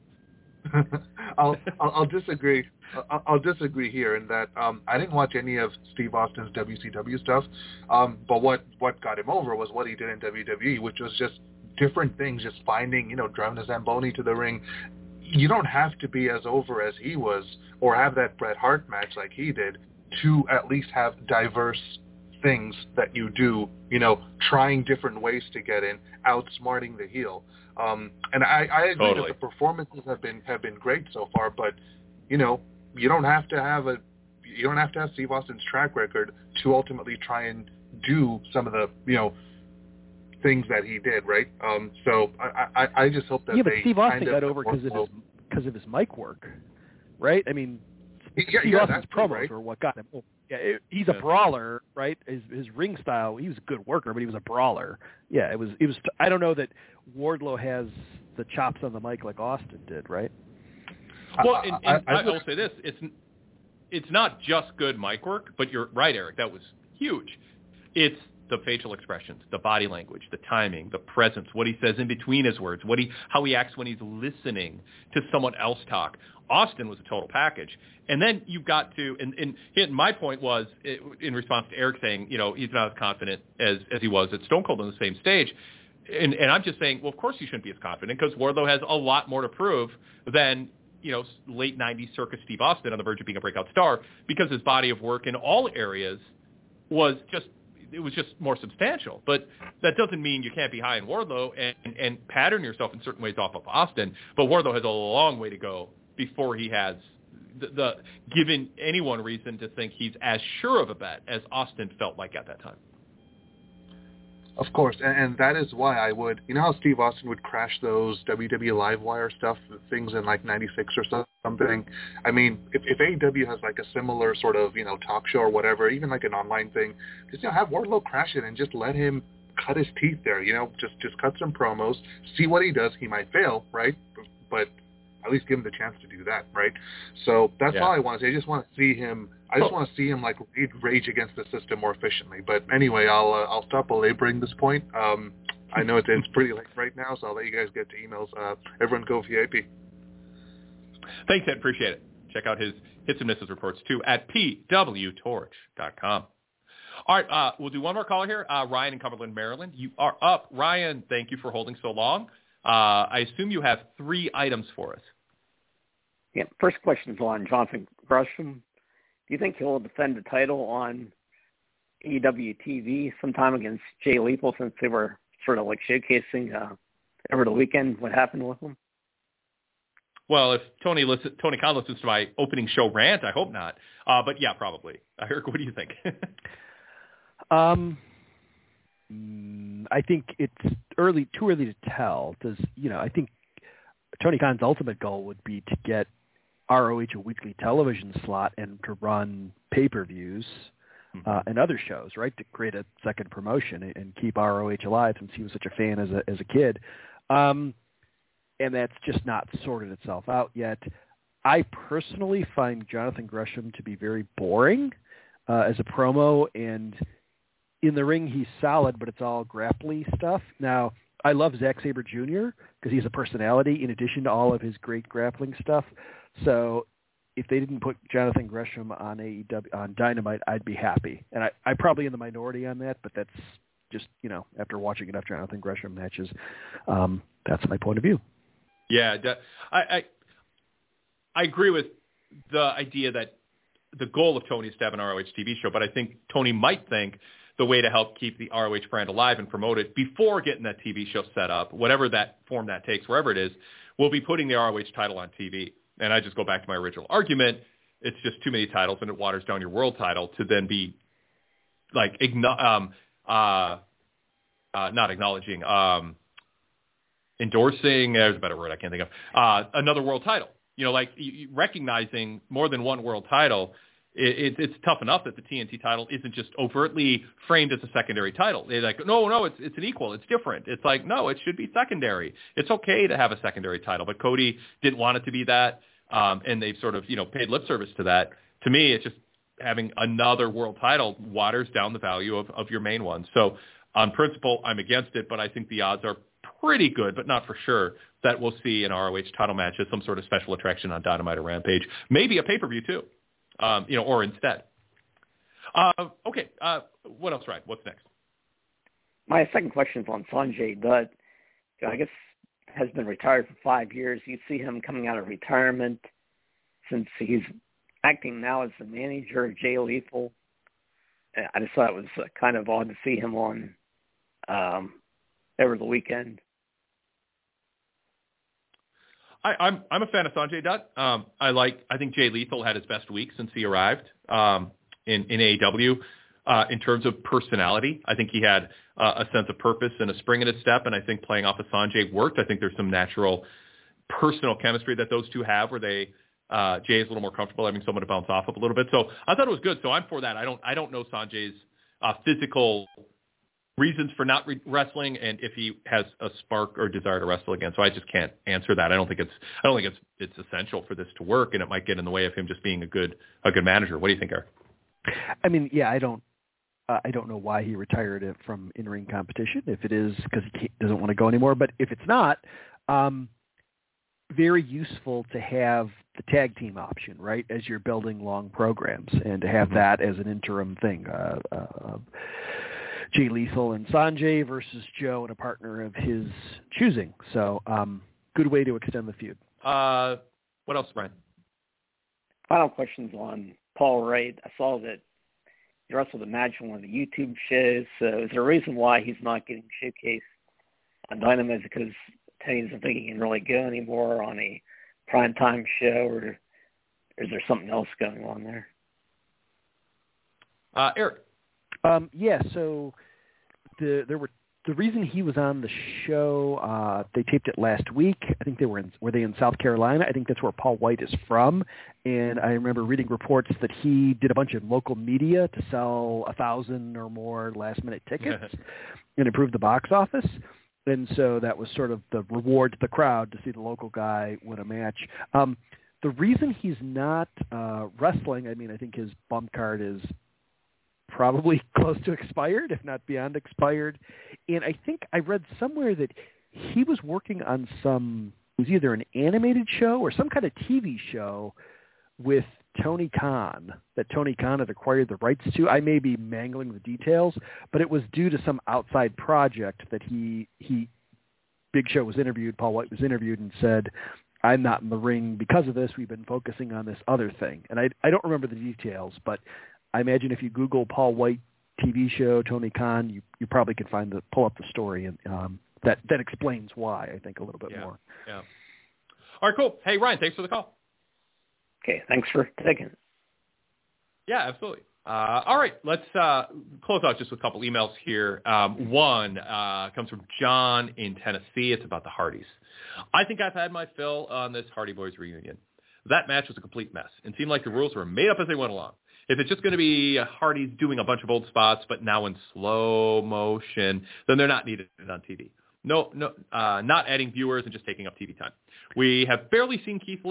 I'll disagree. I'll disagree here in that I didn't watch any of Steve Austin's WCW stuff, but what got him over was what he did in WWE, which was just different things, just finding, driving a Zamboni to the ring. You don't have to be as over as he was or have that Bret Hart match like he did to at least have diverse things that you do, trying different ways to get in, outsmarting the heel. And I agree that the performances have been great so far, but you don't have to have Steve Austin's track record to ultimately try and do some of the things that he did, right? So I just hope that but Steve Austin got over because of his mic work, right? I mean, Steve Austin's promos were what got him over. Yeah, he's a brawler, right? His ring style, he was a good worker, but he was a brawler. Yeah, it was. I don't know that Wardlow has the chops on the mic like Austin did, right? Well, I will say this: it's not just good mic work, but you're right, Eric. That was huge. It's the facial expressions, the body language, the timing, the presence, what he says in between his words, how he acts when he's listening to someone else talk. Austin was a total package. And then you got to, and my point was, in response to Eric saying, he's not as confident as he was at Stone Cold on the same stage. And I'm just saying, well, of course you shouldn't be as confident because Wardlow has a lot more to prove than, late 90s circus Steve Austin on the verge of being a breakout star, because his body of work in all areas was just more substantial. But that doesn't mean you can't be high in Wardlow and pattern yourself in certain ways off of Austin. But Wardlow has a long way to go before he has the given anyone reason to think he's as sure of a bet as Austin felt like at that time. Of course, and that is why I would, how Steve Austin would crash those WWE Livewire stuff, things in like 96 or something. I mean, if AEW has like a similar sort of, talk show or whatever, even like an online thing, just, have Wardlow crash it and just let him cut his teeth there, just cut some promos, see what he does. He might fail, right? But at least give him the chance to do that, right? So that's all I want to say. I just want to see him. I just want to see him like rage against the system more efficiently. But anyway, I'll stop belaboring this point. I know it's pretty late right now, so I'll let you guys get to emails. Everyone go VIP. Thanks, Ed. Appreciate it. Check out his hits and misses reports too at pwtorch.com. All right, we'll do one more caller here. Ryan in Cumberland, Maryland. You are up. Ryan, thank you for holding so long. I assume you have 3 items for us. Yeah, first question is on Jonathan Gresham. Do you think he'll defend the title on AEW TV sometime against Jay Lethal, since they were sort of like showcasing over the weekend what happened with him? Well, if Tony Khan listens to my opening show rant, I hope not. But yeah, probably. Eric, what do you think? I think it's too early to tell. I think Tony Khan's ultimate goal would be to get ROH a weekly television slot and to run pay-per-views and other shows, right, to create a second promotion and keep ROH alive, since he was such a fan as a kid. And that's just not sorted itself out yet. I personally find Jonathan Gresham to be very boring as a promo, and in the ring he's solid, but it's all grapply stuff. Now, I love Zack Sabre Jr. because he's a personality in addition to all of his great grappling stuff. So if they didn't put Jonathan Gresham on AEW on Dynamite, I'd be happy. And I'm probably in the minority on that, but that's just, after watching enough Jonathan Gresham matches, that's my point of view. Yeah, I agree with the idea that the goal of Tony is to have an ROH TV show, but I think Tony might think the way to help keep the ROH brand alive and promote it before getting that TV show set up, whatever that form that takes, wherever it is, we'll be putting the ROH title on TV. And I just go back to my original argument. It's just too many titles, and it waters down your world title to then be like not acknowledging, endorsing. There's a better word I can't think of. Another world title. Recognizing more than one world title. It's tough enough that the TNT title isn't just overtly framed as a secondary title. They're like, no, it's an equal. It's different. It's like, no, it should be secondary. It's okay to have a secondary title, but Cody didn't want it to be that, and they've sort of, paid lip service to that. To me, it's just having another world title waters down the value of your main one. So on principle, I'm against it, but I think the odds are pretty good, but not for sure, that we'll see an ROH title match as some sort of special attraction on Dynamite or Rampage. Maybe a pay-per-view too. Or instead. Okay. What else, Ryan? What's next? My second question is on Sanjay Dutt. I guess has been retired for 5 years. You see him coming out of retirement since he's acting now as the manager of Jay Lethal. I just thought it was kind of odd to see him on over the weekend. I'm a fan of Sanjay Dutt. I think Jay Lethal had his best week since he arrived in AEW. In terms of personality, I think he had a sense of purpose and a spring in his step, and I think playing off of Sanjay worked. I think there's some natural personal chemistry that those two have where Jay is a little more comfortable having someone to bounce off of a little bit. So I thought it was good. So I'm for that. I don't know Sanjay's physical reasons for not wrestling, and if he has a spark or desire to wrestle again. So I just can't answer that. I don't think it's essential for this to work, and it might get in the way of him just being a good manager. What do you think, Eric? I mean, yeah, I don't know why he retired it from in-ring competition. If it is because he doesn't want to go anymore, but if it's not, very useful to have the tag team option, right, as you're building long programs, and to have that as an interim thing. Jay Lethal and Sanjay versus Joe and a partner of his choosing. So good way to extend the feud. What else, Brian? Final questions on Paul Wright. I saw that he wrestled a match on one of the YouTube shows. So is there a reason why he's not getting showcased on Dynamite? Because Tony doesn't think he can really go anymore on a primetime show, or is there something else going on there? Eric. Yeah, so the reason he was on the show, they taped it last week. I think were they in South Carolina? I think that's where Paul White is from. And I remember reading reports that he did a bunch of local media to sell 1,000 or more last-minute tickets and improve the box office. And so that was sort of the reward to the crowd to see the local guy win a match. The reason he's not wrestling, I mean, I think his bump card is probably close to expired, if not beyond expired. And I think I read somewhere that he was working on it was either an animated show or some kind of TV show with Tony Khan, that Tony Khan had acquired the rights to. I may be mangling the details, but it was due to some outside project that Big Show was interviewed, Paul White was interviewed and said, I'm not in the ring because of this. We've been focusing on this other thing. And I don't remember the details, but I imagine if you Google Paul White TV show, Tony Khan, you probably could pull up the story, and that explains why, I think, a little bit more. Yeah. All right, cool. Hey, Ryan, thanks for the call. Okay, thanks for taking it. Yeah, absolutely. All right, let's close out just with a couple emails here. One comes from John in Tennessee. It's about the Hardys. I think I've had my fill on this Hardy Boys reunion. That match was a complete mess and seemed like the rules were made up as they went along. If it's just going to be Hardys doing a bunch of old spots, but now in slow motion, then they're not needed on TV. No, not adding viewers and just taking up TV time. We have barely seen Keith Lee.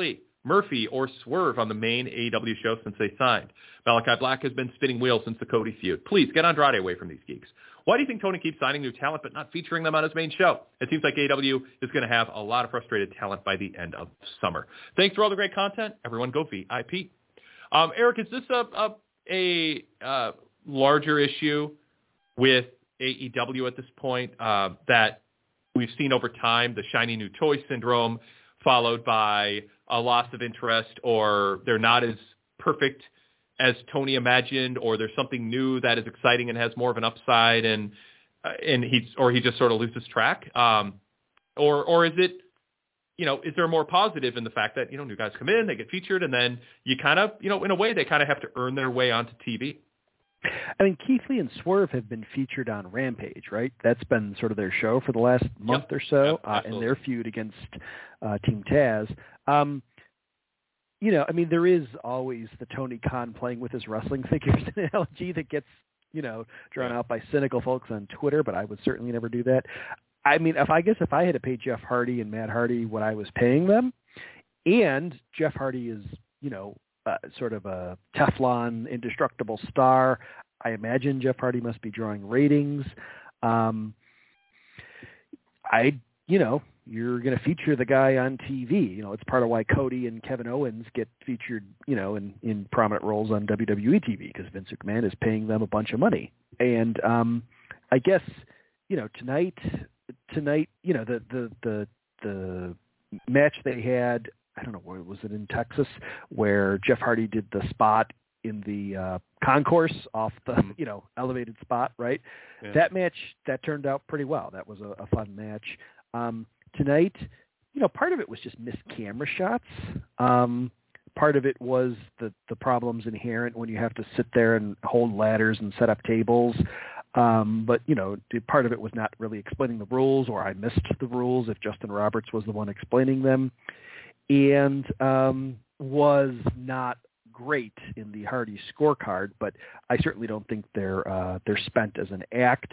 Murphy or Swerve on the main AEW show since they signed. Malachi Black has been spinning wheels since the Cody feud. Please get Andrade away from these geeks. Why do you think Tony keeps signing new talent but not featuring them on his main show? It seems like AEW is going to have a lot of frustrated talent by the end of summer. Thanks for all the great content. Everyone go VIP. Eric, is this a larger issue with AEW at this point that we've seen over time, the shiny new toy syndrome, followed by a loss of interest, or they're not as perfect as Tony imagined, or there's something new that is exciting and has more of an upside, and he just sort of loses track, or is it, is there more positive in the fact that new guys come in, they get featured, and then you kind of, in a way, they kind of have to earn their way onto TV? I mean, Keith Lee and Swerve have been featured on Rampage, right? That's been sort of their show for the last month or so, and their feud against Team Taz. I mean, there is always the Tony Khan playing with his wrestling figures analogy that gets, drawn out by cynical folks on Twitter, but I would certainly never do that. I mean, if I had to pay Jeff Hardy and Matt Hardy what I was paying them, and Jeff Hardy is, sort of a Teflon indestructible star, I imagine Jeff Hardy must be drawing ratings. You're going to feature the guy on TV. It's part of why Cody and Kevin Owens get featured, in prominent roles on WWE TV, because Vince McMahon is paying them a bunch of money. And I guess, tonight, the match they had, I don't know, where was it, in Texas, where Jeff Hardy did the spot in the concourse off the, elevated spot, right? Yeah. That match, that turned out pretty well. That was a fun match. Tonight, part of it was just missed camera shots. Part of it was the problems inherent when you have to sit there and hold ladders and set up tables. But, part of it was not really explaining the rules, or I missed the rules if Justin Roberts was the one explaining them. And was not great in the Hardy scorecard, but I certainly don't think they're spent as an act.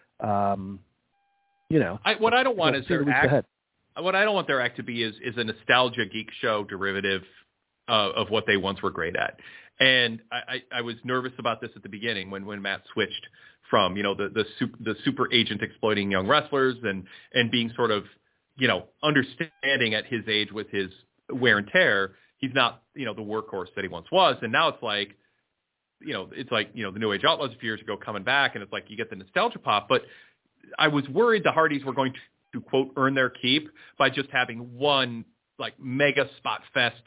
What I don't want is their act. What I don't want their act to be is a nostalgia geek show derivative of what they once were great at. And I was nervous about this at the beginning when Matt switched from the super agent exploiting young wrestlers and being sort of understanding at his age with his wear and tear, he's not the workhorse that he once was. And now it's like the New Age Outlaws a few years ago coming back, and it's like you get the nostalgia pop, but I was worried the Hardys were going to quote earn their keep by just having one like mega spot fest,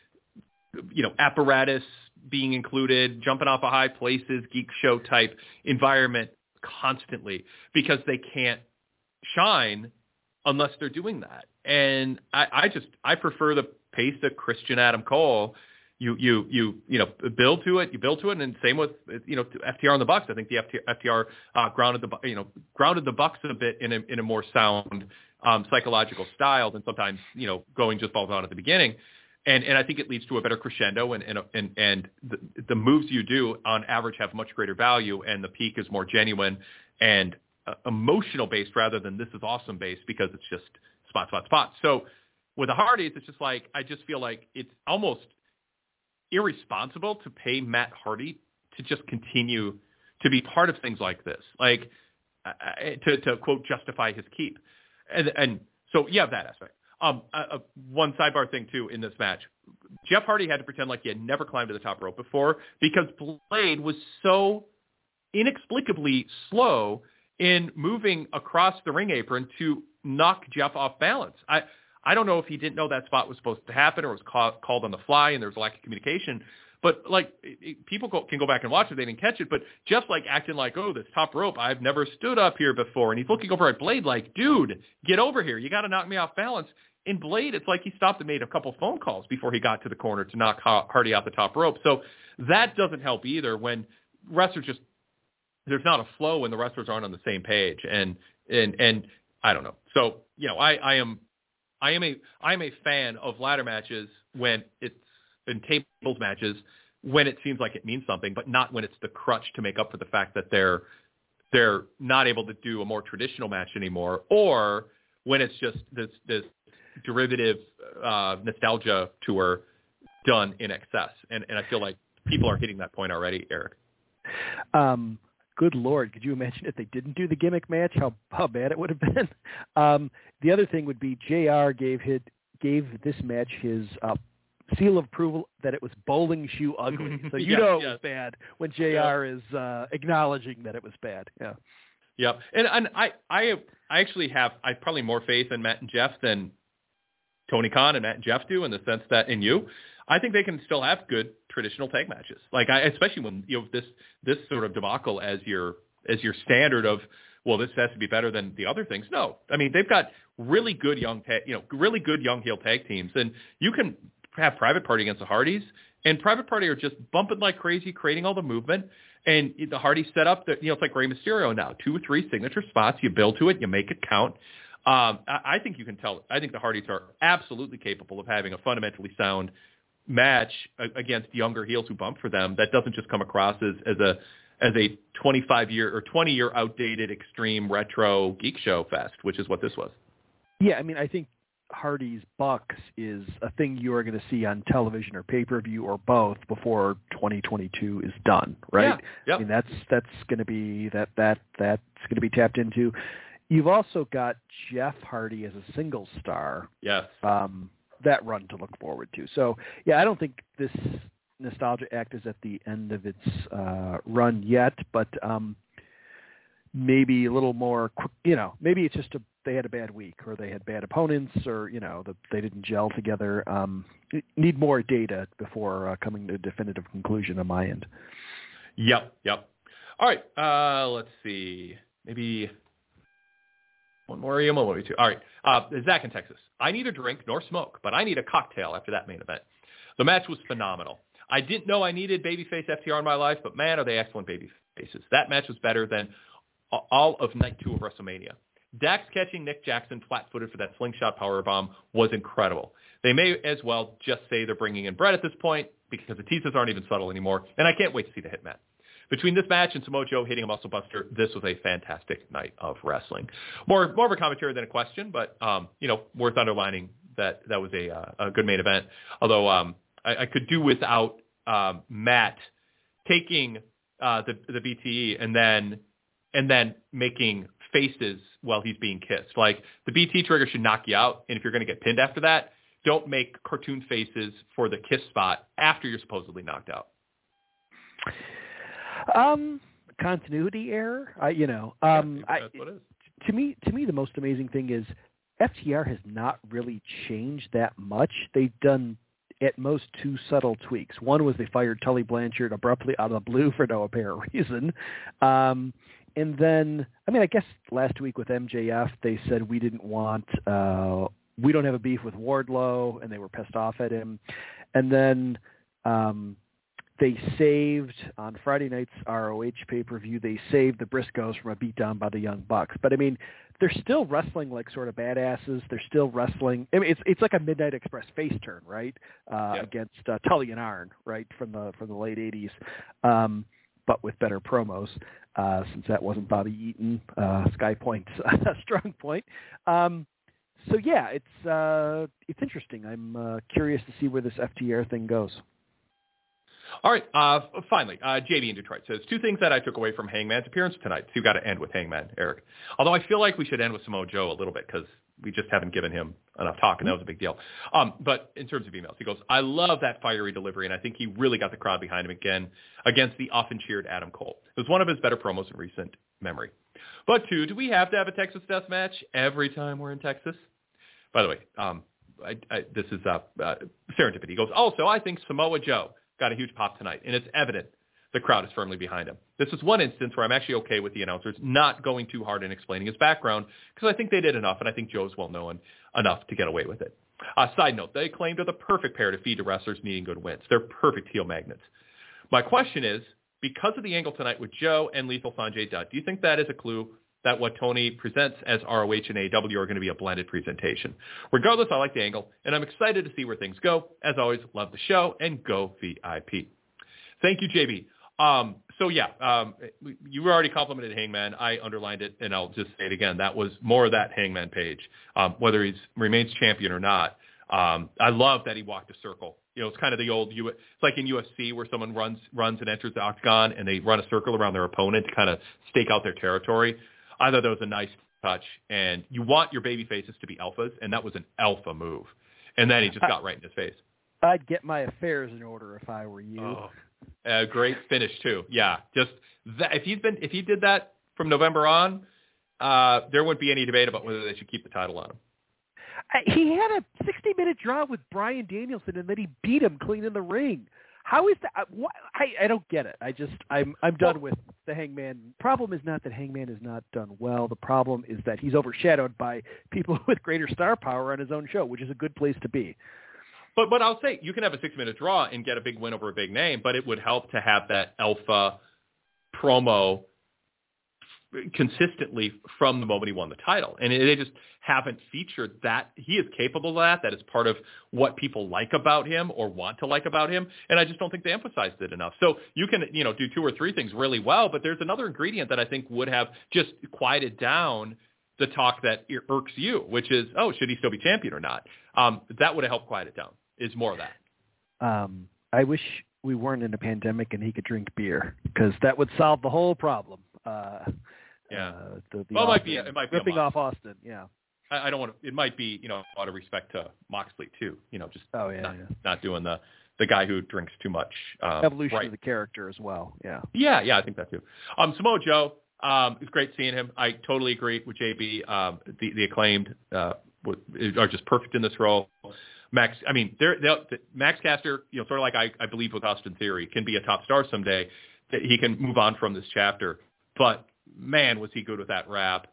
apparatus being included, jumping off of high places, geek show type environment constantly, because they can't shine unless they're doing that. And I prefer the pace of Christian Adam Cole. You build to it, and same with FTR and the Bucks. I think the FTR grounded the Bucks a bit in a more sound psychological style than sometimes going just balls on at the beginning, and I think it leads to a better crescendo, and the moves you do on average have much greater value, and the peak is more genuine and emotional based rather than this is awesome based, because it's just spot. So with the Hardys, it's just like I just feel like it's almost irresponsible to pay Matt Hardy to just continue to be part of things like this, like to quote justify his keep, and so you have that aspect. One sidebar thing too in this match, Jeff Hardy had to pretend like he had never climbed to the top rope before because Blade was so inexplicably slow in moving across the ring apron to knock Jeff off balance. I don't know if he didn't know that spot was supposed to happen or was called on the fly and there was a lack of communication. But like people can go back and watch it. They didn't catch it. But Jeff's like acting like, oh, this top rope, I've never stood up here before. And he's looking over at Blade like, dude, get over here. You got to knock me off balance. In Blade, it's like he stopped and made a couple phone calls before he got to the corner to knock Hardy off the top rope. So that doesn't help either when wrestlers just, there's not a flow when the wrestlers aren't on the same page. And I don't know. So, I am a fan of ladder matches when it's in tables matches, when it seems like it means something, but not when it's the crutch to make up for the fact that they're not able to do a more traditional match anymore, or when it's just this derivative nostalgia tour done in excess. And I feel like people are hitting that point already, Eric. Good Lord, could you imagine if they didn't do the gimmick match, how bad it would have been? The other thing would be JR gave this match his seal of approval that it was bowling shoe ugly. So it was bad when JR is acknowledging that it was bad. Yeah. Yep. And I actually have probably more faith in Matt and Jeff than Tony Khan and Matt and Jeff do, in the sense that I think they can still have good traditional tag matches. Like especially when this sort of debacle as your standard of, well, this has to be better than the other things. No, I mean, they've got really good young heel tag teams, and you can have Private Party against the Hardys, and Private Party are just bumping like crazy, creating all the movement. And the Hardys set up it's like Rey Mysterio now, 2 or 3 signature spots. You build to it, you make it count. I think you can tell. I think the Hardys are absolutely capable of having a fundamentally sound match against younger heels who bump for them. That doesn't just come across as a 25-year or 20-year outdated extreme retro geek show fest, which is what this was. Yeah, I mean, I think Hardy's Bucks is a thing you are going to see on television or pay-per-view or both before 2022 is done, right? Yeah. Yep. I mean, that's going to be that's going to be tapped into. You've also got Jeff Hardy as a single star. Yes. That run to look forward to. So, yeah, I don't think this Nostalgia Act is at the end of its run yet, but maybe a little more, maybe it's just they had a bad week, or they had bad opponents, or, they didn't gel together. Need more data before coming to a definitive conclusion on my end. Yep. All right, let's see. Maybe one more email, maybe 2. All right, Zach in Texas. I need a drink nor smoke, but I need a cocktail after that main event. The match was phenomenal. I didn't know I needed babyface FTR in my life, but man, are they excellent babyfaces. That match was better than all of night 2 of WrestleMania. Dax catching Nick Jackson flat-footed for that slingshot powerbomb was incredible. They may as well just say they're bringing in Brett at this point, because the teases aren't even subtle anymore, and I can't wait to see the Hitman. Between this match and Samoa Joe hitting a muscle buster, this was a fantastic night of wrestling. More of a commentary than a question, but worth underlining that was a good main event. Although I could do without Matt taking the BTE and then making faces while he's being kissed. Like, the BT trigger should knock you out, and if you're going to get pinned after that, don't make cartoon faces for the kiss spot after you're supposedly knocked out. Continuity error. That's what it is. To me, the most amazing thing is FTR has not really changed that much. They've done at most 2 subtle tweaks. One was they fired Tully Blanchard abruptly out of the blue for no apparent reason. And then, I guess last week with MJF, they said we don't have a beef with Wardlow, and they were pissed off at him. And then they saved, on Friday night's ROH pay-per-view, they saved the Briscoes from a beatdown by the Young Bucks. But, they're still wrestling like sort of badasses. They're still wrestling. It's like a Midnight Express face turn, right? Against Tully and Arn, right, from the late 80s, but with better promos, since that wasn't Bobby Eaton, Sky Point's strong point. So yeah, it's interesting. I'm curious to see where this FTR thing goes. All right, finally, JB in Detroit says 2 things that I took away from Hangman's appearance tonight. So you've got to end with Hangman, Eric. Although I feel like we should end with Samoa Joe a little bit, because we just haven't given him enough talk, and that was a big deal. But in terms of emails, he goes, I love that fiery delivery, and I think he really got the crowd behind him again against the often cheered Adam Cole. It was one of his better promos in recent memory. But 2, do we have to have a Texas death match every time we're in Texas? By the way, this is serendipity. He goes, also, I think Samoa Joe got a huge pop tonight, and it's evident the crowd is firmly behind him. This is one instance where I'm actually okay with the announcers not going too hard in explaining his background, because I think they did enough, and I think Joe's well-known enough to get away with it. Side note, they claimed they're the perfect pair to feed to wrestlers needing good wins. They're perfect heel magnets. My question is, because of the angle tonight with Joe and Lethal Sanjay Dutt, do you think that is a clue that what Tony presents as ROH and AEW are going to be a blended presentation? Regardless, I like the angle, and I'm excited to see where things go. As always, love the show, and go VIP. Thank you, JB. You already complimented Hangman. I underlined it, and I'll just say it again. That was more of that Hangman page. Whether he remains champion or not, I love that he walked a circle. It's kind of the old, it's like in UFC where someone runs and enters the octagon and they run a circle around their opponent to kind of stake out their territory. I thought that was a nice touch, and you want your baby faces to be alphas, and that was an alpha move. And then he just got right in his face. I'd get my affairs in order if I were you. Oh, great finish too. Yeah, just that, if he did that from November on, there wouldn't be any debate about whether they should keep the title on him. He had a 60-minute draw with Bryan Danielson, and then he beat him clean in the ring. How is that? I don't get it. I'm done with the Hangman. Problem is not that Hangman is not done well. The problem is that he's overshadowed by people with greater star power on his own show, which is a good place to be. But I'll say you can have a 6-minute draw and get a big win over a big name, but it would help to have that alpha promo consistently from the moment he won the title. And they just haven't featured that. He is capable of that. That is part of what people like about him or want to like about him. And I just don't think they emphasized it enough. So you can, do 2 or 3 things really well, but there's another ingredient that I think would have just quieted down the talk that irks you, which is, should he still be champion or not? That would have helped quiet it down, is more of that. I wish we weren't in a pandemic and he could drink beer, because that would solve the whole problem. It might be ripping off Austin. Yeah. I don't want to. It might be, out of respect to Moxley too. Not doing the guy who drinks too much. Evolution of the character as well. Yeah. Yeah, I think that too. Samoa Joe. It's great seeing him. I totally agree with JB. The Acclaimed are just perfect in this role. Max Caster, sort of like I believe with Austin Theory, can be a top star someday. That he can move on from this chapter. But man, was he good with that rap?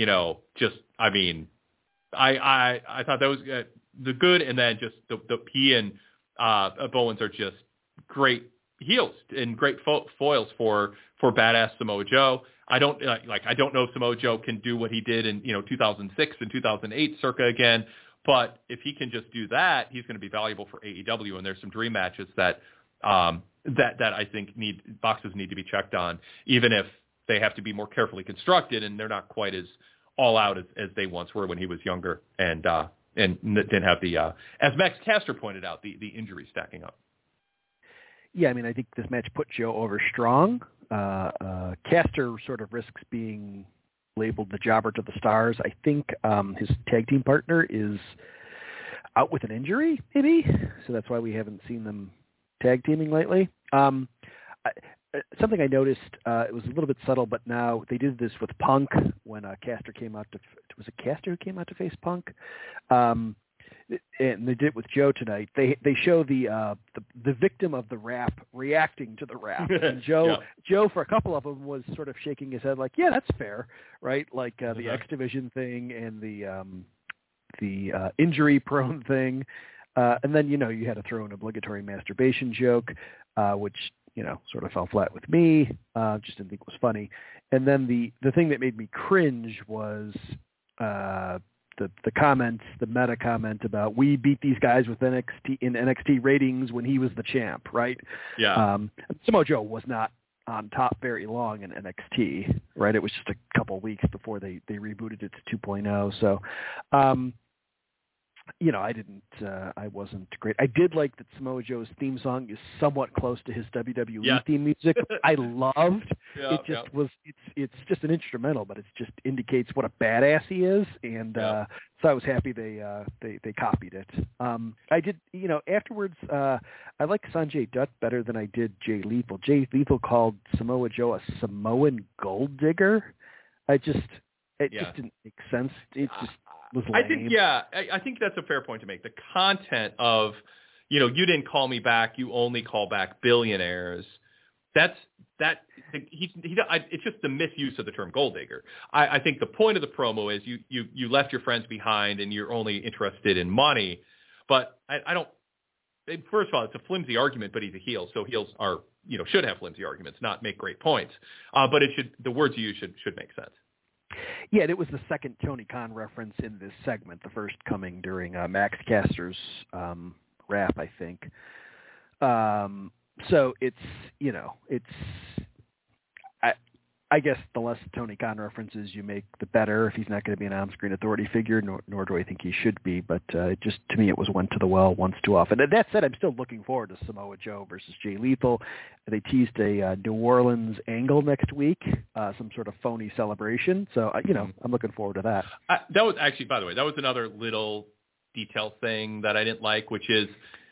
I thought that was the good, and then just he and Bowens are just great heels and great foils for badass Samoa Joe. I don't know if Samoa Joe can do what he did in 2006 and 2008 circa again, but if he can just do that, he's going to be valuable for AEW. And there's some dream matches that I think boxes need to be checked on, even if they have to be more carefully constructed, and they're not quite as all out as they once were when he was younger and didn't have the as Max Caster pointed out, the injuries stacking up. Yeah, I think this match put Joe over strong. Caster sort of risks being labeled the jobber to the stars. I think his tag team partner is out with an injury, maybe, so that's why we haven't seen them tag teaming lately. Something I noticed, it was a little bit subtle, but now they did this with Punk when Caster came out to, was it Caster who came out to face Punk? And they did it with Joe tonight. They show the victim of the rap reacting to the rap, and Joe for a couple of them was sort of shaking his head like, yeah, that's fair, right? Like the X Division thing and the injury prone thing, and then you had to throw an obligatory masturbation joke, which sort of fell flat with me. Just didn't think it was funny. And then the thing that made me cringe was the comments, the meta comment about we beat these guys with NXT ratings when he was the champ, right? Yeah. Samoa Joe was not on top very long in NXT, right? It was just a couple weeks before they rebooted it to 2.0. So, I wasn't great. I did like that Samoa Joe's theme song is somewhat close to his WWE theme music. I loved. It's just an instrumental, but it just indicates what a badass he is, and so I was happy they copied it. I did, afterwards. I like Sanjay Dutt better than I did Jay Lethal. Jay Lethal called Samoa Joe a Samoan gold digger. It just didn't make sense. It just was lame. I think that's a fair point to make. The content of, you didn't call me back, you only call back billionaires. It's just the misuse of the term gold digger. I think the point of the promo is you left your friends behind and you're only interested in money. But I don't. First of all, it's a flimsy argument, but he's a heel, so heels are should have flimsy arguments, not make great points. But the words you use should make sense. Yeah, and it was the second Tony Khan reference in this segment, the first coming during Max Caster's rap, I think. So it's I guess the less Tony Khan references you make, the better. If he's not going to be an on-screen authority figure, nor do I think he should be. But just to me, it was went to the well once too often. And that said, I'm still looking forward to Samoa Joe versus Jay Lethal. They teased a New Orleans angle next week, some sort of phony celebration. So, I'm looking forward to that. That was actually, by the way, that was another little detail thing that I didn't like, which is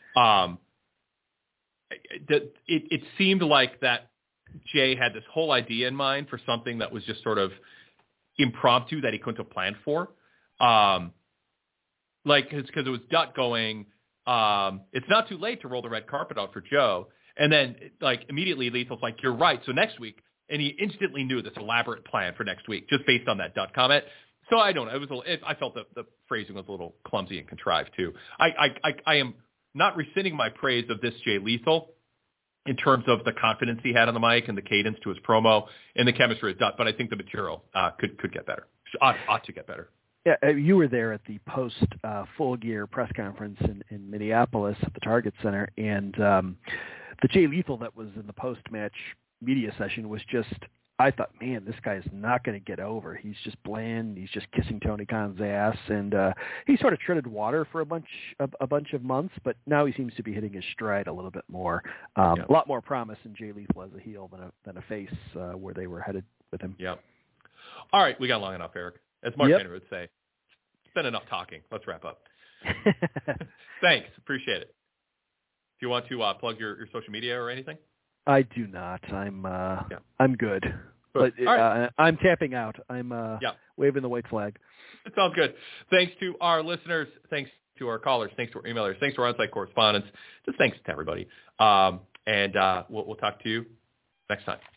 it seemed like that Jay had this whole idea in mind for something that was just sort of impromptu that he couldn't have planned for. Because it was Dutt going, it's not too late to roll the red carpet out for Joe. And then immediately Lethal's like, you're right. So next week, and he instantly knew this elaborate plan for next week just based on that Dutt comment. So I don't know. I felt that the phrasing was a little clumsy and contrived too. I am not rescinding my praise of this Jay Lethal in terms of the confidence he had on the mic and the cadence to his promo and the chemistry with Dutt, but I think the material could get better. Ought to get better. Yeah, you were there at the post Full Gear press conference in Minneapolis at the Target Center, and the Jay Lethal that was in the post-match media session was just, I thought, man, this guy is not going to get over. He's just bland. He's just kissing Tony Khan's ass, and he sort of treaded water for a bunch of months, but now he seems to be hitting his stride a little bit more. A lot more promise in Jay Lethal as a heel than a face, where they were headed with him. Yeah. All right, we got long enough, Eric. As Mark Henry would say, it's been enough talking. Let's wrap up. Thanks. Appreciate it. Do you want to plug your social media or anything? I do not. I'm good. But right. I'm tapping out. I'm waving the white flag. It sounds good. Thanks to our listeners. Thanks to our callers. Thanks to our emailers. Thanks to our on-site correspondents. Just thanks to everybody. And we'll talk to you next time.